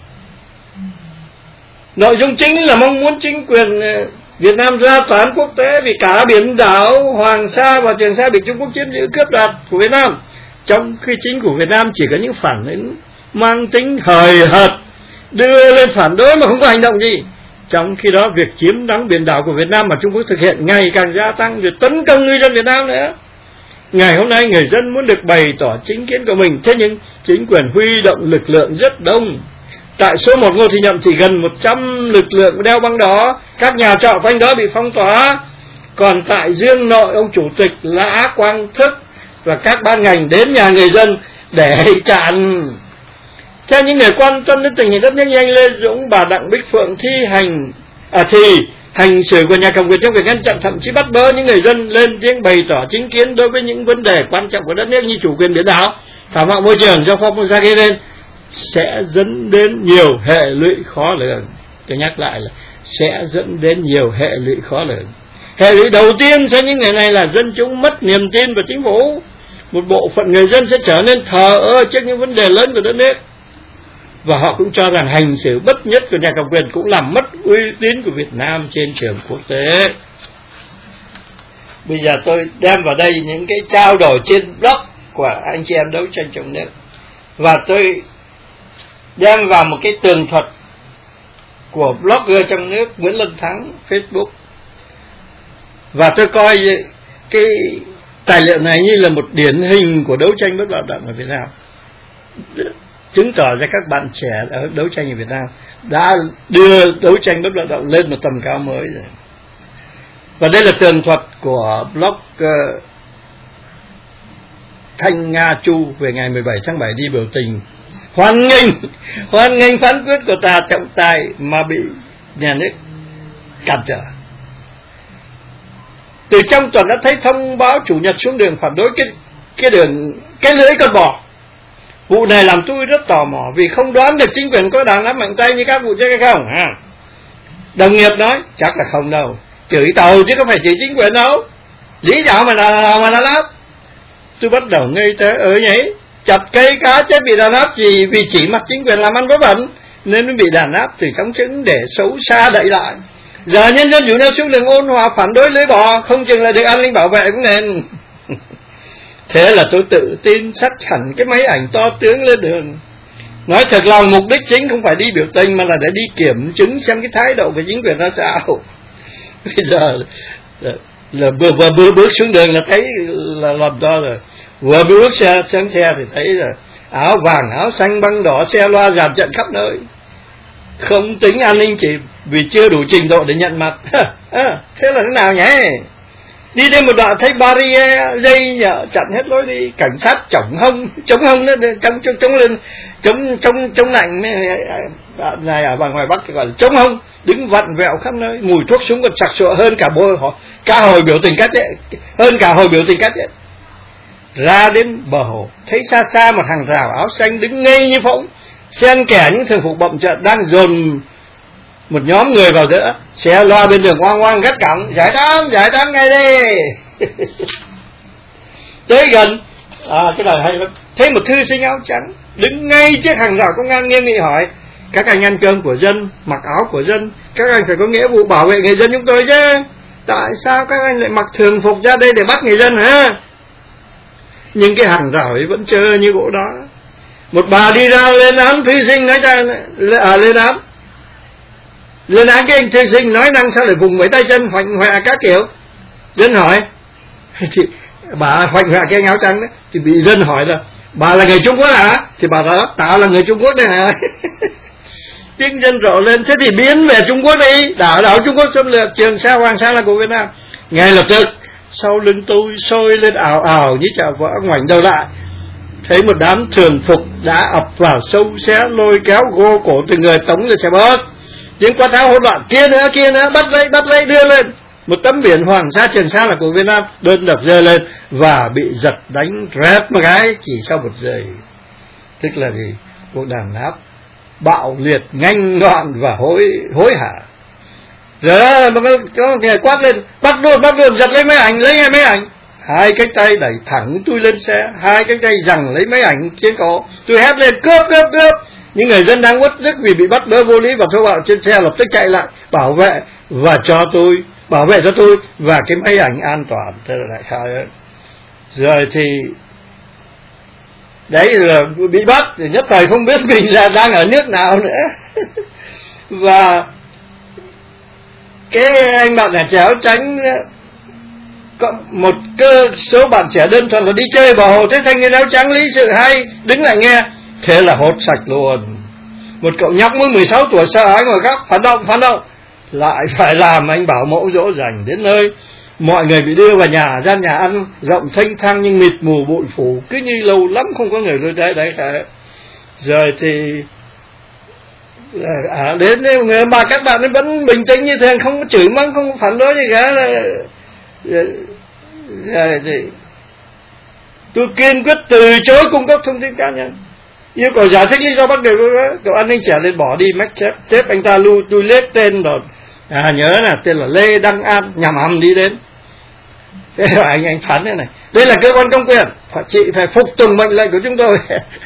Nội dung chính là mong muốn chính quyền Việt Nam ra tòa án quốc tế vì cả biển đảo Hoàng Sa và Trường Sa bị Trung Quốc chiếm giữ cướp đoạt của Việt Nam, trong khi chính của Việt Nam chỉ có những phản ứng mang tính hời hợt, đưa lên phản đối mà không có hành động gì. Trong khi đó, việc chiếm đóng biển đảo của Việt Nam mà Trung Quốc thực hiện ngày càng gia tăng, rồi tấn công người dân Việt Nam nữa. Ngày hôm nay người dân muốn được bày tỏ chính kiến của mình, thế nhưng chính quyền huy động lực lượng rất đông. Tại số một Ngô Thị Nhậm thì gần một trăm lực lượng đeo băng đó, các nhà trọ quanh đó bị phong tỏa. Còn tại Dương Nội, ông chủ tịch Lã Quang Thức và các ban ngành đến nhà người dân để chặn. Theo những người quan tâm đến tình hình đất nước như anh Lê Dũng, bà Đặng Bích Phượng thi hành à thì hành xử của nhà cầm quyền trong việc ngăn chặn, thậm chí bắt bớ những người dân lên tiếng bày tỏ chính kiến đối với những vấn đề quan trọng của đất nước như chủ quyền biển đảo, thảm họa môi trường do Formosa gây nên, sẽ dẫn đến nhiều hệ lụy khó lường. Tôi nhắc lại là sẽ dẫn đến nhiều hệ lụy khó lường. Hệ lụy đầu tiên cho những người này là dân chúng mất niềm tin vào chính phủ. Một bộ phận người dân sẽ trở nên thờ ơ trước những vấn đề lớn của đất nước, và họ cũng cho rằng hành xử bất nhất của nhà cầm quyền cũng làm mất uy tín của Việt Nam trên trường quốc tế. Bây giờ tôi đem vào đây những cái trao đổi trên blog của anh chị em đấu tranh trong nước, và tôi đem vào một cái tường thuật của blogger trong nước Nguyễn Lân Thắng Facebook, và tôi coi cái tài liệu này như là một điển hình của đấu tranh bất bạo động ở Việt Nam, chứng tỏ ra các bạn trẻ ở đấu tranh ở Việt Nam đã đưa đấu tranh bất bạo động lên một tầm cao mới rồi. Và đây là tường thuật của blog uh, Thanh Nga Chu về ngày mười bảy tháng bảy đi biểu tình hoan nghênh hoan nghênh phán quyết của tòa trọng tài mà bị nhà nước cản trở. Từ trong tuần đã thấy thông báo chủ nhật xuống đường phản đối cái cái đường cái lưỡi con bò. Vụ này làm tôi rất tò mò vì không đoán được chính quyền có đàn áp mạnh tay như các vụ trước hay không. À, đồng nghiệp nói chắc là không đâu, chửi tàu chứ không phải chửi chính quyền đâu, lý do mà là mà đàn áp. Tôi bắt đầu ngây thơ ở nhảy, chặt cây cá chết bị đàn áp gì vì chỉ mặt chính quyền làm ăn vớ vẩn nên mới bị đàn áp từ trong trứng để xấu xa đậy lại. Giờ nhân dân dụ nhau xuống đường ôn hòa phản đối lưới bò, không chừng là được an ninh bảo vệ cũng nên. Thế là tôi tự tin xách hẳn cái máy ảnh to tướng lên đường. Nói thật lòng mục đích chính không phải đi biểu tình mà là để đi kiểm chứng xem cái thái độ của chính quyền ra sao. Bây giờ là, là vừa, vừa, vừa bước xuống đường là thấy là làm to rồi. Vừa bước xe xuống xe thì thấy là áo vàng áo xanh băng đỏ xe loa dàn trận khắp nơi. Không tính an ninh chỉ vì chưa đủ trình độ để nhận mặt. À, thế là thế nào nhỉ? Đi đến một đoạn thấy barrier dây nhợ chặn hết lối đi, cảnh sát chống hông chống hông nó chống chống chống lên chống chống chống lạnh này ở ngoài Bắc thì gọi là chống hông, đứng vặn vẹo khắp nơi, mùi thuốc súng còn sặc sụa hơn cả bôi họ cả hồi biểu tình cắt ấy, hơn cả hồi biểu tình cắt ấy. Ra đến bờ hồ thấy xa xa một hàng rào áo xanh đứng ngây như phỗng, xen kẽ những thường phục bậm trợn đang dồn một nhóm người vào giữa, xe loa bên đường oang oang gắt cổng, giải tán giải tán ngay đây. Tới gần à, cái này hay lắm, thấy một thư sinh áo trắng đứng ngay trước hàng rào công an nghiêm nghị hỏi: các anh ăn cơm của dân, mặc áo của dân, các anh phải có nghĩa vụ bảo vệ người dân chúng tôi chứ, tại sao các anh lại mặc thường phục ra đây để bắt người dân hả? Nhưng cái hàng rào ấy vẫn trơ như gỗ đó. Một bà đi ra lên án thư sinh, nói ra à, lên án lên án cái anh thư sinh, nói năng sao để vùng với tay chân hoành hoẹ các kiểu. Dân hỏi thì bà hoành hoẹ cái anh áo trắng đấy, thì bị dân hỏi là bà là người Trung Quốc hả? Thì bà nói tao là người Trung Quốc đây hả? Tiếng dân rộ lên, thế thì biến về Trung Quốc đi, đảo đảo Trung Quốc xâm lược, Trường Sa Hoàng Sa là của Việt Nam. Ngay lập tức sau lưng tôi sôi lên ảo ảo như chả vỡ, ngoảnh đầu lại thấy một đám thường phục đã ập vào sâu xé, lôi kéo gô cổ từng người tống lên xe bus. Tiếng quát tháo hỗn loạn, kia nữa kia nữa, bắt lấy bắt lấy đưa lên. Một tấm biển Hoàng Sa Trường Sa là của Việt Nam đơn độc rơi lên và bị giật đánh rét một cái chỉ sau một giây. Tức là gì? Cuộc đàn áp bạo liệt, nhanh gọn và hối hối hả. Rồi đó, có, có người quát lên, bắt luôn bắt luôn, giật lấy máy ảnh, lấy ngay máy ảnh. Hai cánh tay đẩy thẳng tôi lên xe, hai cánh tay giằng lấy máy ảnh trên cổ. Tôi hét lên cướp cướp cướp. Những người dân đang uất ức vì bị bắt bớ vô lý và thô bạo trên xe lập tức chạy lại bảo vệ và cho tôi bảo vệ cho tôi và cái máy ảnh an toàn. Thế là đại khái ấy. Rồi thì đấy là bị bắt thì nhất thời không biết mình là đang ở nước nào nữa. Và cái anh bạn nhà trẻ áo trắng, có một cơ số bạn trẻ đơn thuần là đi chơi bờ hồ, thế thanh niên áo trắng lý sự hay đứng lại nghe, thế là hốt sạch luôn. Một cậu nhóc mới mười sáu tuổi sợ hãi ngồi khóc, phản động phản động, lại phải làm anh bảo mẫu dỗ dành. Đến nơi mọi người bị đưa vào nhà, gian nhà ăn rộng thênh thang nhưng mịt mù bụi phủ, cứ như lâu lắm không có người lôi đấy đấy cả. Rồi thì à, đến người bà các bạn ấy vẫn bình tĩnh như thường, không có chửi mắng, không có phản đối gì cả. Rồi thì tôi kiên quyết từ chối cung cấp thông tin cá nhân, yêu cầu giải thích lý do bắt người. Cậu an ninh trẻ lên bỏ đi mách chép chép anh ta lưu. Tôi lết tên rồi, à nhớ là tên là Lê Đăng An, nhằm hầm đi đến. Thế rồi anh anh phán thế này: đây là cơ quan công quyền, phải chị phải phục tùng mệnh lệnh của chúng tôi.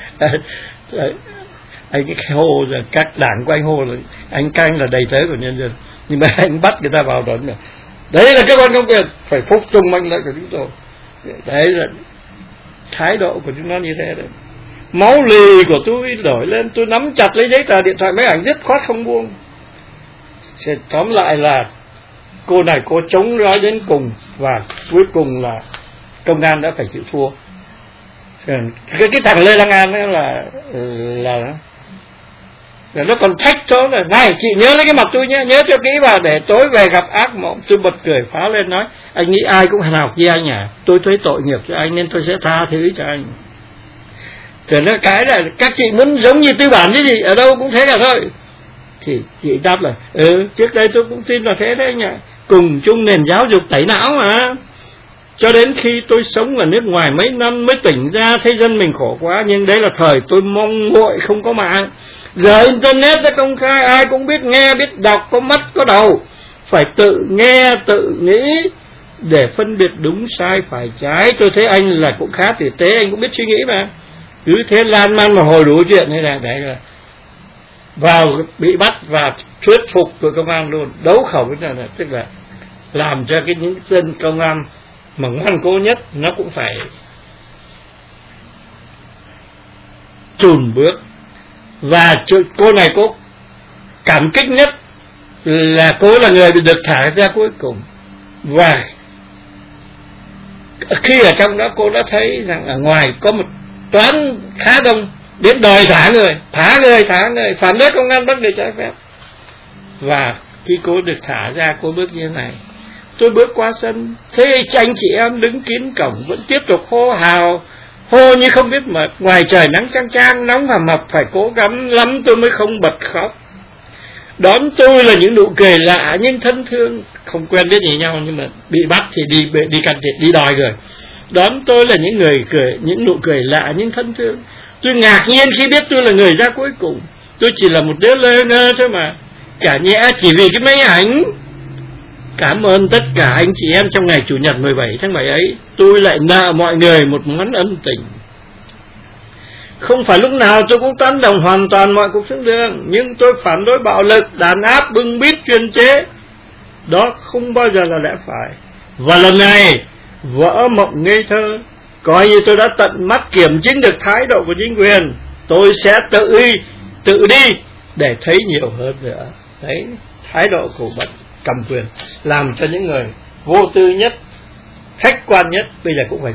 Anh cái hô rồi các đảng của anh hô là anh canh là đầy tớ của nhân dân, nhưng mà anh bắt người ta vào đó nữa. Đấy là cơ quan công quyền, phải phục tùng mệnh lệnh của chúng tôi. Đấy là thái độ của chúng nó như thế đấy. Máu lì của tôi nổi lên, tôi nắm chặt lấy giấy tờ, điện thoại, máy ảnh, dứt khoát không buông. Tóm lại là cô này cô chống nói đến cùng và cuối cùng là công an đã phải chịu thua. Cái cái thằng Lê Đăng An đó là là rồi nó còn thách số là này chị nhớ lấy cái mặt tôi nhé, nhớ cho kỹ vào để tối về gặp ác mộng. Tôi bật cười phá lên nói: anh nghĩ ai cũng hèn học như anh à? Tôi thấy tội nghiệp cho anh nên tôi sẽ tha thứ cho anh. Rồi nó cái là các chị muốn giống như tư bản chứ gì, ở đâu cũng thế cả thôi. Thì chị đáp là ừ, trước đây tôi cũng tin là thế đấy nhỉ, cùng chung nền giáo dục tẩy não mà. Cho đến khi tôi sống ở nước ngoài mấy năm mới tỉnh ra thấy dân mình khổ quá, nhưng đấy là thời tôi mong nguội không có mạng. Giờ internet đã công khai, ai cũng biết nghe, biết đọc, có mắt có đầu. Phải tự nghe, tự nghĩ để phân biệt đúng sai phải trái. Tôi thấy anh là cũng khá tử tế, anh cũng biết suy nghĩ mà. Cứ thế lan man mà hồi đủ chuyện này là đấy là vào bị bắt và thuyết phục của công an luôn, đấu khẩu với là tức là làm cho cái những dân công an mà ngoan cố nhất nó cũng phải chùn bước. Và cô này cô cảm kích nhất là cô là người bị được thả ra cuối cùng. Và khi ở trong đó cô đã thấy rằng ở ngoài có một toán khá đông đến đòi thả người, thả người, thả người, phản đối công an bắt người trái phép. Và khi cô được thả ra, cô bước như thế này: tôi bước qua sân, thế anh chị em đứng kín cổng vẫn tiếp tục hô hào, hô như không biết mệt. Ngoài trời nắng chang chang, nóng hầm hập, phải cố gắng lắm tôi mới không bật khóc. Đón tôi là những nụ cười lạ nhưng thân thương, không quen biết gì nhau nhưng mà bị bắt thì đi đi can thiệp, đi đòi người. Đón tôi là những người cười, những nụ cười lạ nhưng thân thương. Tôi ngạc nhiên khi biết tôi là người ra cuối cùng. Tôi chỉ là một đứa lơ ngơ thôi mà, cả nhẽ chỉ vì cái máy ảnh. Cảm ơn tất cả anh chị em trong ngày Chủ nhật mười bảy tháng bảy ấy. Tôi lại nợ mọi người một món ân tình. Không phải lúc nào tôi cũng tán đồng hoàn toàn mọi cuộc sống đường, nhưng tôi phản đối bạo lực, đàn áp, bưng bít, chuyên chế. Đó không bao giờ là lẽ phải. Và lần này vỡ mộng ngây thơ, coi như tôi đã tận mắt kiểm chứng được thái độ của chính quyền, tôi sẽ tự đi, tự đi để thấy nhiều hơn nữa. Đấy, thái độ của bậc cầm quyền làm cho những người vô tư nhất, khách quan nhất bây giờ cũng phải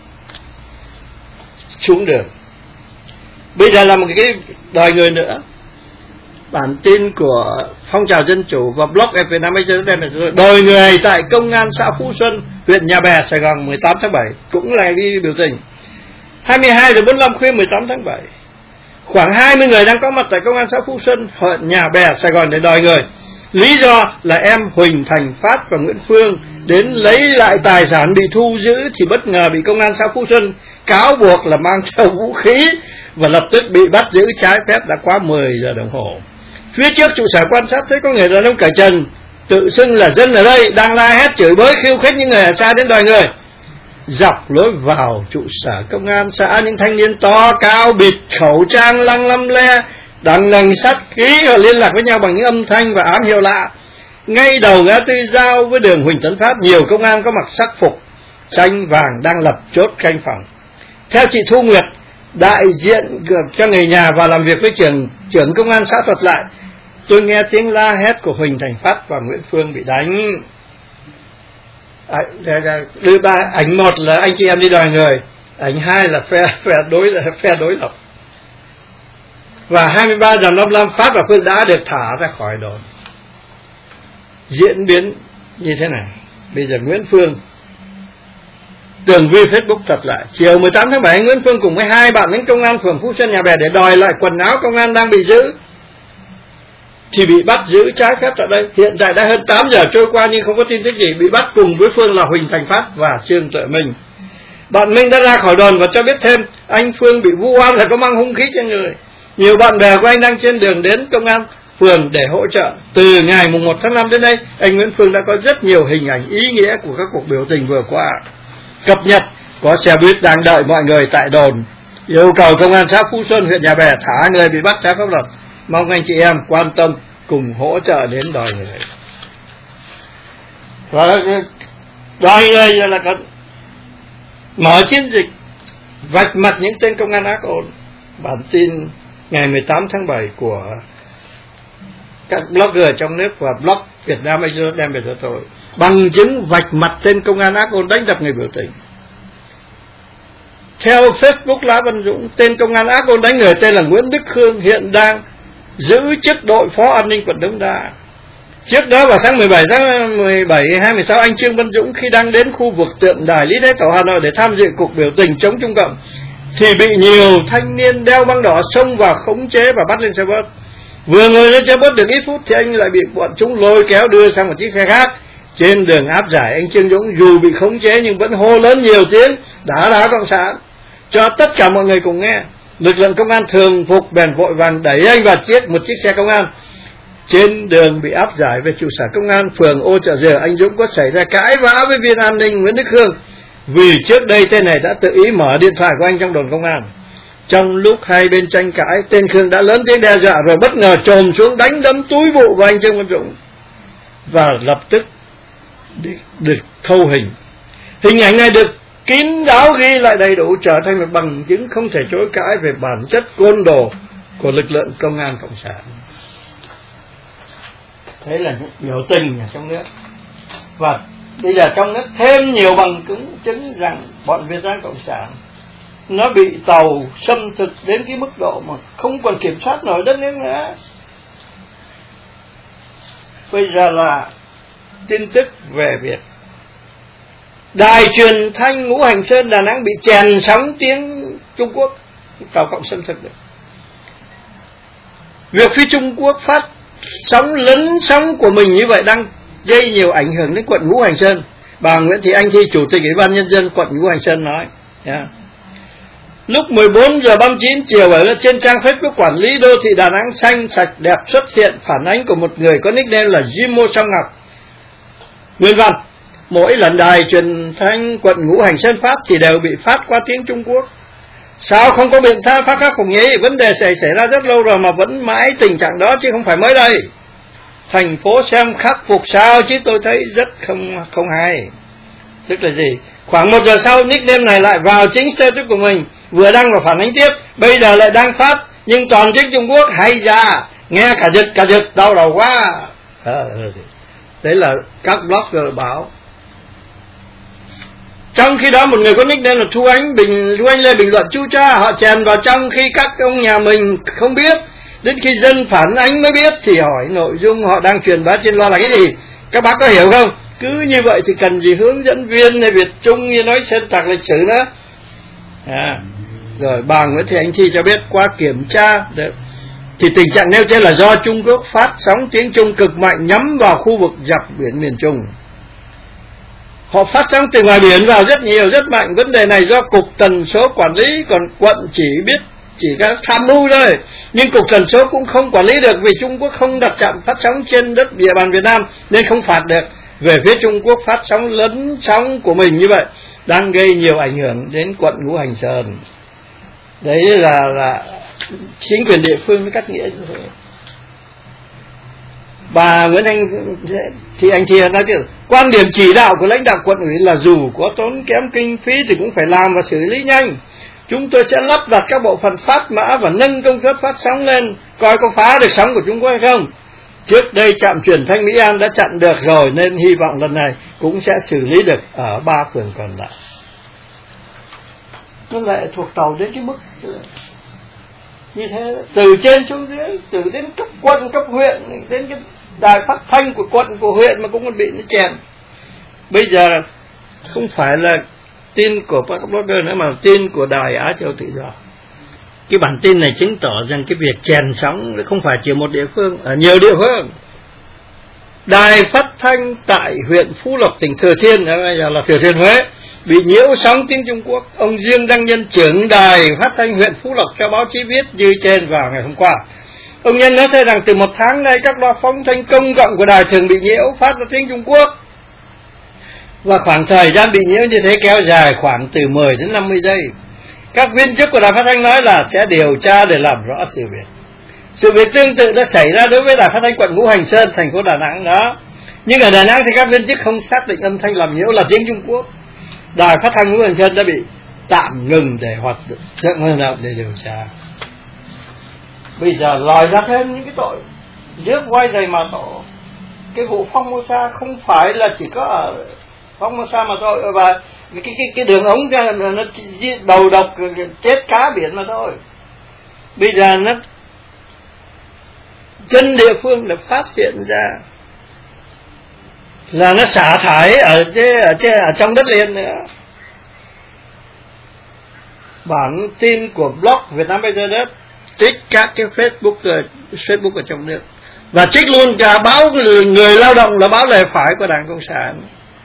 xuống đường. Bây giờ là một cái đòi người nữa. Bản tin của Phong trào Dân chủ và blog ép Việt Nam đòi người tại công an xã Phú Xuân, huyện Nhà Bè, Sài Gòn mười tám tháng bảy, cũng là đi biểu tình. hai mươi hai giờ bốn mươi lăm khuya mười tám tháng bảy, khoảng hai mươi người đang có mặt tại công an xã Phú Xuân, huyện Nhà Bè, Sài Gòn để đòi người. Lý do là em Huỳnh Thành Phát và Nguyễn Phương đến lấy lại tài sản bị thu giữ thì bất ngờ bị công an xã Phú Xuân cáo buộc là mang theo vũ khí và lập tức bị bắt giữ trái phép đã quá mười giờ đồng hồ. Phía trước trụ sở quan sát thấy có người đàn ông cởi trần, tự xưng là dân ở đây, đang la hét chửi bới khiêu khích những người ở xa đến đòi người. Dọc lối vào trụ sở công an xã, những thanh niên to cao bịt khẩu trang lăng lăm le, đằng đằng sát khí và liên lạc với nhau bằng những âm thanh và ám hiệu lạ. Ngay đầu ngã tư giao với đường Huỳnh Tấn Phát, nhiều công an có mặc sắc phục xanh vàng đang lập chốt canh phòng. Theo chị Thu Nguyệt, đại diện cho người nhà và làm việc với trưởng trưởng công an xã thuật lại, tôi nghe tiếng la hét của Huỳnh Thành Phát và Nguyễn Phương bị đánh. À, đưa ba ảnh, một là anh chị em đi đòi người, ảnh hai là phe phe đối là phe đối lập. Và hai mươi ba giờ năm mươi lăm Phát và Phương đã được thả ra khỏi đồn. Diễn biến như thế này. Bây giờ Nguyễn Phương, tường vi Facebook thuật lại, chiều mười tám tháng bảy, Nguyễn Phương cùng với hai bạn đến công an phường Phú Xuân Nhà Bè để đòi lại quần áo công an đang bị giữ, thì bị bắt giữ trái phép tại đây. Hiện tại đã hơn tám giờ trôi qua nhưng không có tin tức gì. Bị bắt cùng với Phương là Huỳnh Thành Phát và Trương Tuệ Minh. Bạn Minh đã ra khỏi đồn và cho biết thêm anh Phương bị vu oan là có mang hung khí trên người. Nhiều bạn bè của anh đang trên đường đến công an phường để hỗ trợ. Từ ngày mùng một tháng năm đến đây, anh Nguyễn Phương đã có rất nhiều hình ảnh ý nghĩa của các cuộc biểu tình vừa qua. Cập nhật có xe buýt đang đợi mọi người tại đồn, yêu cầu công an xã Phú Xuân, huyện Nhà Bè thả người bị bắt trái pháp luật. Mong anh chị em quan tâm cùng hỗ trợ đến đòi người. Và đòi người là còn mở chiến dịch vạch mặt những tên công an ác ôn. Bản tin ngày mười tám tháng bảy của các blogger trong nước và blog Việt Nam đem về cho tôi, bằng chứng vạch mặt tên công an ác ôn đánh đập người biểu tình. Theo Facebook Lá Văn Dũng, tên công an ác ôn đánh người tên là Nguyễn Đức Khương hiện đang giữ chức đội phó an ninh quận Đống Đa. Trước đó vào sáng mười bảy tháng mười bảy hai mươi sáu, anh Trương Văn Dũng khi đang đến khu vực tượng đài Lý Thái Tổ Hà Nội để tham dự cuộc biểu tình chống Trung Cộng thì bị nhiều thanh niên đeo băng đỏ xông vào khống chế và bắt lên xe bus. Vừa ngồi lên xe bus được ít phút thì anh lại bị bọn chúng lôi kéo đưa sang một chiếc xe khác. Trên đường áp giải, anh Trương Dũng dù bị khống chế nhưng vẫn hô lớn nhiều tiếng đá đá cộng sản cho tất cả mọi người cùng nghe. Lực lượng công an thường phục bèn vội vàng đẩy anh vào chiếc một chiếc xe công an. Trên đường bị áp giải về trụ sở công an phường Ô Chợ Dừa, anh Dũng có xảy ra cãi vã với viên an ninh Nguyễn Đức Khương vì trước đây tên này đã tự ý mở điện thoại của anh trong đồn công an. Trong lúc hai bên tranh cãi, tên Khương đã lớn tiếng đe dọa rồi bất ngờ chồm xuống đánh đấm túi bụi vào anh Trương Văn Dũng và lập tức được thâu hình. Hình ảnh này được kín đáo ghi lại đầy đủ, trở thành một bằng chứng không thể chối cãi về bản chất côn đồ của lực lượng công an cộng sản. Thế là những biểu tình ở trong nước. Và bây giờ trong nước thêm nhiều bằng chứng chứng rằng bọn Việt Nam cộng sản nó bị tàu xâm thực đến cái mức độ mà không còn kiểm soát nổi đất nước nữa. Bây giờ là tin tức về việc đài truyền thanh Ngũ Hành Sơn Đà Nẵng bị chèn sóng tiếng Trung Quốc, tàu cộng xâm thực được. Việc phía Trung Quốc phát sóng lấn sóng của mình như vậy đang gây nhiều ảnh hưởng đến quận Ngũ Hành Sơn. Bà Nguyễn Thị Anh Thi, Chủ tịch Ủy ban Nhân dân quận Ngũ Hành Sơn nói. Yeah. Lúc mười bốn giờ ba mươi chín chiều ở trên trang Facebook quản lý đô thị Đà Nẵng xanh sạch đẹp xuất hiện phản ánh của một người có nickname là Jimo Song Ngọc. Nguyên văn: mỗi lần đài truyền thanh quận Ngũ Hành Sơn phát thì đều bị phát qua tiếng Trung Quốc. Sao không có biện pháp phát khắc phục nhỉ? Vấn đề xảy xảy ra rất lâu rồi mà vẫn mãi tình trạng đó chứ không phải mới đây. Thành phố xem khắc phục sao chứ tôi thấy rất không không hay. Tức là gì? Khoảng một giờ sau, nickname này lại vào chính status của mình, vừa đăng và phản ánh tiếp, bây giờ lại đang phát nhưng toàn tiếng Trung Quốc. Hay ra, nghe cả giật cả giật, đau đầu quá. À, đấy là các blogger báo. Trong khi đó một người có nickname là Thu Ánh Bình, Thu Anh Lê bình luận chu cha, họ chèn vào trong khi các ông nhà mình không biết, đến khi dân phản ánh mới biết thì hỏi nội dung họ đang truyền bá trên loa là cái gì. Các bác có hiểu không? Cứ như vậy thì cần gì hướng dẫn viên hay Việt Trung như nói xuyên tạc lịch sử nữa. À, rồi bà Nguyễn Thị Anh Thi cho biết qua kiểm tra thì tình trạng nêu trên là do Trung Quốc phát sóng tiếng Trung cực mạnh nhắm vào khu vực dọc biển miền Trung. Họ phát sóng từ ngoài biển vào rất nhiều, rất mạnh. Vấn đề này do Cục Tần số quản lý, còn quận chỉ biết chỉ có tham mưu thôi. Nhưng Cục Tần số cũng không quản lý được vì Trung Quốc không đặt trạm phát sóng trên đất địa bàn Việt Nam nên không phạt được. Về phía Trung Quốc phát sóng lấn sóng của mình như vậy đang gây nhiều ảnh hưởng đến quận Ngũ Hành Sơn. Đấy là là chính quyền địa phương mới cắt nghĩa như thế. Bà Nguyễn Anh thì anh chị nói chứ quan điểm chỉ đạo của lãnh đạo quận ủy là dù có tốn kém kinh phí thì cũng phải làm và xử lý nhanh. Chúng tôi sẽ lắp đặt các bộ phận phát mã và nâng công suất phát sóng lên, coi có phá được sóng của Trung Quốc hay không. Trước đây trạm truyền thanh Mỹ An đã chặn được rồi nên hy vọng lần này cũng sẽ xử lý được ở ba phường còn lại. Nó lại thuộc tàu đến cái mức như thế, từ trên xuống dưới, từ đến cấp quận, cấp huyện, đến cái đài phát thanh của quận, của huyện mà cũng còn bị nó chèn. Bây giờ không phải là tin của các blogger nữa mà tin của đài Á Châu Tự Do. Cái bản tin này chứng tỏ rằng cái việc chèn sóng không phải chỉ một địa phương, ở nhiều địa phương. Đài phát thanh tại huyện Phú Lộc, tỉnh Thừa Thiên, bây giờ là Thừa Thiên Huế, bị nhiễu sóng tiếng Trung Quốc. Ông Dương Đăng Nhân, trưởng đài phát thanh huyện Phú Lộc cho báo chí viết như trên vào ngày hôm qua. Ông Nhân nói thế rằng từ một tháng nay các loa phóng thanh công cộng của đài thường bị nhiễu phát ra tiếng Trung Quốc. Và khoảng thời gian bị nhiễu như thế kéo dài khoảng từ mười đến năm mươi giây. Các viên chức của đài phát thanh nói là sẽ điều tra để làm rõ sự việc. Sự việc tương tự đã xảy ra đối với đài phát thanh quận Ngũ Hành Sơn, thành phố Đà Nẵng đó. Nhưng ở Đà Nẵng thì các viên chức không xác định âm thanh làm nhiễu là tiếng Trung Quốc. Đài phát thanh Ngũ Hành Sơn đã bị tạm ngừng để hoạt động để điều tra. Bây giờ lòi ra thêm những cái tội rước voi giày mà tổ. Cái vụ Formosa không phải là chỉ có ở Formosa mà thôi, và cái cái cái đường ống nó đầu độc chết cá biển mà thôi. Bây giờ nó chân địa phương đã phát hiện ra là nó xả thải ở trên, ở trên, ở trong đất liền nữa. bản tin của blog Việt Nam Bây Giờ Đất, trích các cái Facebook Facebook ở trong nước, và trích luôn cả báo Người Lao Động là báo lề phải của Đảng Cộng sản.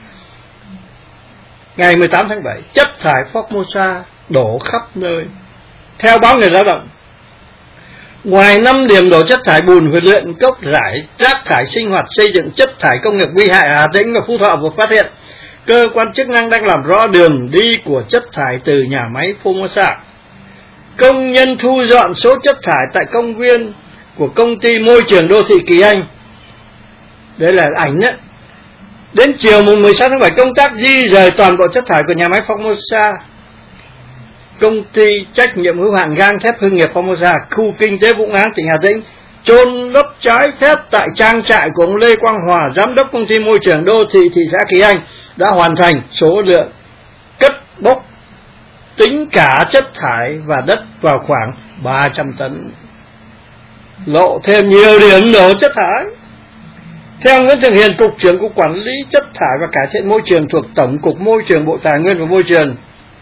Ngày mười tám tháng bảy, chất thải Formosa đổ khắp nơi. Theo báo Người Lao Động, ngoài năm điểm đổ chất thải bùn huyệt luyện, cốc rải, rác thải sinh hoạt xây dựng, chất thải công nghiệp nguy hại Hà Tĩnh và Phú Thọ vừa phát hiện, cơ quan chức năng đang làm rõ đường đi của chất thải từ nhà máy Formosa. Công nhân thu dọn số chất thải tại công viên của công ty môi trường đô thị Kỳ Anh. Đây là ảnh đó. Đến chiều mười sáu tháng bảy, công tác di rời toàn bộ chất thải của nhà máy Formosa, công ty trách nhiệm hữu hạn gang thép hương nghiệp Formosa, khu kinh tế Vũng Áng, tỉnh Hà Tĩnh, chôn lấp trái phép tại trang trại của ông Lê Quang Hòa, giám đốc công ty môi trường đô thị thị xã Kỳ Anh, đã hoàn thành số lượng cất bốc tính cả chất thải và đất vào khoảng ba trăm tấn, lộ thêm nhiều điểm đổ chất thải. Theo Nguyễn Thường Hiền, Cục trưởng Cục Quản lý Chất thải và Cải thiện Môi trường thuộc Tổng cục Môi trường, Bộ Tài nguyên và Môi trường,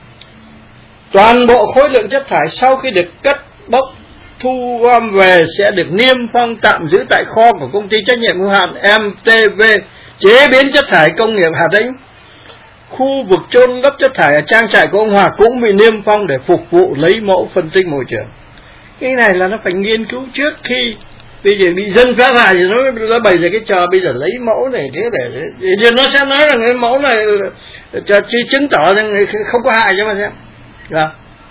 toàn bộ khối lượng chất thải sau khi được cất bốc thu gom về sẽ được niêm phong tạm giữ tại kho của công ty trách nhiệm hữu hạn em tê vê chế biến chất thải công nghiệp Hà Tĩnh. Khu vực chôn lấp chất thải ở trang trại của ông Hòa cũng bị niêm phong để phục vụ lấy mẫu phân tích môi trường. Cái này là nó phải nghiên cứu trước khi bây giờ bị dân phá thải thì nó nó bày ra cái trò bây giờ lấy mẫu này thế để, để, để nó sẽ nói là cái mẫu này cho chứng tỏ rằng không có hại cho mà xem. Đó.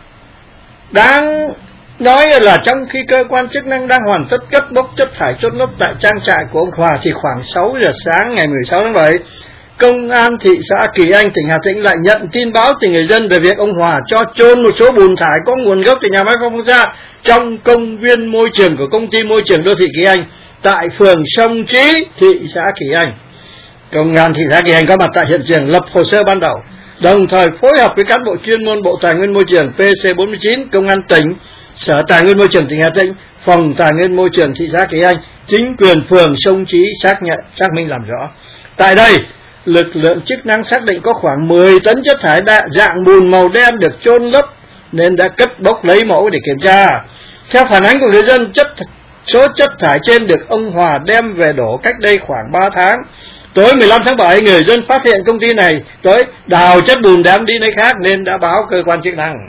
Đáng nói là trong khi cơ quan chức năng đang hoàn tất cất bốc chất thải chôn lấp tại trang trại của ông Hòa thì khoảng sáu giờ sáng ngày mười sáu tháng bảy, Công an thị xã Kỳ Anh, tỉnh Hà Tĩnh lại nhận tin báo từ người dân về việc ông Hòa cho chôn một số bùn thải có nguồn gốc từ nhà máy Formosa trong công viên môi trường của công ty môi trường đô thị Kỳ Anh tại phường Sông Trí, thị xã Kỳ Anh. Công an thị xã Kỳ Anh có mặt tại hiện trường, lập hồ sơ ban đầu, đồng thời phối hợp với cán bộ chuyên môn Bộ Tài nguyên Môi trường P C bốn mươi chín, Công an tỉnh, Sở Tài nguyên Môi trường tỉnh Hà Tĩnh, Phòng Tài nguyên Môi trường thị xã Kỳ Anh, chính quyền phường Sông Trí xác nhận xác minh làm rõ. Tại đây, lực lượng chức năng xác định có khoảng mười tấn chất thải dạng bùn màu đen được chôn lấp nên đã cất bốc lấy mẫu để kiểm tra. Theo phản ánh của người dân, chất số chất thải trên được ông Hòa đem về đổ cách đây khoảng ba tháng. Tối mười lăm tháng bảy, người dân phát hiện công ty này tới đào chất bùn đem đi nơi khác nên đã báo cơ quan chức năng.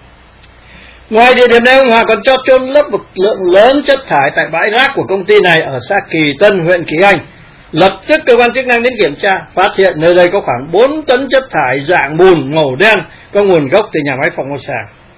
Ngoài địa điểm này, ông Hòa còn cho chôn lấp một lượng lớn chất thải tại bãi rác của công ty này ở xã Kỳ Tân, huyện Kỳ Anh. Lập tức cơ quan chức năng đến kiểm tra, phát hiện nơi đây có khoảng bốn tấn chất thải dạng bùn màu đen có nguồn gốc từ nhà máy Formosa.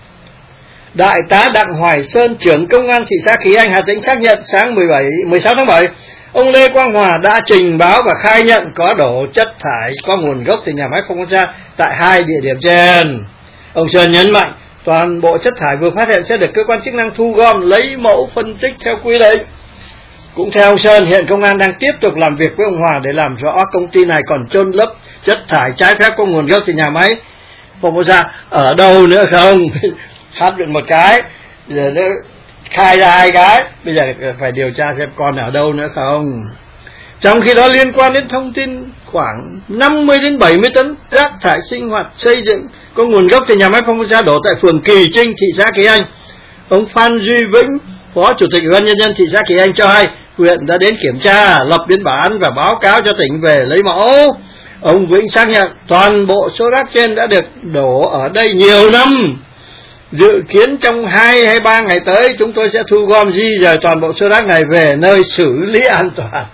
Đại tá Đặng Hoài Sơn, trưởng Công an thị xã Kỳ Anh, Hà Tĩnh xác nhận sáng mười sáu tháng bảy, ông Lê Quang Hòa đã trình báo và khai nhận có đổ chất thải có nguồn gốc từ nhà máy Formosa tại hai địa điểm trên. Ông Sơn nhấn mạnh, toàn bộ chất thải vừa phát hiện sẽ được cơ quan chức năng thu gom lấy mẫu phân tích theo quy định. Cũng theo ông Sơn, hiện công an đang tiếp tục làm việc với ông Hòa để làm rõ công ty này còn chôn lấp chất thải trái phép có nguồn gốc từ nhà máy Formosa ở đâu nữa không? Phát hiện một cái, giờ nó khai ra hai cái, bây giờ phải điều tra xem còn ở đâu nữa không. Trong khi đó, liên quan đến thông tin khoảng năm mươi đến bảy mươi tấn rác thải sinh hoạt xây dựng có nguồn gốc từ nhà máy Formosa đổ tại phường Kỳ Trinh, thị xã Kỳ Anh, ông Phan Duy Vĩnh, Phó Chủ tịch Ủy ban Nhân dân thị xã Kỳ Anh cho hay huyện đã đến kiểm tra, lập biên bản và báo cáo cho tỉnh về lấy mẫu. Ông Vĩnh xác nhận toàn bộ số rác trên đã được đổ ở đây nhiều năm. Dự kiến trong hai hay ba ngày tới, chúng tôi sẽ thu gom di rời toàn bộ số rác này về nơi xử lý an toàn.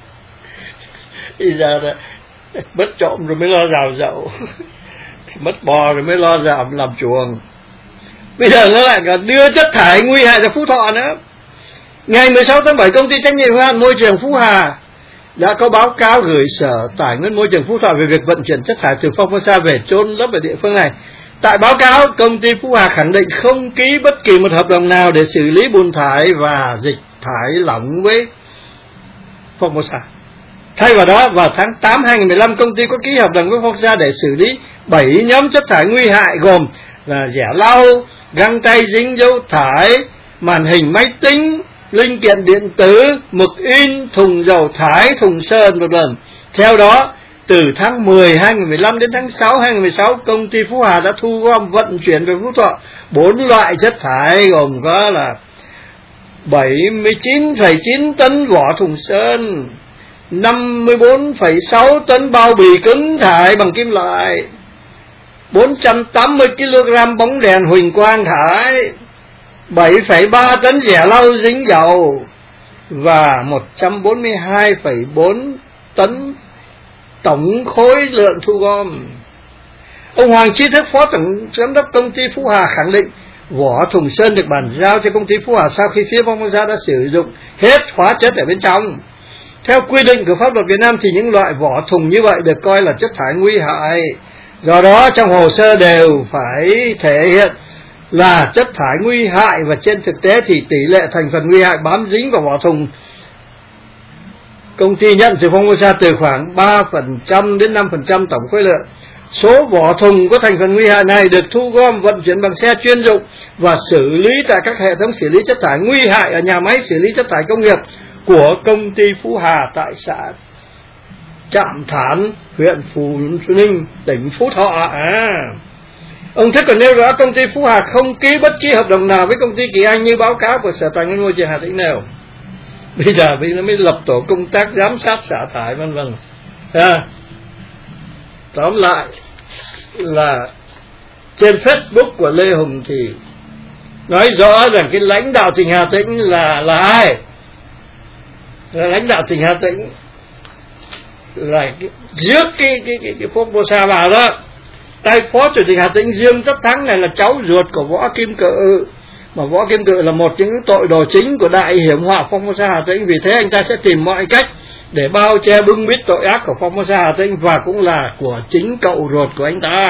Bây giờ là mất trộm rồi mới lo rào dậu, mất bò rồi mới lo rào làm chuồng. Bây giờ nó lại còn đưa chất thải nguy hại ra Phú Thọ nữa. Ngày mười sáu tháng bảy, công ty trách nhiệm hữu hạn Môi trường Phú Hà đã có báo cáo gửi Sở Tài nguyên Môi trường Phú Thọ về việc vận chuyển chất thải từ Formosa về chôn lấp ở địa phương này. Tại báo cáo, công ty Phú Hà khẳng định không ký bất kỳ một hợp đồng nào để xử lý bùn thải và dịch thải lỏng với Formosa. Thay vào đó, vào tháng tám năm hai nghìn không trăm mười lăm, công ty có ký hợp đồng với Formosa để xử lý bảy nhóm chất thải nguy hại gồm là rẻ lau, găng tay dính dấu thải, màn hình máy tính, linh kiện điện tử, mực in, thùng dầu thải, thùng sơn vân vân. Theo đó, từ tháng mười hai nghìn mười lăm đến tháng sáu hai nghìn mười sáu, công ty Phú Hà đã thu gom vận chuyển về Phú Thọ bốn loại chất thải gồm có là bảy mươi chín phẩy chín tấn vỏ thùng sơn, năm mươi bốn phẩy sáu tấn bao bì cứng thải bằng kim loại, bốn trăm tám mươi ki lô gam bóng đèn huỳnh quang thải, bảy phẩy ba tấn rẻ lau dính dầu và một trăm bốn mươi hai phẩy bốn tấn tổng khối lượng thu gom. Ông Hoàng Chí Thức, Phó Tổng Giám đốc công ty Phú Hà khẳng định vỏ thùng sơn được bàn giao cho công ty Phú Hà sau khi phía Formosa đã sử dụng hết hóa chất ở bên trong. Theo quy định của pháp luật Việt Nam thì những loại vỏ thùng như vậy được coi là chất thải nguy hại. Do đó trong hồ sơ đều phải thể hiện là chất thải nguy hại, và trên thực tế thì tỷ lệ thành phần nguy hại bám dính vào vỏ thùng công ty nhận từ Formosa từ khoảng ba phần trăm đến năm phần trăm tổng khối lượng. Số vỏ thùng có thành phần nguy hại này được thu gom vận chuyển bằng xe chuyên dụng và xử lý tại các hệ thống xử lý chất thải nguy hại ở nhà máy xử lý chất thải công nghiệp của công ty Phú Hà tại xã Trạm Thản, huyện Phú Ninh, tỉnh Phú Thọ. À, ông Thức còn nêu rõ công ty Phú Hà không ký bất kỳ hợp đồng nào với công ty Kỳ Anh như báo cáo của Sở Tài nguyên Môi trường Hà Tĩnh nêu. Bây giờ bây giờ mới lập tổ công tác giám sát xả thải vân vân. À, tóm lại là trên Facebook của Lê Hùng thì nói rõ rằng cái lãnh đạo tỉnh Hà Tĩnh là là ai? Là lãnh đạo tỉnh Hà Tĩnh là rước cái cái cái, cái Formosa vào đó. Tay phó chủ tịch Hà Tĩnh Dương Tất Thắng này là cháu ruột của Võ Kim Cự, mà Võ Kim Cự là một trong những tội đồ chính của đại hiểm họa Formosa Hà Tĩnh. Vì thế anh ta sẽ tìm mọi cách để bao che bưng bít tội ác của Formosa Hà Tĩnh, và cũng là của chính cậu ruột của anh ta.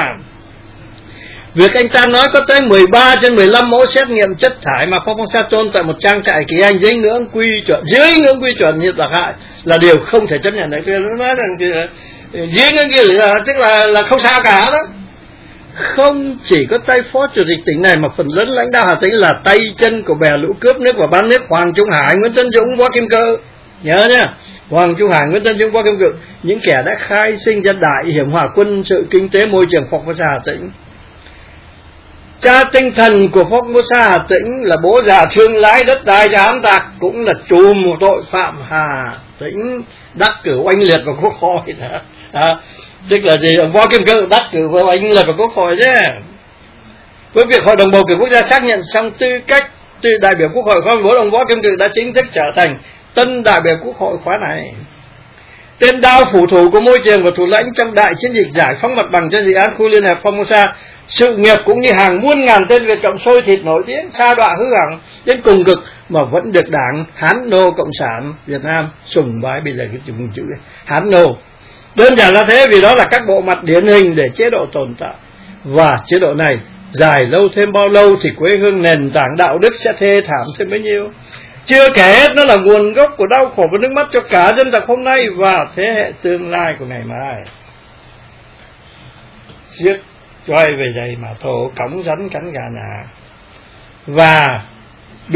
Việc anh ta nói có tới mười ba trên mười lăm mẫu xét nghiệm chất thải mà Formosa trôn tại một trang trại Kỳ Anh dưới ngưỡng quy chuẩn dưới ngưỡng quy chuẩn nhiệt độc hại là điều không thể chấp nhận được. Nó nói rằng dưới ngưỡng kia là tức là là không sao cả đó. Không chỉ có tay phó chủ tịch tỉnh này mà phần lớn lãnh đạo Hà Tĩnh là tay chân của bè lũ cướp nước và bán nước Hoàng Trung Hải, Nguyễn Tân Dũng, Võ Kim Cự. Nhớ nhá, Hoàng Trung Hải, Nguyễn Tân Dũng, Võ Kim Cự, những kẻ đã khai sinh ra đại hiểm họa quân sự, kinh tế, môi trường Formosa Hà Tĩnh. Cha tinh thần của Formosa Hà Tĩnh là bố già thương lái đất đai cho hán tặc, cũng là trùm một tội phạm Hà Tĩnh đắc cử oanh liệt vào Quốc hội đó. À, tức là gì? Ông Võ Kim Cự đắc cử vào oanh liệt vào Quốc hội chứ. Với việc Hội đồng bầu cử quốc gia xác nhận xong tư cách từ đại biểu Quốc hội khóa mười bốn, ông Võ Kim Cự đã chính thức trở thành tân đại biểu Quốc hội khóa này. Tên đao phủ thủ của môi trường và thủ lãnh trong đại chiến dịch giải phóng mặt bằng cho dự án khu liên hợp Formosa, sự nghiệp cũng như hàng muôn ngàn tên Việt Cộng sôi thịt nổi tiếng sa đọa hư hỏng đến cùng cực mà vẫn được Đảng Hán Nô Cộng sản Việt Nam sùng bái. Bây giờ cái dùng chữ Hán Nô đơn giản là thế, vì đó là các bộ mặt điển hình để chế độ tồn tại, và chế độ này dài lâu thêm bao lâu thì quê hương nền tảng đạo đức sẽ thê thảm thêm bấy nhiêu. Chưa kể hết nó là nguồn gốc của đau khổ và nước mắt cho cả dân tộc hôm nay và thế hệ tương lai của ngày mai. Giết quay về giày mà thổ, cõng rắn cắn gà nhà, và bị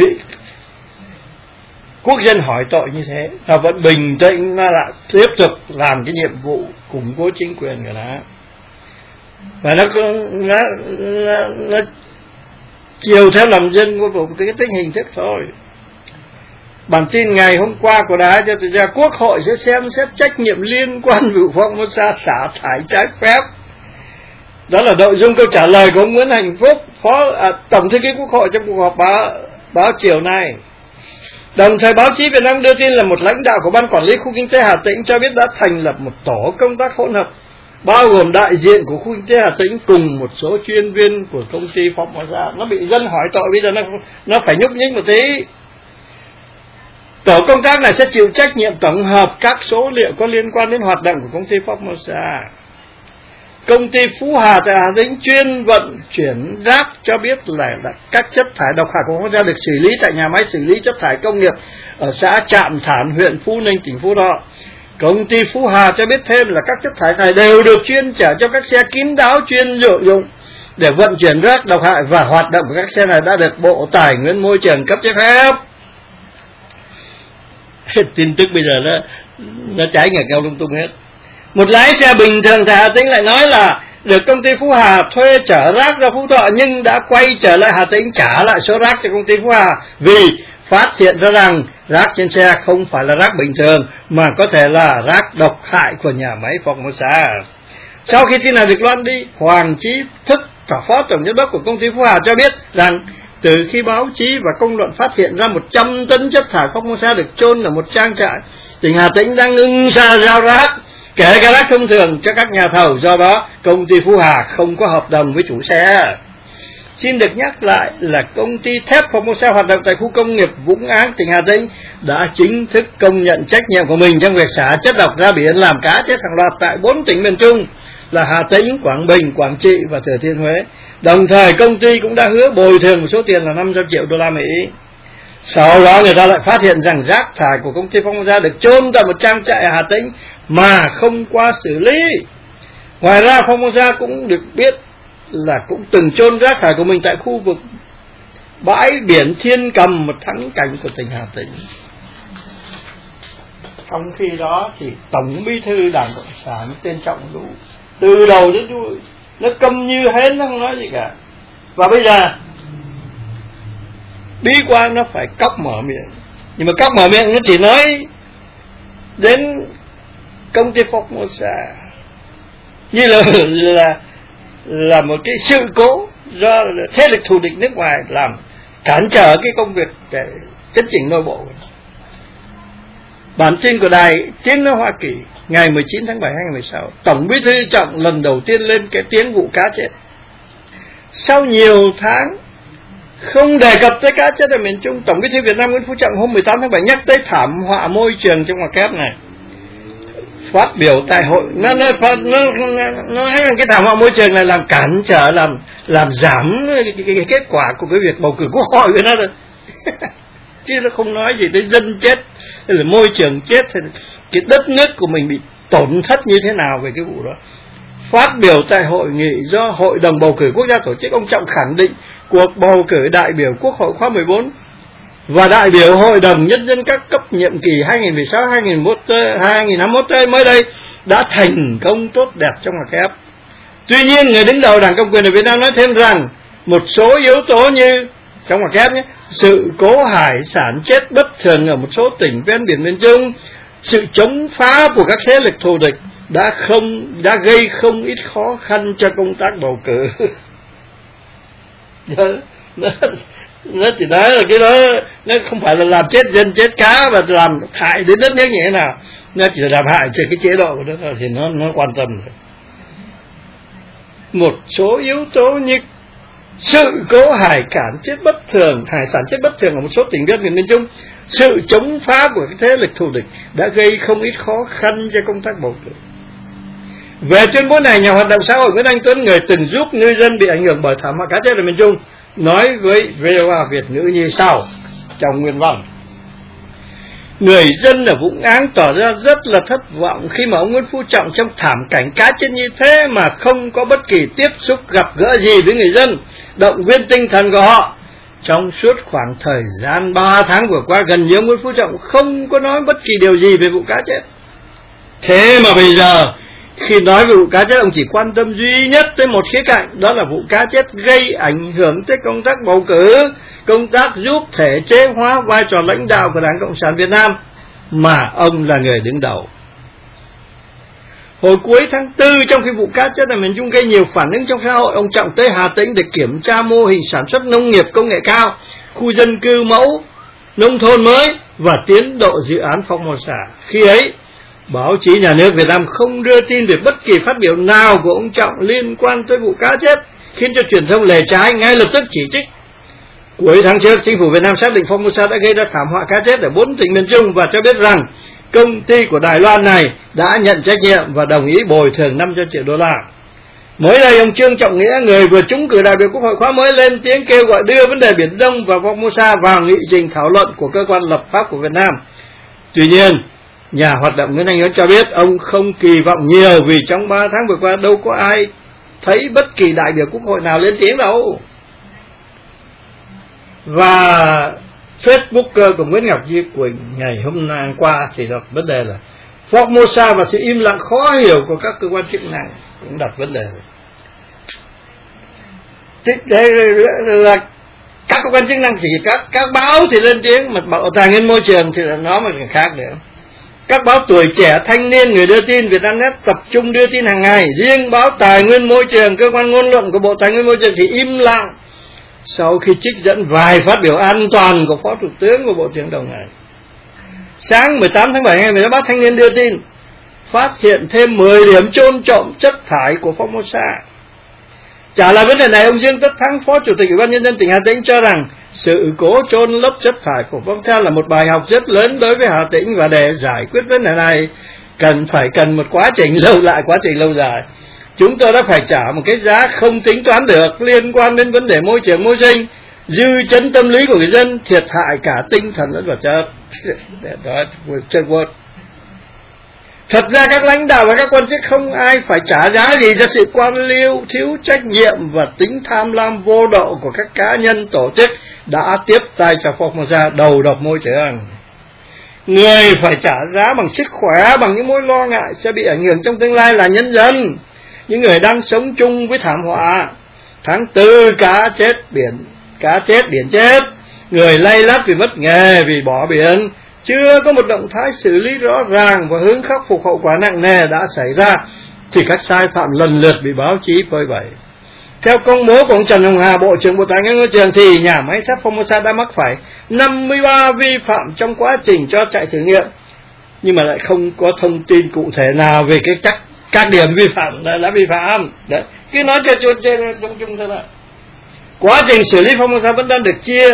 quốc dân hỏi tội như thế và vẫn bình tĩnh nó lại tiếp tục làm cái nhiệm vụ củng cố chính quyền của nó. Và nó nó, nó, nó chiều theo lòng dân của vùng cái tính hình thức thôi. Bản tin ngày hôm qua của Đài cho tôi ra, Quốc hội sẽ xem xét trách nhiệm liên quan vụ Formosa xả thải trái phép. Đó là nội dung câu trả lời của ông Nguyễn Hạnh Phúc, phó à, tổng thư ký Quốc hội trong cuộc họp báo báo chiều nay. Đồng thời báo chí Việt Nam đưa tin là một lãnh đạo của ban quản lý khu kinh tế Hà Tĩnh cho biết đã thành lập một tổ công tác hỗn hợp bao gồm đại diện của khu kinh tế Hà Tĩnh cùng một số chuyên viên của công ty Formosa. Nó bị dân hỏi tội, bây giờ nó nó phải nhúc nhích một tí. Tổ công tác này sẽ chịu trách nhiệm tổng hợp các số liệu có liên quan đến hoạt động của công ty Formosa. Công ty Phú Hà tại Hà Tĩnh chuyên vận chuyển rác cho biết là, là các chất thải độc hại của Formosa được xử lý tại nhà máy xử lý chất thải công nghiệp ở xã Trạm Thản, huyện Phú Ninh, tỉnh Phú Thọ. Công ty Phú Hà cho biết thêm là các chất thải này đều được chuyên chở trong các xe kín đáo chuyên dụng để vận chuyển rác độc hại, và hoạt động của các xe này đã được Bộ Tài nguyên Môi trường cấp giấy phép. Tin tức bây giờ nó nó trái ngược nhau lung tung hết. Một lái xe bình thường tại Hà Tĩnh lại nói là được công ty Phú Hà thuê chở rác ra Phú Thọ, nhưng đã quay trở lại Hà Tĩnh trả lại số rác cho công ty Phú Hà, vì phát hiện ra rằng rác trên xe không phải là rác bình thường mà có thể là rác độc hại của nhà máy Formosa. Sau khi tin này được loan đi, Hoàng Chí Thức, phó tổng giám đốc của công ty Phú Hà cho biết rằng từ khi báo chí và công luận phát hiện ra một trăm tấn chất thải Formosa được chôn ở một trang trại, tỉnh Hà Tĩnh đang ngưng ra giao rác, kể cả rác thông thường, cho các nhà thầu. Do đó công ty Phú Hà không có hợp đồng với chủ xe. Xin được nhắc lại là công ty thép Formosa hoạt động tại khu công nghiệp Vũng Áng, tỉnh Hà Tĩnh đã chính thức công nhận trách nhiệm của mình trong việc xả chất độc ra biển làm cá chết hàng loạt tại bốn tỉnh miền Trung là Hà Tĩnh, Quảng Bình, Quảng Trị và Thừa Thiên Huế. Đồng thời công ty cũng đã hứa bồi thường một số tiền là năm trăm triệu đô la Mỹ. Sau đó người ta lại phát hiện rằng rác thải của công ty Formosa được chôn tại một trang trại ở Hà Tĩnh mà không qua xử lý. Ngoài ra Formosa cũng được biết là cũng từng chôn rác thải của mình tại khu vực bãi biển Thiên Cầm, một thắng cảnh của tỉnh Hà Tĩnh. Trong khi đó thì Tổng Bí thư Đảng Cộng sản tên Trọng Đủ từ đầu đến cuối nó câm như hến, nó không nói gì cả. Và bây giờ Bí Quang nó phải cóc mở miệng, nhưng mà cóc mở miệng nó chỉ nói đến công ty Formosa như là là là một cái sự cố do thế lực thù địch nước ngoài làm cản trở cái công việc để chấn chỉnh nội bộ. Bản tin của Đài Tiếng Nói Hoa Kỳ ngày mười chín tháng bảy năm hai nghìn không trăm mười sáu, Tổng Bí thư Trọng lần đầu tiên lên cái tiếng vụ cá chết. Sau nhiều tháng không đề cập tới cá chết ở miền Trung, Tổng Bí thư Việt Nam Nguyễn Phú Trọng hôm mười tám tháng bảy nhắc tới thảm họa môi trường trong ngoặc kép này. Phát biểu tại hội, nó nó nó nó nói rằng cái thảm họa môi trường này làm cản trở, làm làm giảm cái, cái, cái kết quả của cái việc bầu cử quốc hội của nó rồi. Chứ nó không nói gì tới dân chết, hay là môi trường chết, hay là cái đất nước của mình bị tổn thất như thế nào về cái vụ đó. Phát biểu tại hội nghị do Hội đồng bầu cử quốc gia tổ chức, ông Trọng khẳng định cuộc bầu cử đại biểu Quốc hội khóa mười bốn và đại biểu Hội đồng Nhân dân các cấp nhiệm kỳ hai nghìn không trăm mười sáu đến hai nghìn không trăm hai mươi mốt mới đây đã thành công tốt đẹp trong ngoặc kép. Tuy nhiên, người đứng đầu Đảng Cầm quyền ở Việt Nam nói thêm rằng một số yếu tố như trong ngoặc kép nhé, sự cố hải sản chết bất thường ở một số tỉnh ven biển miền Trung, sự chống phá của các thế lực thù địch đã không đã gây không ít khó khăn cho công tác bầu cử. nó, nó chỉ nói là cái đó nó không phải là làm chết dân chết cá và làm hại đến đất nước như thế nào, nó chỉ là làm hại cho cái chế độ của nó thì nó nó quan tâm rồi. Một số yếu tố như sự cố hải sản chết bất thường, hải sản chết bất thường ở một số tỉnh ven biển miền Trung, sự chống phá của các thế lực thù địch đã gây không ít khó khăn cho công tác bầu cử. Về tuyên bố này, nhà hoạt động xã hội Nguyễn Anh Tuấn, người từng giúp ngư dân bị ảnh hưởng bởi thảm họa cá chết ở miền Trung, nói với vê o a Việt ngữ như sau trong nguyên văn: người dân ở Vũng Áng tỏ ra rất là thất vọng khi mà ông Nguyễn Phú Trọng trong thảm cảnh cá chết như thế mà không có bất kỳ tiếp xúc gặp gỡ gì với người dân, động viên tinh thần của họ. Trong suốt khoảng thời gian ba tháng vừa qua, gần như ông Nguyễn Phú Trọng không có nói bất kỳ điều gì về vụ cá chết. Thế mà bây giờ khi nói về vụ cá chết, ông chỉ quan tâm duy nhất tới một khía cạnh, đó là vụ cá chết gây ảnh hưởng tới công tác bầu cử, công tác giúp thể chế hóa vai trò lãnh đạo của Đảng Cộng sản Việt Nam mà ông là người đứng đầu. Hồi cuối tháng tư, trong khi vụ cá chết ở miền Trung gây nhiều phản ứng trong xã hội, ông Trọng tới Hà Tĩnh để kiểm tra mô hình sản xuất nông nghiệp công nghệ cao, khu dân cư mẫu nông thôn mới và tiến độ dự án Formosa. Khi ấy, báo chí nhà nước Việt Nam không đưa tin về bất kỳ phát biểu nào của ông Trọng liên quan tới vụ cá chết, khiến cho truyền thông lề trái ngay lập tức chỉ trích. Cuối tháng trước, chính phủ Việt Nam xác định Formosa đã gây ra thảm họa cá chết ở bốn tỉnh miền Trung và cho biết rằng công ty của Đài Loan này đã nhận trách nhiệm và đồng ý bồi thường năm trăm triệu đô la. Mới đây, ông Trương Trọng Nghĩa, người vừa trúng cử đại biểu Quốc hội khóa mới, lên tiếng kêu gọi đưa vấn đề Biển Đông và Formosa vào nghị trình thảo luận của cơ quan lập pháp của Việt Nam. Tuy nhiên, nhà hoạt động Nguyễn Anh Tuấn cho biết ông không kỳ vọng nhiều vì trong ba tháng vừa qua đâu có ai thấy bất kỳ đại biểu Quốc hội nào lên tiếng đâu. Và Facebooker của Nguyễn Ngọc Như Quỳnh ngày hôm nay qua thì đặt vấn đề là Formosa và sự im lặng khó hiểu của các cơ quan chức năng cũng đặt vấn đề. Thế là các cơ quan chức năng chỉ các các báo thì lên tiếng, mà bảo tài nguyên môi trường thì là nó một cái khác nữa. Các báo tuổi trẻ, thanh niên, người đưa tin, Vietnamnet tập trung đưa tin hàng ngày. Riêng báo Tài nguyên Môi trường, cơ quan ngôn luận của Bộ Tài nguyên Môi trường thì im lặng sau khi trích dẫn vài phát biểu an toàn của Phó Thủ tướng và Bộ trưởng Đồng Ngành. Sáng mười tám tháng bảy ngày mười tám, báo Thanh niên đưa tin phát hiện thêm mười điểm chôn trộm chất thải của Formosa. Trả lời vấn đề này, ông Dương Tất Thắng, Phó Chủ tịch Ủy ban Nhân dân tỉnh Hà Tĩnh cho rằng sự cố chôn lấp chất thải của Formosa là một bài học rất lớn đối với Hà Tĩnh, và để giải quyết vấn đề này cần phải cần một quá trình lâu lại, quá trình lâu dài. Chúng tôi đã phải trả một cái giá không tính toán được liên quan đến vấn đề môi trường môi sinh, dư chấn tâm lý của người dân, thiệt hại cả tinh thần lẫn vật chất. Thật ra các lãnh đạo và các quan chức không ai phải trả giá gì cho sự quan liêu, thiếu trách nhiệm và tính tham lam vô độ của các cá nhân tổ chức đã tiếp tay cho Formosa đầu độc môi trường. Người phải trả giá bằng sức khỏe, bằng những mối lo ngại sẽ bị ảnh hưởng trong tương lai là nhân dân, những người đang sống chung với thảm họa. Tháng tư cá chết biển, cá chết biển chết, người lay lắt vì mất nghề, vì bỏ biển. Chưa có một động thái xử lý rõ ràng và hướng khắc phục hậu quả nặng nề đã xảy ra, thì các sai phạm lần lượt bị báo chí phơi bày. Theo công bố của ông Trần Hồng Hà, Bộ trưởng Bộ Tài nguyên Môi trường, thì nhà máy thép Formosa đã mắc phải năm mươi ba vi phạm trong quá trình cho chạy thử nghiệm, nhưng mà lại không có thông tin cụ thể nào về cái các các điểm vi phạm đã, đã vi phạm. Đấy, cứ nói cho chung chung chung thôi. Quá trình xử lý Formosa vẫn đang được chia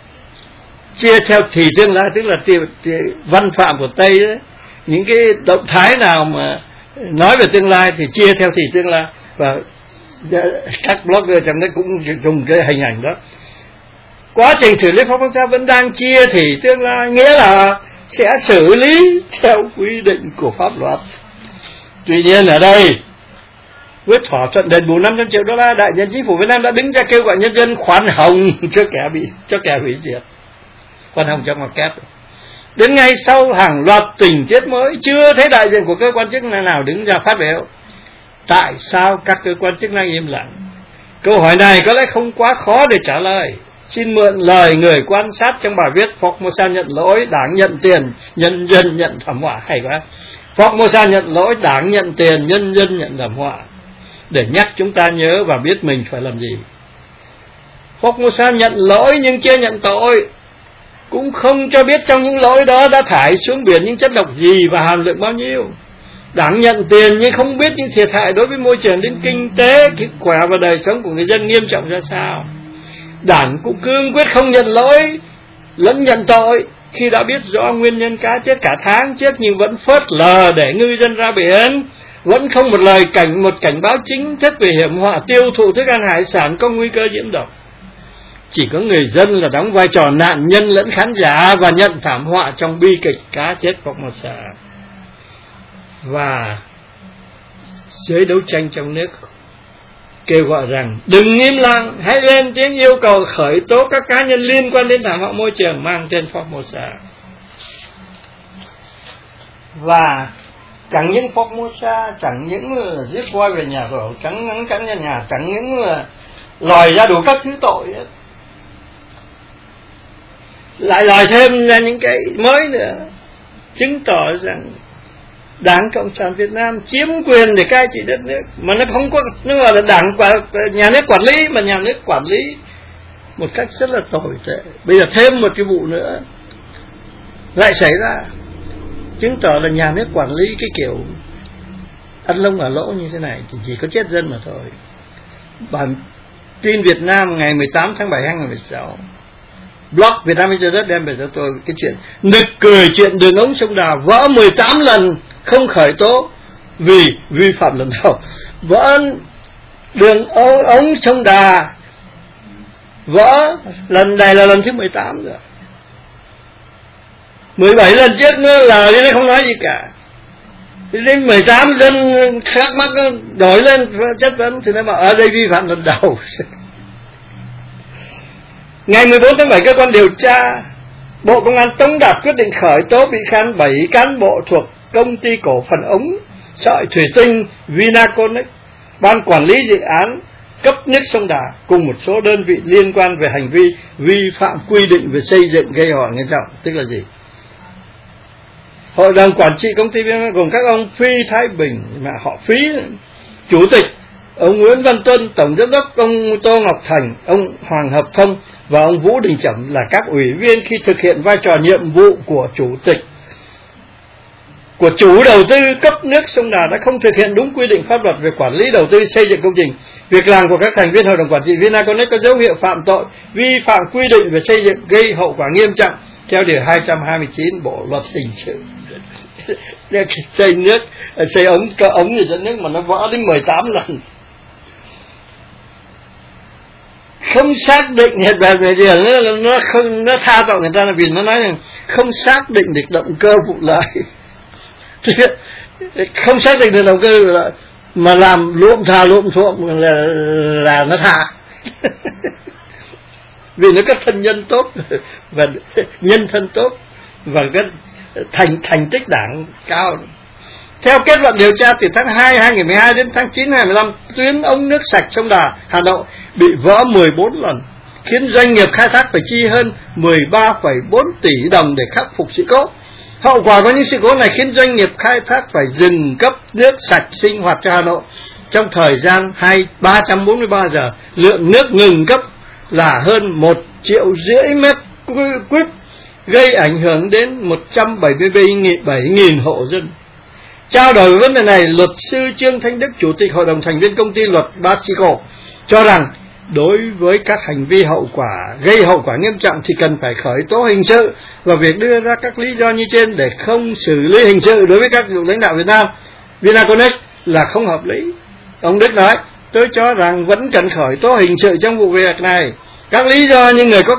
chia theo thì tương lai, tức là thì, thì văn phạm của Tây ấy. Những cái động thái nào mà nói về tương lai thì chia theo thì tương lai, và các blogger trong đấy cũng dùng cái hình ảnh đó. Quá trình xử lý Formosa vẫn đang chia thì tương lai, nghĩa là sẽ xử lý theo quy định của pháp luật. Tuy nhiên ở đây với thỏa thuận đền bù năm trăm triệu đô la, đại diện chính phủ Việt Nam đã đứng ra kêu gọi nhân dân khoan hồng cho kẻ bị cho kẻ hủy diệt, khoan hồng cho ngọt kép. Đến ngay sau hàng loạt tình tiết mới, chưa thấy đại diện của cơ quan chức năng nào đứng ra phát biểu. Tại sao các cơ quan chức năng im lặng? Câu hỏi này có lẽ không quá khó để trả lời. Xin mượn lời người quan sát trong bài viết Formosa nhận lỗi, Đảng nhận tiền, nhân dân nhận thảm họa. Hay quá. Formosa nhận lỗi, Đảng nhận tiền, nhân dân nhận thảm họa, để nhắc chúng ta nhớ và biết mình phải làm gì. Formosa nhận lỗi nhưng chưa nhận tội, cũng không cho biết trong những lỗi đó đã thải xuống biển những chất độc gì và hàm lượng bao nhiêu. Đảng nhận tiền nhưng không biết những thiệt hại đối với môi trường đến kinh tế, sức khỏe và đời sống của người dân nghiêm trọng ra sao. Đảng cũng cương quyết không nhận lỗi lẫn nhận tội khi đã biết rõ nguyên nhân cá chết cả tháng trước, nhưng vẫn phớt lờ để ngư dân ra biển, vẫn không một lời cảnh một cảnh báo chính thức về hiểm họa tiêu thụ thức ăn hải sản có nguy cơ nhiễm độc. Chỉ có người dân là đóng vai trò nạn nhân lẫn khán giả và nhận thảm họa trong bi kịch cá chết Formosa. Và giới đấu tranh trong nước kêu gọi rằng đừng im lặng, hãy lên tiếng yêu cầu khởi tố các cá nhân liên quan đến thảm họa môi trường mang tên Formosa. Và chẳng những Formosa, chẳng những là giết voi về nhà rồi, chẳng những cắn nhà nhà, chẳng những là lòi ra đủ các thứ tội ấy, lại lòi thêm ra những cái mới nữa, chứng tỏ rằng Đảng Cộng sản Việt Nam chiếm quyền để cai trị đất nước, mà nó không có, nó gọi là đảng nhà nước quản lý, mà nhà nước quản lý một cách rất là tồi tệ. Bây giờ thêm một cái vụ nữa lại xảy ra, chứng tỏ là nhà nước quản lý cái kiểu ăn lông ở lỗ như thế này thì chỉ có chết dân mà thôi. Bản tin Việt Nam ngày mười tám tháng bảy năm hai nghìn không trăm mười sáu, blog Việt Nam Internet đem về cho tôi cái chuyện nực cười, chuyện đường ống sông Đà vỡ mười tám lần không khởi tố vì vi phạm lần đầu. Vỡ đường ống sông Đà vỡ lần này là lần thứ mười tám rồi. mười bảy lần trước nữa là nó không nói gì cả. Đến mười tám dân khác mắc đổi lên chất vấn thì nó bảo ở đây vi phạm lần đầu. Ngày mười bốn tháng bảy, cơ quan điều tra Bộ Công an tống đạt quyết định khởi tố bị can bảy cán bộ thuộc công ty cổ phần ống sợi thủy tinh Vinaconex, ban quản lý dự án cấp nước sông Đà cùng một số đơn vị liên quan về hành vi vi phạm quy định về xây dựng gây hậu quả nghiêm trọng. Tức là gì? Hội đồng quản trị công ty Vinaconex gồm các ông Phi Thái Bình, mà họ Phí, chủ tịch ông Nguyễn Văn Tuân, tổng giám đốc ông Tô Ngọc Thành, ông Hoàng Hợp Thông và ông Vũ Đình Chẩm là các ủy viên khi thực hiện vai trò nhiệm vụ của chủ tịch của chủ đầu tư cấp nước sông Đà đã không thực hiện đúng quy định pháp luật về quản lý đầu tư xây dựng công trình. Việc làm của các thành viên hội đồng quản trị Vinaconex có dấu hiệu phạm tội vi phạm quy định về xây dựng gây hậu quả nghiêm trọng theo điều hai trăm hai mươi chín Bộ luật hình sự. Xây nước, xây ống cơ ống gì cho nước mà nó vỡ đến mười tám lần. Không xác định hiện về về điều nó, nó không nó tha tội người ta là vì nó nói rằng không xác định được động cơ vụ lợi. Không xác định được động cơ vụ lợi mà làm luộm thà luộm thuộm là là nó tha. Vì nó có thân nhân tốt và nhân thân tốt và cái thành thành tích đảng cao. Theo kết luận điều tra từ tháng hai năm hai nghìn không trăm mười hai đến tháng chín năm hai nghìn không trăm mười lăm, tuyến ống nước sạch sông Đà, Hà Nội bị vỡ mười bốn lần, khiến doanh nghiệp khai thác phải chi hơn mười ba phẩy bốn tỷ đồng để khắc phục sự cố. Hậu quả của những sự cố này khiến doanh nghiệp khai thác phải dừng cấp nước sạch sinh hoạt cho Hà Nội trong thời gian ba trăm bốn mươi ba giờ. Lượng nước ngừng cấp là hơn một triệu rưỡi mét cúp, gây ảnh hưởng đến một trăm bảy mươi bảy nghìn hộ dân. Trao đổi về vấn đề này, luật sư Trương Thanh Đức, chủ tịch hội đồng thành viên công ty luật Basico, cho rằng đối với các hành vi hậu quả gây hậu quả nghiêm trọng thì cần phải khởi tố hình sự, và việc đưa ra các lý do như trên để không xử lý hình sự đối với các cựu lãnh đạo Việt Nam Vinaconex là không hợp lý. Ông Đức nói: tôi cho rằng vẫn cần khởi tố hình sự trong vụ việc này. Các lý do như người có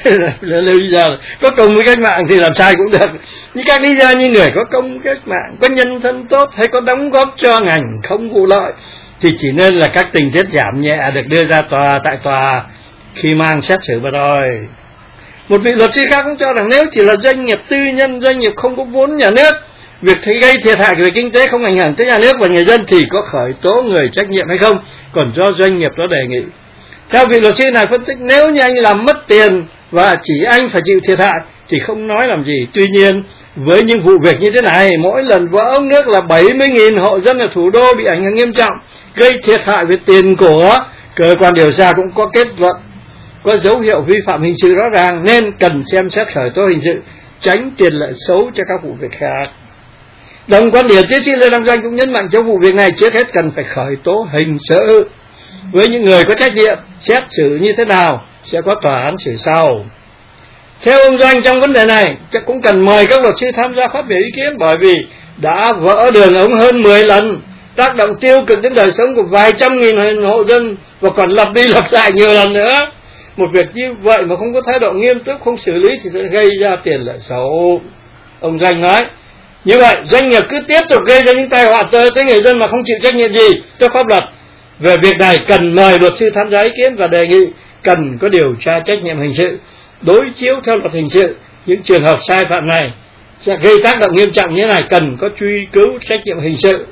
lý do có công với cách mạng thì làm sai cũng được, nhưng các lý do như người có công cách mạng, có nhân thân tốt hay có đóng góp cho ngành không vụ lợi thì chỉ nên là các tình tiết giảm nhẹ được đưa ra tòa tại tòa khi mang xét xử mà thôi. Một vị luật sư khác cũng cho rằng nếu chỉ là doanh nghiệp tư nhân, doanh nghiệp không có vốn nhà nước, việc thấy gây thiệt hại về kinh tế không ảnh hưởng tới nhà nước và người dân thì có khởi tố người trách nhiệm hay không, còn do doanh nghiệp đó đề nghị. Theo vị luật sư này phân tích, nếu như anh làm mất tiền và chỉ anh phải chịu thiệt hại thì không nói làm gì. Tuy nhiên, với những vụ việc như thế này, mỗi lần vỡ ống nước là bảy mươi nghìn hộ dân ở thủ đô bị ảnh hưởng nghiêm trọng, gây thiệt hại về tiền của, cơ quan điều tra cũng có kết luận có dấu hiệu vi phạm hình sự rõ ràng nên cần xem xét khởi tố hình sự, tránh tiền lệ xấu cho các vụ việc khác. Đồng quan điểm, tiến sĩ Lê Đăng Doanh cũng nhấn mạnh trong vụ việc này trước hết cần phải khởi tố hình sự. Với những người có trách nhiệm, xét xử như thế nào sẽ có tòa án xử sau. Theo ông Doanh, trong vấn đề này chắc cũng cần mời các luật sư tham gia phát biểu ý kiến, bởi vì đã vỡ đường ống hơn mười lần, tác động tiêu cực đến đời sống của vài trăm nghìn hộ dân và còn lặp đi lặp lại nhiều lần nữa. Một việc như vậy mà không có thái độ nghiêm túc, không xử lý thì sẽ gây ra tiền lệ xấu. Ông Doanh nói như vậy, doanh nghiệp cứ tiếp tục gây ra những tai họa tới tới người dân mà không chịu trách nhiệm gì trước pháp luật. Về việc này cần mời luật sư tham gia ý kiến và đề nghị cần có điều tra trách nhiệm hình sự, đối chiếu theo luật hình sự những trường hợp sai phạm này sẽ gây tác động nghiêm trọng như thế này, cần có truy cứu trách nhiệm hình sự,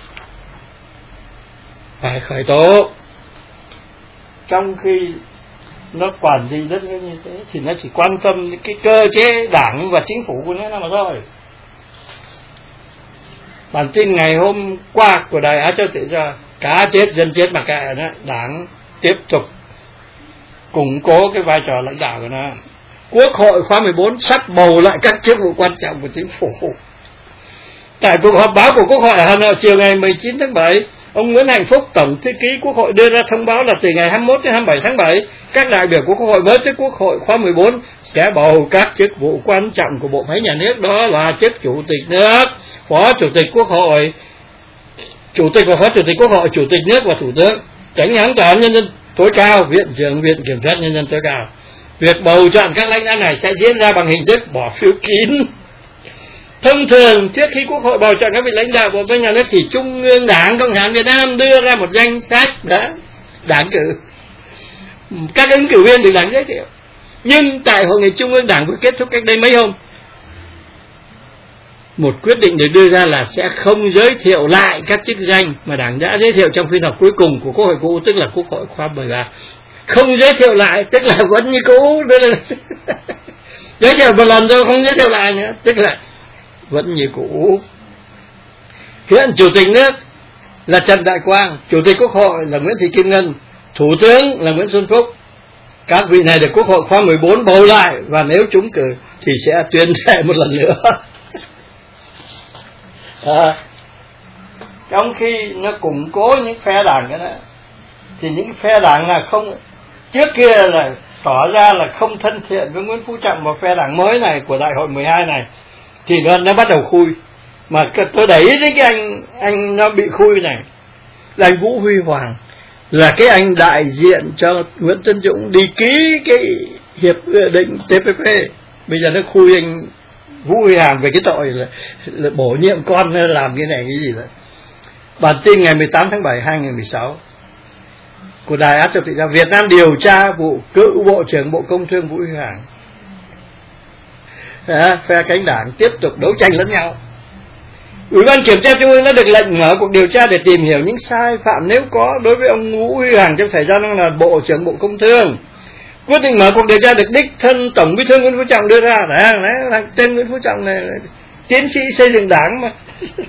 phải khởi tố. Trong khi nó quản trị đất như thế thì nó chỉ quan tâm đến cái cơ chế đảng và chính phủ của nó mà thôi. Bản tin ngày hôm qua của Đài Á Châu Tự Do: cá chết dân chết mà kệ đó, đảng tiếp tục củng cố cái vai trò lãnh đạo của nó. Quốc hội khóa mười bốn sắp bầu lại các chức vụ quan trọng của chính phủ. Tại cuộc họp báo của Quốc hội ở Hà Nội chiều ngày mười chín tháng bảy, ông Nguyễn Hạnh Phúc, Tổng thư ký Quốc hội đưa ra thông báo là từ ngày hai mươi mốt đến hai mươi bảy tháng bảy, các đại biểu của Quốc hội mới tới Quốc hội khóa mười bốn sẽ bầu các chức vụ quan trọng của bộ máy nhà nước, đó là chức Chủ tịch nước, Phó Chủ tịch Quốc hội, Chủ tịch và Phó Chủ tịch Quốc hội, Chủ tịch nước và Thủ tướng, Chánh án Tòa án Nhân dân tối cao, Viện trưởng Viện Kiểm sát Nhân dân tối cao. Việc bầu chọn các lãnh đạo này sẽ diễn ra bằng hình thức bỏ phiếu kín. Thông thường trước khi Quốc hội bầu chọn các vị lãnh đạo bộ máy nhà nước thì Trung ương Đảng Cộng sản Việt Nam đưa ra một danh sách đã đảng cử, các ứng cử viên được đảng giới thiệu. Nhưng tại hội nghị Trung ương Đảng vừa kết thúc cách đây mấy hôm, một quyết định được đưa ra là sẽ không giới thiệu lại các chức danh mà Đảng đã giới thiệu trong phiên họp cuối cùng của Quốc hội cũ, tức là Quốc hội khóa mười ba. Không giới thiệu lại tức là vẫn như cũ, đó là giới thiệu một lần rồi không giới thiệu lại nữa, tức là vẫn như cũ. Hiện chủ tịch nước là Trần Đại Quang, chủ tịch Quốc hội là Nguyễn Thị Kim Ngân, thủ tướng là Nguyễn Xuân Phúc. Các vị này được Quốc hội khóa mười bốn bầu lại, và nếu trúng cử thì sẽ tuyên thệ một lần nữa. À, trong khi nó củng cố những phe đảng cái đó, thì những phe đảng là không, trước kia là tỏ ra là không thân thiện với Nguyễn Phú Trọng, và phe đảng mới này của đại hội mười hai này thì nó, nó bắt đầu khui. Mà tôi đẩy đến cái anh anh nó bị khui này là anh Vũ Huy Hoàng, là cái anh đại diện cho Nguyễn Tấn Dũng đi ký cái hiệp định T P P. Bây giờ nó khui anh Vũ Huy Hoàng về cái tội là, là bổ nhiệm con làm cái này cái gì đó. Bản tin ngày mười tám tháng bảy năm hai nghìn không trăm mười sáu của Đài Á Châu Tự Do: Việt Nam điều tra vụ cựu Bộ trưởng Bộ Công Thương Vũ Huy Hoàng. À, phe cánh đảng tiếp tục đấu tranh lẫn nhau. Ủy ban Kiểm tra Trung ương đã được lệnh mở cuộc điều tra để tìm hiểu những sai phạm nếu có đối với ông Vũ Huy Hoàng trong thời gian ông là Bộ trưởng Bộ Công Thương. Quyết định mở cuộc điều tra được đích thân Tổng Bí thư Nguyễn Phú Trọng đưa ra. Đấy, đấy là tên Nguyễn Phú Trọng này là tiến sĩ xây dựng đảng mà.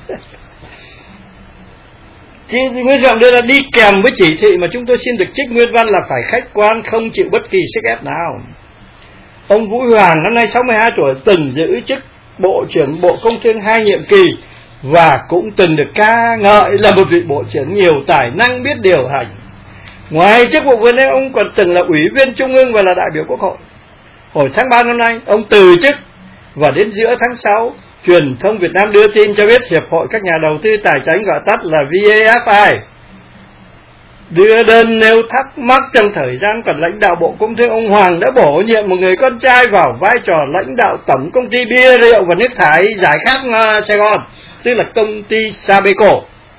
Chỉ Nguyễn Phú Trọng đưa ra đi kèm với chỉ thị mà chúng tôi xin được trích nguyên văn là phải khách quan, không chịu bất kỳ sức ép nào. Ông Vũ Huy Hoàng năm nay sáu mươi hai tuổi, từng giữ chức Bộ trưởng Bộ Công Thương hai nhiệm kỳ và cũng từng được ca ngợi là một vị bộ trưởng nhiều tài năng, biết điều hành. Ngoài chức vụ vừa nêu, ông còn từng là Ủy viên Trung ương và là đại biểu Quốc hội. Hồi tháng ba năm nay, ông từ chức, và đến giữa tháng sáu, truyền thông Việt Nam đưa tin cho biết Hiệp hội các nhà đầu tư tài chính, gọi tắt là V A F I, đưa đơn nêu thắc mắc trong thời gian còn lãnh đạo Bộ Công Thương, ông Hoàng đã bổ nhiệm một người con trai vào vai trò lãnh đạo tổng công ty bia rượu và nước thải giải khát Sài Gòn, tức là công ty Sabeco.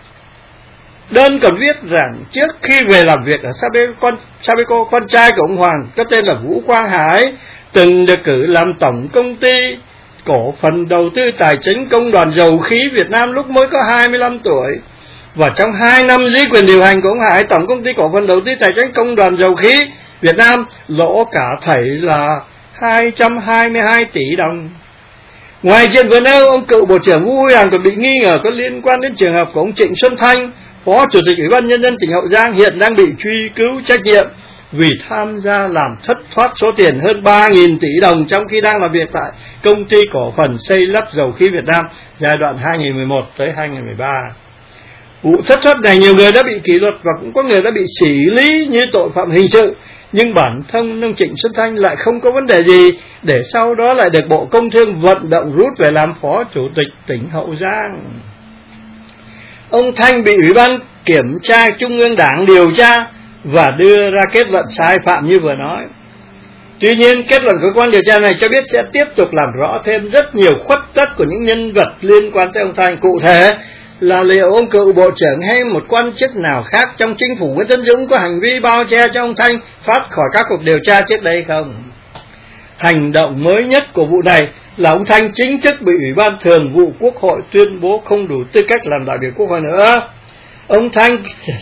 Đơn còn viết rằng trước khi về làm việc ở Sabeco, con, Sabeco, con trai của ông Hoàng có tên là Vũ Quang Hải từng được cử làm tổng công ty cổ phần đầu tư tài chính Công đoàn Dầu khí Việt Nam lúc mới có hai mươi lăm tuổi. Và trong hai năm dưới quyền điều hành của ông Hải, tổng công ty cổ phần đầu tư tài chính Công đoàn Dầu khí Việt Nam lỗ cả thảy là hai trăm hai mươi hai tỷ đồng. Ngoài chuyện vừa nêu, ông cựu Bộ trưởng Vũ Huy Hoàng còn bị nghi ngờ có liên quan đến trường hợp của ông Trịnh Xuân Thanh, Phó Chủ tịch Ủy ban Nhân dân tỉnh Hậu Giang, hiện đang bị truy cứu trách nhiệm vì tham gia làm thất thoát số tiền hơn ba nghìn tỷ đồng trong khi đang làm việc tại công ty cổ phần xây lắp dầu khí Việt Nam giai đoạn hai nghìn không trăm mười một tới hai nghìn không trăm mười ba. Vụ thất thoát này nhiều người đã bị kỷ luật và cũng có người đã bị xử lý như tội phạm hình sự, nhưng bản thân ông Trịnh Xuân Thanh lại không có vấn đề gì, để sau đó lại được Bộ Công Thương vận động rút về làm Phó Chủ tịch tỉnh Hậu Giang. Ông Thanh bị Ủy ban Kiểm tra Trung ương Đảng điều tra và đưa ra kết luận sai phạm như vừa nói. Tuy nhiên, kết luận của cơ quan điều tra này cho biết sẽ tiếp tục làm rõ thêm rất nhiều khuất tất của những nhân vật liên quan tới ông Thanh. Cụ thể là liệu ông cựu Bộ trưởng hay một quan chức nào khác trong chính phủ Nguyễn Tấn Dũng có hành vi bao che cho ông Thanh thoát khỏi các cuộc điều tra trước đây không? Hành động mới nhất của vụ này là ông Thanh chính thức bị Ủy ban Thường vụ Quốc hội tuyên bố không đủ tư cách làm đại biểu Quốc hội nữa. Ông Thanh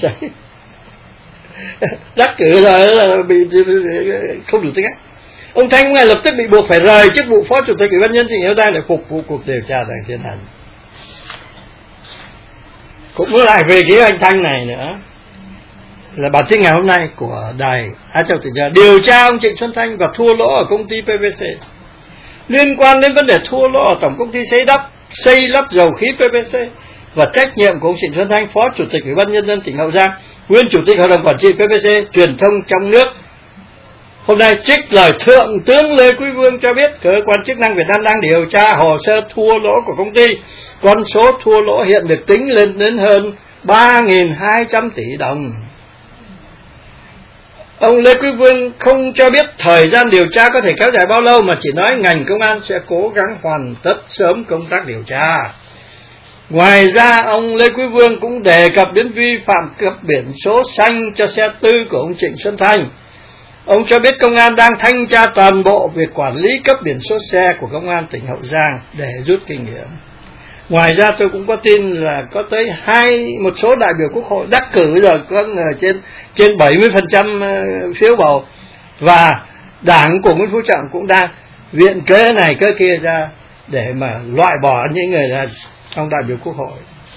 đắc cử rồi là bị không đủ tư cách. Ông Thanh ngay lập tức bị buộc phải rời chức vụ Phó Chủ tịch Ủy ban Nhân dân tỉnh Hậu Giang để phục vụ cuộc điều tra đang tiến hành. Cũng lại về cái anh Thanh này nữa, là bản tin ngày hôm nay của Đài Á Châu Tự Do: điều tra ông Trịnh Xuân Thanh và thua lỗ ở công ty pê vê xê. Liên quan đến vấn đề thua lỗ ở tổng công ty xây đắp xây lắp dầu khí pê vê xê và trách nhiệm của ông Trịnh Xuân Thanh, Phó Chủ tịch Ủy ban Nhân dân tỉnh Hậu Giang, nguyên Chủ tịch Hội đồng Quản trị pê vê xê, truyền thông trong nước hôm nay trích lời Thượng tướng Lê Quý Vương cho biết cơ quan chức năng Việt Nam đang điều tra hồ sơ thua lỗ của công ty. Con số thua lỗ hiện được tính lên đến hơn ba nghìn hai trăm tỷ đồng. Ông Lê Quý Vương không cho biết thời gian điều tra có thể kéo dài bao lâu, mà chỉ nói ngành công an sẽ cố gắng hoàn tất sớm công tác điều tra. Ngoài ra, ông Lê Quý Vương cũng đề cập đến vi phạm cấp biển số xanh cho xe tư của ông Trịnh Xuân Thanh. Ông cho biết công an đang thanh tra toàn bộ việc quản lý cấp biển số xe của công an tỉnh Hậu Giang để rút kinh nghiệm. Ngoài ra tôi cũng có tin là có tới hai một số đại biểu quốc hội đắc cử rồi, có trên trên bảy mươi phần trăm phiếu bầu, và đảng của Nguyễn Phú Trọng cũng đang viện cớ này cớ kia ra để mà loại bỏ những người là trong đại biểu quốc hội.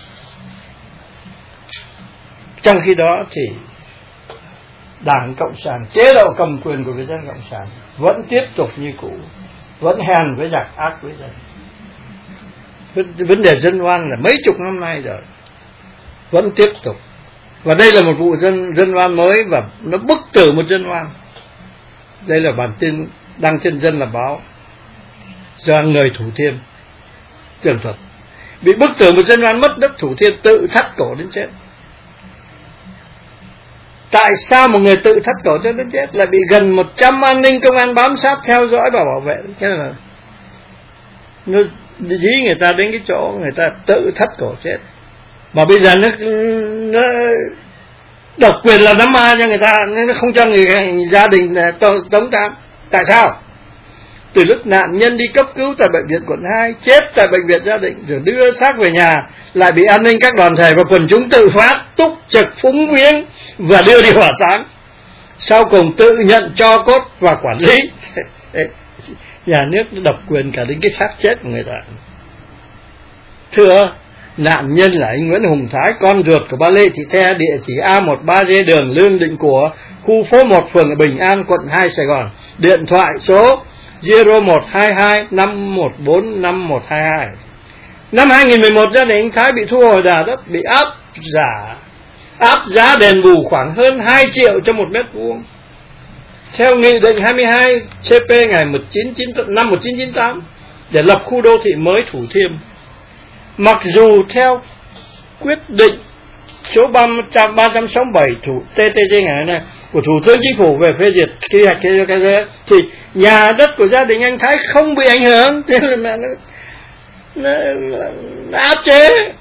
Trong khi đó thì Đảng Cộng sản, chế độ cầm quyền của Việt Nam Cộng sản vẫn tiếp tục như cũ, vẫn hèn với giặc, ác với dân. Vấn đề dân oan là mấy chục năm nay rồi, vẫn tiếp tục. Và đây là một vụ dân dân oan mới, và nó bức tử một dân oan. Đây là bản tin đăng trên Dân Lập Báo do người Thủ Thiêm tường thuật, bị bức tử một dân oan, mất đất Thủ Thiêm, tự thắt cổ đến chết. Tại sao một người tự thắt cổ cho đến chết, lại bị gần một trăm an ninh công an bám sát theo dõi và bảo vệ? Thế là nó dí người ta đến cái chỗ người ta tự thắt cổ chết. Mà bây giờ nó, nó độc quyền là nắm ma cho người ta, nó không cho người gia đình tống táng. Tại sao? Từ lúc nạn nhân đi cấp cứu tại bệnh viện quận hai, chết tại bệnh viện gia đình, rồi đưa xác về nhà, lại bị an ninh các đoàn thể và quần chúng tự phát túc trực phúng viếng và đưa đi hỏa táng, sau cùng tự nhận cho cốt và quản lý. Nhà nước độc quyền cả đến cái xác chết của người ta. Thưa, nạn nhân là anh Nguyễn Hùng Thái, con ruột của bà Lê Thị The, địa chỉ A mười ba G đường Lương Định Của, khu phố một, phường Bình An, quận hai, Sài Gòn. Điện thoại số không một hai hai năm một bốn năm một hai hai. Năm hai nghìn mười một, gia đình anh Thái bị thu hồi đà đất, bị áp giả áp giá đền bù khoảng hơn hai triệu cho một mét vuông. Theo Nghị định hai mươi hai C P ngày năm một nghìn chín trăm chín mươi tám để lập khu đô thị mới Thủ Thiêm. Mặc dù theo quyết định số ba trăm sáu mươi bảy thủ T T G ngày nay của Thủ tướng Chính phủ về phê duyệt quy hoạch thì nhà đất của gia đình anh Thái không bị ảnh hưởng, thế là nó, nó, nó áp chế.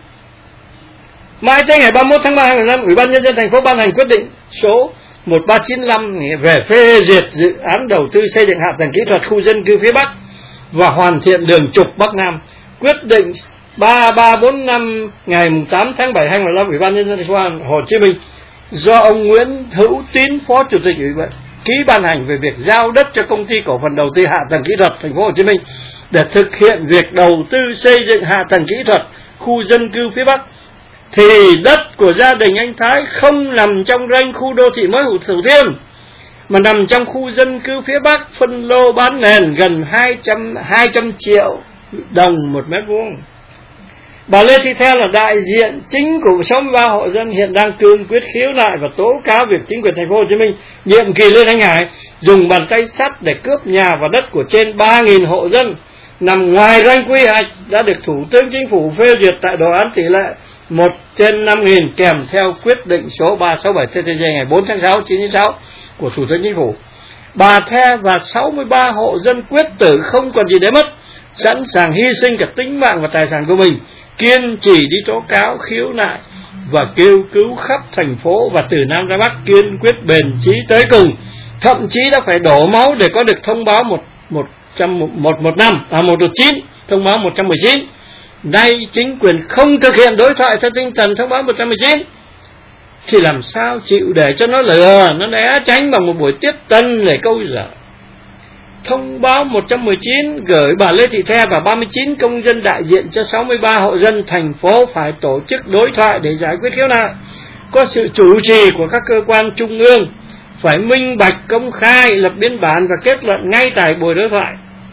Mai tới ngày ba mươi mốt tháng ba hai nghìn không trăm mười lăm, Ủy ban Nhân dân thành phố ban hành quyết định số một ba chín lăm về phê duyệt dự án đầu tư xây dựng hạ tầng kỹ thuật khu dân cư phía Bắc và hoàn thiện đường trục Bắc Nam. Quyết định ba ba bốn năm ngày tám tháng bảy hai nghìn không trăm mười lăm, Ủy ban Nhân dân thành phố Hồ Chí Minh do ông Nguyễn Hữu Tín, Phó Chủ tịch Ủy ban, ký ban hành về việc giao đất cho công ty cổ phần đầu tư hạ tầng kỹ thuật thành phố Hồ Chí Minh để thực hiện việc đầu tư xây dựng hạ tầng kỹ thuật khu dân cư phía Bắc, thì đất của gia đình anh Thái không nằm trong ranh khu đô thị mới Thủ Thiêm, mà nằm trong khu dân cư phía Bắc, phân lô bán nền gần hai trăm triệu đồng một mét vuông. Bà Lê Thị The là đại diện chính của sáu mươi ba hộ dân hiện đang cương quyết khiếu nại và tố cáo việc chính quyền thành phố Hồ Chí Minh nhiệm kỳ Lê Thanh Hải dùng bàn tay sắt để cướp nhà và đất của trên ba nghìn hộ dân nằm ngoài ranh quy hoạch đã được Thủ tướng Chính phủ phê duyệt tại đồ án tỷ lệ một trên năm nghìn kèm theo quyết định số ba trăm sáu mươi bảy T T G ngày bốn tháng sáu chín mươi sáu của Thủ tướng Chính phủ. Bà The và sáu mươi ba hộ dân quyết tử không còn gì để mất, sẵn sàng hy sinh cả tính mạng và tài sản của mình, kiên trì đi tố cáo khiếu nại và kêu cứu khắp thành phố, và từ Nam ra Bắc kiên quyết bền chí tới cùng, thậm chí đã phải đổ máu để có được thông báo một một trăm một một năm à một một chín thông báo một trăm mười chín. Nay chính quyền không thực hiện đối thoại theo tinh thần thông báo một trăm mười chín thì làm sao chịu để cho nó lừa, nó né tránh bằng một buổi tiếp tân để câu giờ. Thông báo một trăm mười chín gửi bà Lê Thị The và ba mươi chín công dân đại diện cho sáu mươi ba hộ dân thành phố phải tổ chức đối thoại để giải quyết khiếu nại, có sự chủ trì của các cơ quan trung ương, phải minh bạch công khai, lập biên bản và kết luận ngay tại buổi đối thoại.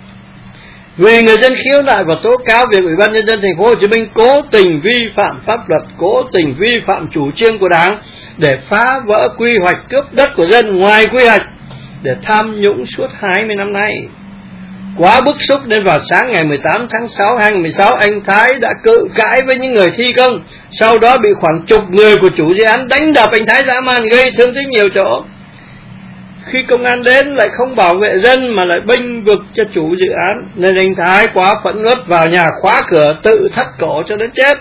Vì người dân khiếu nại và tố cáo việc Ủy ban Nhân dân thành phố Hồ Chí Minh cố tình vi phạm pháp luật, cố tình vi phạm chủ trương của Đảng để phá vỡ quy hoạch, cướp đất của dân ngoài quy hoạch để tham nhũng suốt hai mươi năm nay. Quá bức xúc nên vào sáng ngày mười tám tháng sáu hai nghìn không trăm mười sáu, anh Thái đã cự cãi với những người thi công, sau đó bị khoảng chục người của chủ dự án đánh đập anh Thái dã man, gây thương tích nhiều chỗ. Khi công an đến lại không bảo vệ dân mà lại bênh vực cho chủ dự án, nên anh Thái quá phẫn uất vào nhà khóa cửa tự thắt cổ cho đến chết.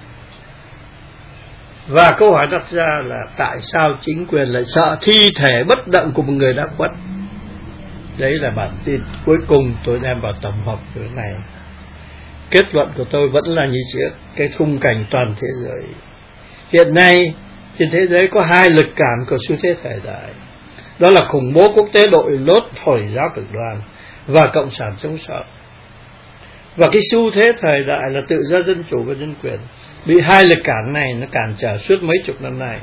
Và câu hỏi đặt ra là tại sao chính quyền lại sợ thi thể bất động của một người đã khuất? Đấy là bản tin cuối cùng tôi đem vào tổng hợp cái này. kết luận của tôi vẫn là như trước, cái khung cảnh toàn thế giới hiện nay trên thế giới có hai lực cản của xu thế thời đại, đó là khủng bố quốc tế đội lốt Hồi giáo cực đoan và cộng sản chống sót. Và cái xu thế thời đại là tự do dân chủ và nhân quyền bị hai lực cản này nó cản trở suốt mấy chục năm nay.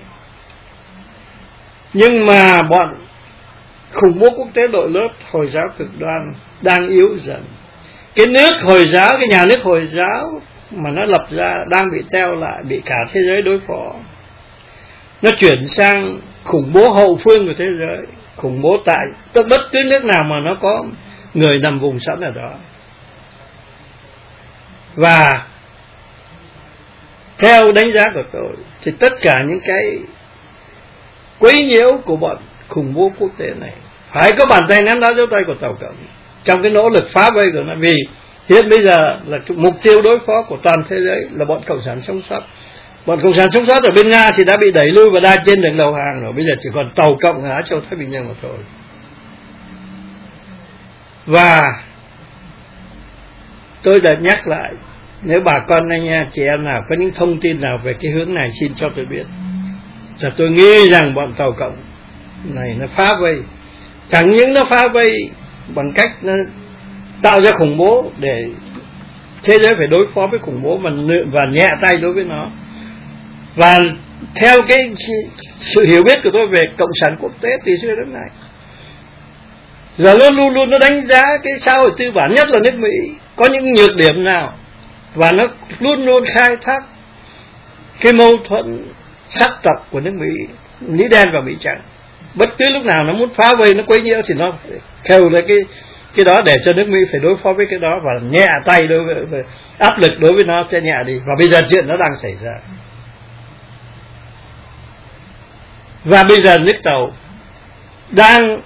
Nhưng mà bọn khủng bố quốc tế đội lốt Hồi giáo cực đoan đang yếu dần. Cái nước Hồi giáo, cái nhà nước Hồi giáo mà nó lập ra đang bị teo lại, bị cả thế giới đối phó. Nó chuyển sang khủng bố hậu phương của thế giới, khủng bố tại tức bất cứ nước nào mà nó có người nằm vùng sẵn ở đó. Và theo đánh giá của tôi thì tất cả những cái quấy nhiễu của bọn khủng bố quốc tế này phải có bàn tay nắm đá dấu tay của Tàu Cộng trong cái nỗ lực phá vây của nó. Vì hiện bây giờ là mục tiêu đối phó của toàn thế giới là bọn cộng sản sống sót. Bọn cộng sản sống sót ở bên Nga thì đã bị đẩy lui và đang trên đường đầu hàng rồi, bây giờ chỉ còn Tàu Cộng ở Á Châu Thái Bình Dương mà thôi. Và tôi đã nhắc lại, nếu bà con anh em chị em nào có những thông tin nào về cái hướng này xin cho tôi biết. Và tôi nghĩ rằng bọn Tàu Cộng này nó phá vây, chẳng những nó phá vây bằng cách nó tạo ra khủng bố để thế giới phải đối phó với khủng bố và, và nhẹ tay đối với nó. Và theo cái sự hiểu biết của tôi về cộng sản quốc tế từ xưa đến nay, giờ nó luôn luôn nó đánh giá cái xã hội tư bản, nhất là nước Mỹ, có những nhược điểm nào, và nó luôn luôn khai thác cái mâu thuẫn sắc tộc của nước Mỹ, Mỹ đen và Mỹ trắng. Bất cứ lúc nào nó muốn phá vây, nó quấy nhiễu thì nó khều lên cái cái đó để cho nước Mỹ phải đối phó với cái đó và nhẹ tay đối với, với áp lực đối với nó sẽ nhẹ đi. Và bây giờ chuyện nó đang xảy ra. Và bây giờ nước Tàu đang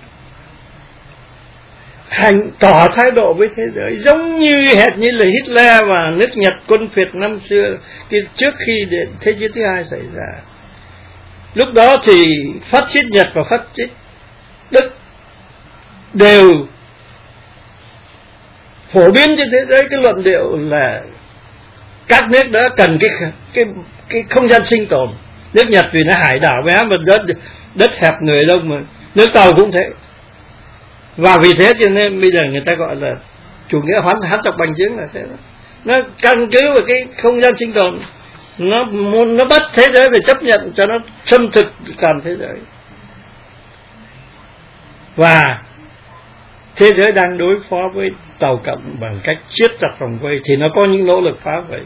hành tỏ thái độ với thế giới giống như hệt như là Hitler và nước Nhật quân Việt năm xưa trước khi Thế chiến thứ hai xảy ra. Lúc đó thì phát xít Nhật và phát xít Đức đều phổ biến trên thế giới cái luận điệu là các nước đó cần cái cái cái không gian sinh tồn. Nước Nhật vì nó hải đảo bé mà đất đất hẹp người đông, mà nước Tàu cũng thế. Và vì thế cho nên bây giờ người ta gọi là chủ nghĩa hoán hán tộc bành trướng là thế đó. Nó căn cứ vào cái không gian sinh tồn, nó muốn nó bắt thế giới phải chấp nhận cho nó xâm thực toàn thế giới. Và thế giới đang đối phó với Tàu Cộng bằng cách siết chặt vòng vây thì nó có những nỗ lực phá vây.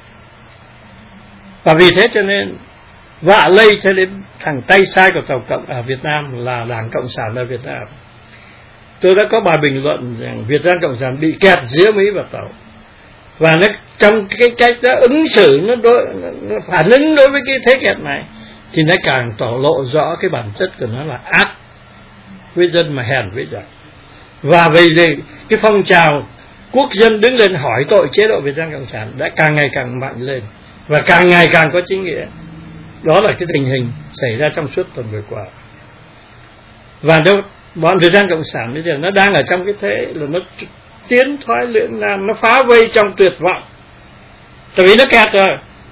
Và vì thế cho nên vạ lây cho đến thằng tay sai của Tàu Cộng ở Việt Nam là Đảng Cộng sản ở Việt Nam. Tôi đã có bài bình luận rằng Việt Nam Cộng sản bị kẹt giữa Mỹ và Tàu, và nó trong cái cách đó ứng xử, nó, đối, nó phản ứng đối với cái thế kẹt này thì nó càng tỏ lộ rõ cái bản chất của nó là ác với dân mà hèn với giặc. Và vì cái phong trào quốc dân đứng lên hỏi tội chế độ Việt Nam Cộng sản đã càng ngày càng mạnh lên và càng ngày càng có chính nghĩa. Đó là cái tình hình xảy ra trong suốt tuần vừa qua. Và đâu bọn Việt Nam Cộng sản bây giờ nó đang ở trong cái thế là nó tiến thoái lưỡng nan, nó phá vây trong tuyệt vọng. Tại vì nó kẹt rồi,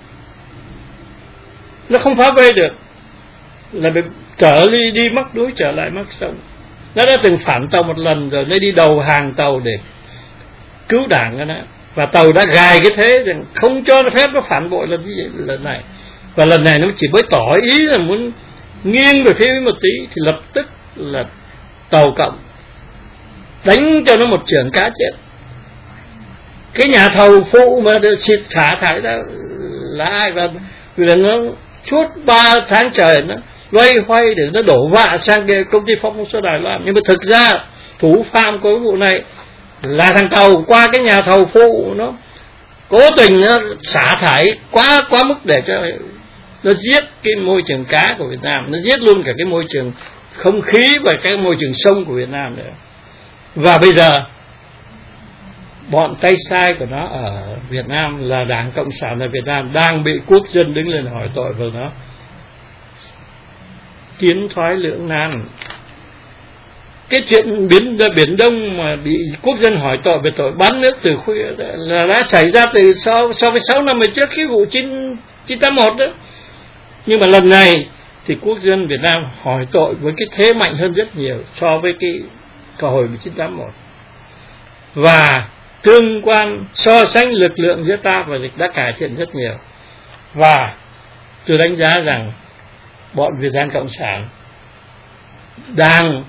nó không phá vây được, là bị trở đi, đi mắc đuối trở lại mắc sông. Nó đã từng phản Tàu một lần rồi, nó đi đầu hàng Tàu để cứu đảng đó. Và Tàu đã gài cái thế rằng không cho nó phép nó phản bội lần, lần này. Và lần này nó chỉ mới tỏ ý là muốn nghiêng về phía một tí thì lập tức là Tàu Cộng đánh cho nó một chưởng cá chết. Cái nhà thầu phụ mà được xịt xả thải ra là ai? Và vì là nó suốt ba tháng trời nó loay hoay để nó đổ vạ sang cái công ty Phong Số Đài Loan. Nhưng mà thực ra thủ phạm của cái vụ này là thằng Tàu qua cái nhà thầu phụ, nó cố tình nó xả thải quá quá mức để cho nó giết cái môi trường cá của Việt Nam, nó giết luôn cả cái môi trường không khí và cái môi trường sông của Việt Nam nữa. Và bây giờ bọn tay sai của nó ở Việt Nam là Đảng Cộng sản ở Việt Nam đang bị quốc dân đứng lên hỏi tội vào nó tiến thoái lưỡng nan. cái chuyện biển biển Đông mà bị quốc dân hỏi tội về tội bán nước từ khuya là đã xảy ra từ so so với sáu năm về trước cái vụ chín chín tám một đó. Nhưng mà lần này thì quốc dân Việt Nam hỏi tội với cái thế mạnh hơn rất nhiều so với cái cả hồi chín tám một, và tương quan so sánh lực lượng giữa ta và địch đã cải thiện rất nhiều. Và tôi đánh giá rằng bọn Việt Nam Cộng sản đang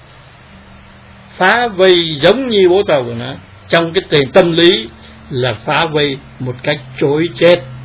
phá vây giống như bố tàu của nó, trong cái tình tâm lý là phá vây một cách trối chết.